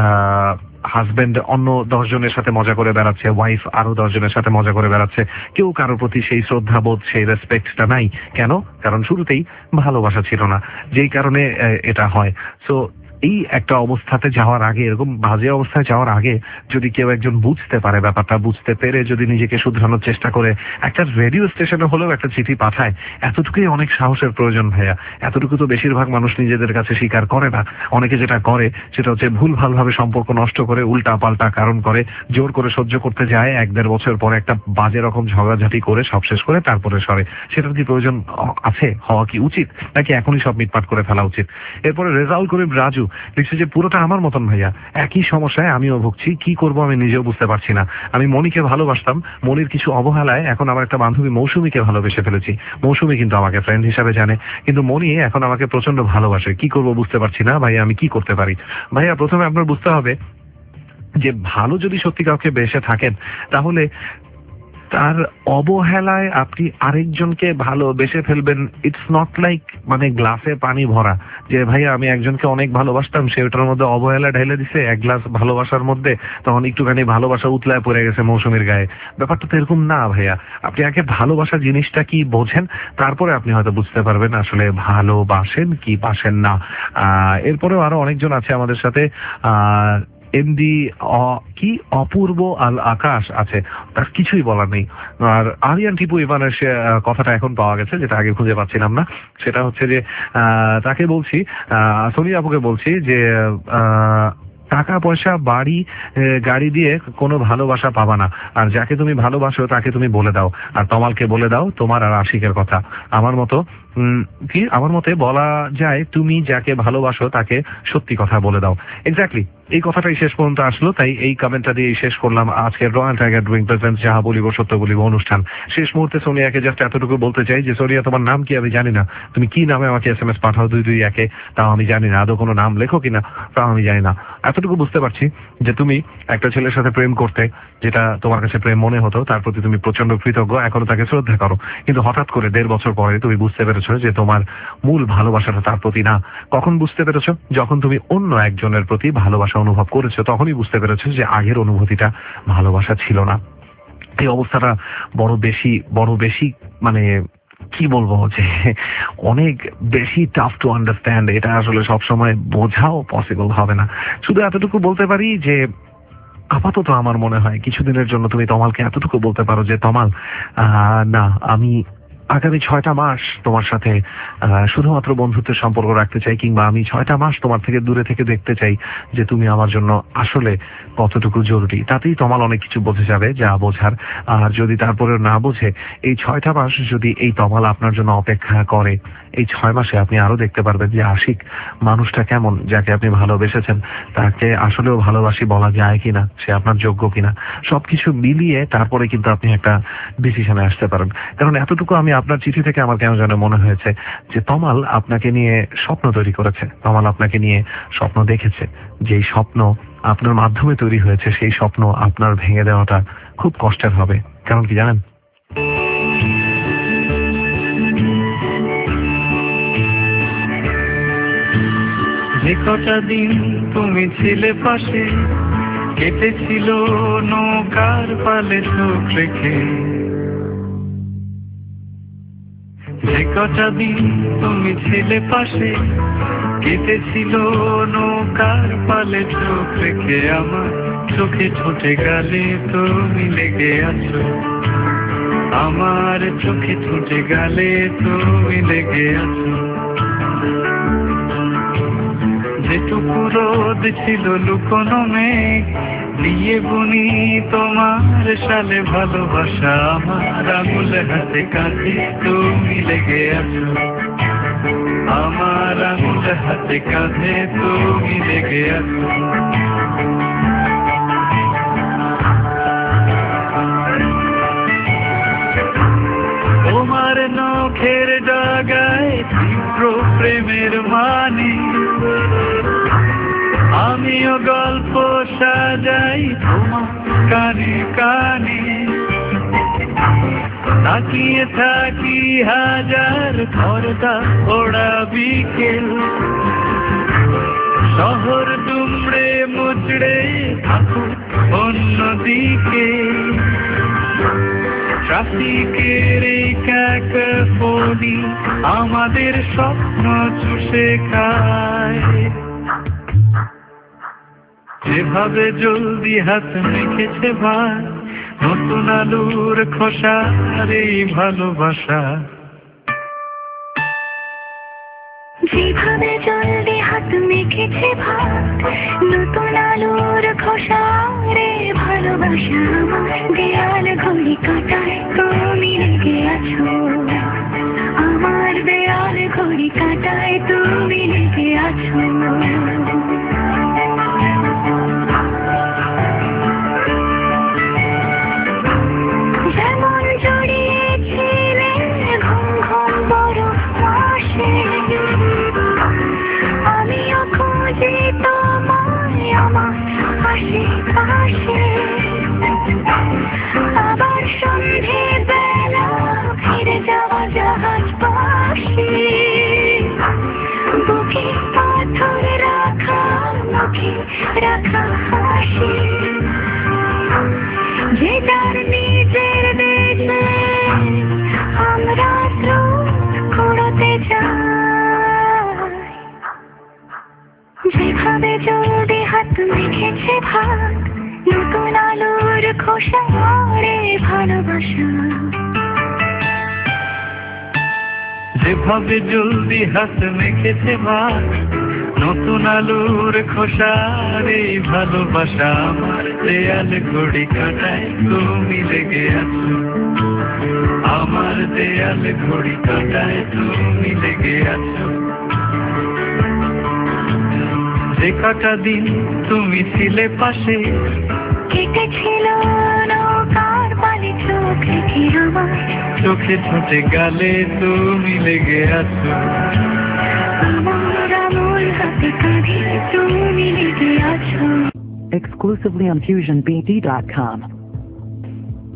হাজবেন্ড অন্য 10 জনের সাথে মজা করে বেড়াচ্ছে, ওয়াইফ আরো 10 জনের সাথে মজা করে বেড়াচ্ছে, কেউ কারোর প্রতি সেই শ্রদ্ধাবোধ, সেই রেসপেক্টটা নাই। কেন? কারণ শুরুতেই ভালোবাসা ছিল না, যেই কারণে এটা হয়। সো এই একটা অবস্থাতে যাওয়ার আগে, এরকম বাজে অবস্থায় যাওয়ার আগে, যদি কেউ একজন বুঝতে পারে ব্যাপারটা, বুঝতে পেরে যদি নিজেকে শুধরানোর চেষ্টা করে একটা রেডিও স্টেশনে হলেও একটা চিঠি পাঠায়, এতটুকুই অনেক সাহসের প্রয়োজন ভাইয়া। এতটুকু তো বেশিরভাগ মানুষ নিজেদের কাছে স্বীকার করে না। অনেকে যেটা করে সেটা হচ্ছে ভুল ভালভাবে সম্পর্ক নষ্ট করে, উল্টা পাল্টা কারণ করে, জোর করে সহ্য করতে যায়, 1-1.5 বছর পরে একটা বাজে রকম ঝগড়াঝাটি করে সব শেষ করে তারপরে সরে। সেটার কি প্রয়োজন আছে? হওয়া কি উচিত? নাকি এখনই সব মিটমাট করে ফেলা উচিত? এরপরে রেজাউল করিম রাজু লিখছে যে পুরোটা আমার মতন ভাইয়া, একই সমস্যায় আমিও ভুগছি, কি করব আমি নিজেও বুঝতে পারছি না। আমি মনিকে ভালোবাসতাম, মনির কিছু অবহেলায় এখন আমার একটা বান্ধবী মৌসুমীকে ভালোবেসে ফেলেছি। মৌসুমী কিন্তু আমাকে ফ্রেন্ড হিসাবে জানে, কিন্তু মনি এখন আমাকে প্রচন্ড ভালোবাসে। কি করব বুঝতে পারছি না ভাইয়া, আমি কি করতে পারি? ভাইয়া প্রথমে আপনার বুঝতে হবে যে ভালো যদি সত্যি কাউকে বেসে থাকেন, তাহলে তার অবহেলায় আপনি আরেকজনকে ভালোবেসে ফেলবেন। ইটস নট লাইক মানে গ্লাসে পানি ভরা, যে ভাইয়া আমি একজনকে অনেক ভালোবাসতাম, সে ওটার মধ্যে অবহেলা ঢেলে দিছে 1 গ্লাস ভালোবাসার মধ্যে, তখন একটুখানি ভালোবাসা উতলায় পড়ে গেছে মৌসুমীর গায়ে। ব্যাপারটা তো এরকম না ভাইয়া। আপনি আগে ভালোবাসা জিনিসটা কি বোঝেন, তারপরে আপনি হয়তো বুঝতে পারবেন আসলে ভালোবাসেন কি বাসেন না। এরপরেও আরো অনেকজন আছে আমাদের সাথে। এমডি কি অপূর্ব আল আকাশ আছে, তার কিছুই বলার নেই। আর আরিয়ান টিপু ইভানের কথাটা এখন পাওয়া গেছে, যেটা আগে খুঁজে পাচ্ছিলাম না। সেটা হচ্ছে যে তাকে বলছি, সোনিয়া আপুকে বলছি যে টাকা পয়সা বাড়ি গাড়ি দিয়ে কোনো ভালোবাসা পাবা না। আর যাকে তুমি ভালোবাসো তাকে তুমি বলে দাও, আর তমালকে বলে দাও তোমার আর আশিকের কথা। আমার মতো আমার মতে বলা যায়, তুমি যাকে ভালোবাসো তাকে সত্যি কথা বলে দাও। এক্স্যাক্টলি এই কথাটাই শেষ পর্যন্ত আসলো, তাই এই কমেন্টটা দিয়ে শেষ করলাম আজকের রয়্যাল টাইগার ড্রিং প্রেজেন্টস যাহা বলিব সত্য বলিব অনুষ্ঠান। শেষ মুহূর্তে সোনিয়াকে জাস্ট এতটুকু বলতে চাই যে সোনিয়া, তোমার নাম কি আমি জানি না, তুমি কি নামে আমাকে SMS পাঠাও 221-এ, তাও আমি জানি না। আদৌ কোনো নাম লেখো কিনা তাও আমি জানি না। এতটুকু বুঝতে পারছি যে তুমি একটা ছেলের সাথে প্রেম করতে, যেটা তোমার কাছে প্রেম মনে হতো, তার প্রতি তুমি প্রচন্ড কৃতজ্ঞ, এখনো তাকে শ্রদ্ধা করো। কিন্তু হঠাৎ করে 1.5 বছর পরে তুমি বুঝতে পেরেছো যে তোমার মূল ভালোবাসাটা তার প্রতি না। কখন বুঝতে পেরেছো? যখন তুমি অন্য একজনের প্রতি ভালোবাসা অনুভব করেছো, তখনই বুঝতে পেরেছো যে আগের অনুভূতিটা ভালোবাসা ছিল না। এই অবস্থাটা বড় বেশি মানে কি বলবো, যে অনেক বেশি টাফ টু আন্ডারস্ট্যান্ড। এটা আসলে সবসময় বোঝাও পসিবল হবে না। শুধু এতটুকু বলতে পারি যে আপাতত আমার মনে হয় কিছুদিনের জন্য তুমি তমালকে এতটুকু বলতে পারো যে তমাল, না, আমি আগামী 6টা মাস তোমার সাথে শুধুমাত্র বন্ধুত্বের সম্পর্ক রাখতে চাই, কিংবা আমি 6টা মাস তোমার থেকে দূরে থেকে দেখতে চাই যে তুমি আমার জন্য আসলে কতটুকু জরুরি। তাতেই তমাল অনেক কিছু বুঝে যাবে যা বোঝার। আর যদি তারপরে না বোঝে, এই 6টা মাস যদি এই তমাল আপনার জন্য অপেক্ষা করে, এই 6 মাসে আপনি আরো দেখতে পারবেন যে আশিক মানুষটা কেমন, যাকে আপনি ভালোবেসেছেন তাকে আসলেও ভালোবাসি বলা যায় কিনা, সে আপনার যোগ্য কিনা। সবকিছু মিলিয়ে তারপরে কিন্তু আপনি একটা ডিসিশনে আসতে পারেন। কারণ এতটুকু আমি আপনার চিঠি থেকে আমার কেন যেন মনে হয়েছে যে তমাল আপনাকে নিয়ে স্বপ্ন তৈরি করেছে, তমাল আপনাকে নিয়ে স্বপ্ন দেখেছে। যেই স্বপ্ন আপনার মাধ্যমে তৈরি হয়েছে, সেই স্বপ্ন আপনার ভেঙে দেওয়াটা খুব কষ্টের হবে। কারণ কি জানেন? যে কটা দিন তুমি ছিলে পাশে, কেটেছিল নৌকার পালে চোখ রেখে। যে কটা দিন তুমি ছিলে পাশে, কেটেছিল নৌকার পালে চোখ রেখে। আমার চোখে ঠোঁটে গালে তুমি লেগে আছো, আমার চোখে ঠোঁটে গালে তুমি লেগে আছো। যেটুকু রোদ ছিল লুকোনো মেঘ দিয়ে বুনি তোমার সালে ভালোবাসা। আমার আঙুল হাতে কাঁধে তুমি লেগে আছো, আমার আঙুল হাতে কাঁধে তুমি লেগে আছো। তোমার নখের ডাগায় তীব্র প্রেমের মানে, আমিও গল্প সাজাই তোমার কানে কানে। তাকিয়ে থাকি হাজার পর্দা ওড়া বিকেল, শহর দুমড়ে মুচড়ে থাকুক অন্যদিকে। ট্রাফিকের এই ক্যাকোফোনি আমাদের স্বপ্ন চুষে খায়। যেভাবে জলদি হাত মেখেছে ভাই নতুন আলুর খোসার এই ভালোবাসা। যেভাবে জলদি হাত মেখেছে ভাত নতুন আলুর খোসার এই ভালোবাসা। আমার দেয়াল ঘড়ি কাঁটায় তুমি লেগে আছো, আমার দেয়াল ঘড়ি কাঁটায় তুমি লেগে আছো। যেমন জড়িয়েছিলে ঘুম ঘুম বড় মাসে, আমিও খুঁজি তোমায় আমার আশেপাশে। আবার সন্ধে বেলা ফিরে যাওয়া জাহাজ পাশে, বুকে পাথর রাখা মুখে রাখা হাসি। যে যার নিজের দেশে আমরা স্রোত কুড়োতে যাই। যেভাবে জলদি হাত মেখে মেখেছে ভাগ নতুন আলোর খোসা রে ভালোবাসা যেভাবে জলদি হাত মেখেছে ভাগ নতুন আলোর খোসা রে ভালোবাসা আমার দেয়াল ঘড়ি কাটায় তুমি লেগে আছো আমার দেয়াল ঘড়ি কাটায় তুমি লেগে আছো যে কটা দিন তুমি ছিলে পাশে কেটেছিল নৌকার পালে চোখ রেখে আমার চোখে ছোটে গালে তুমি লেগে আছো আমার আমল হাতে কাঁধে তুমি লেগে আছো Exclusively on FusionBD.com.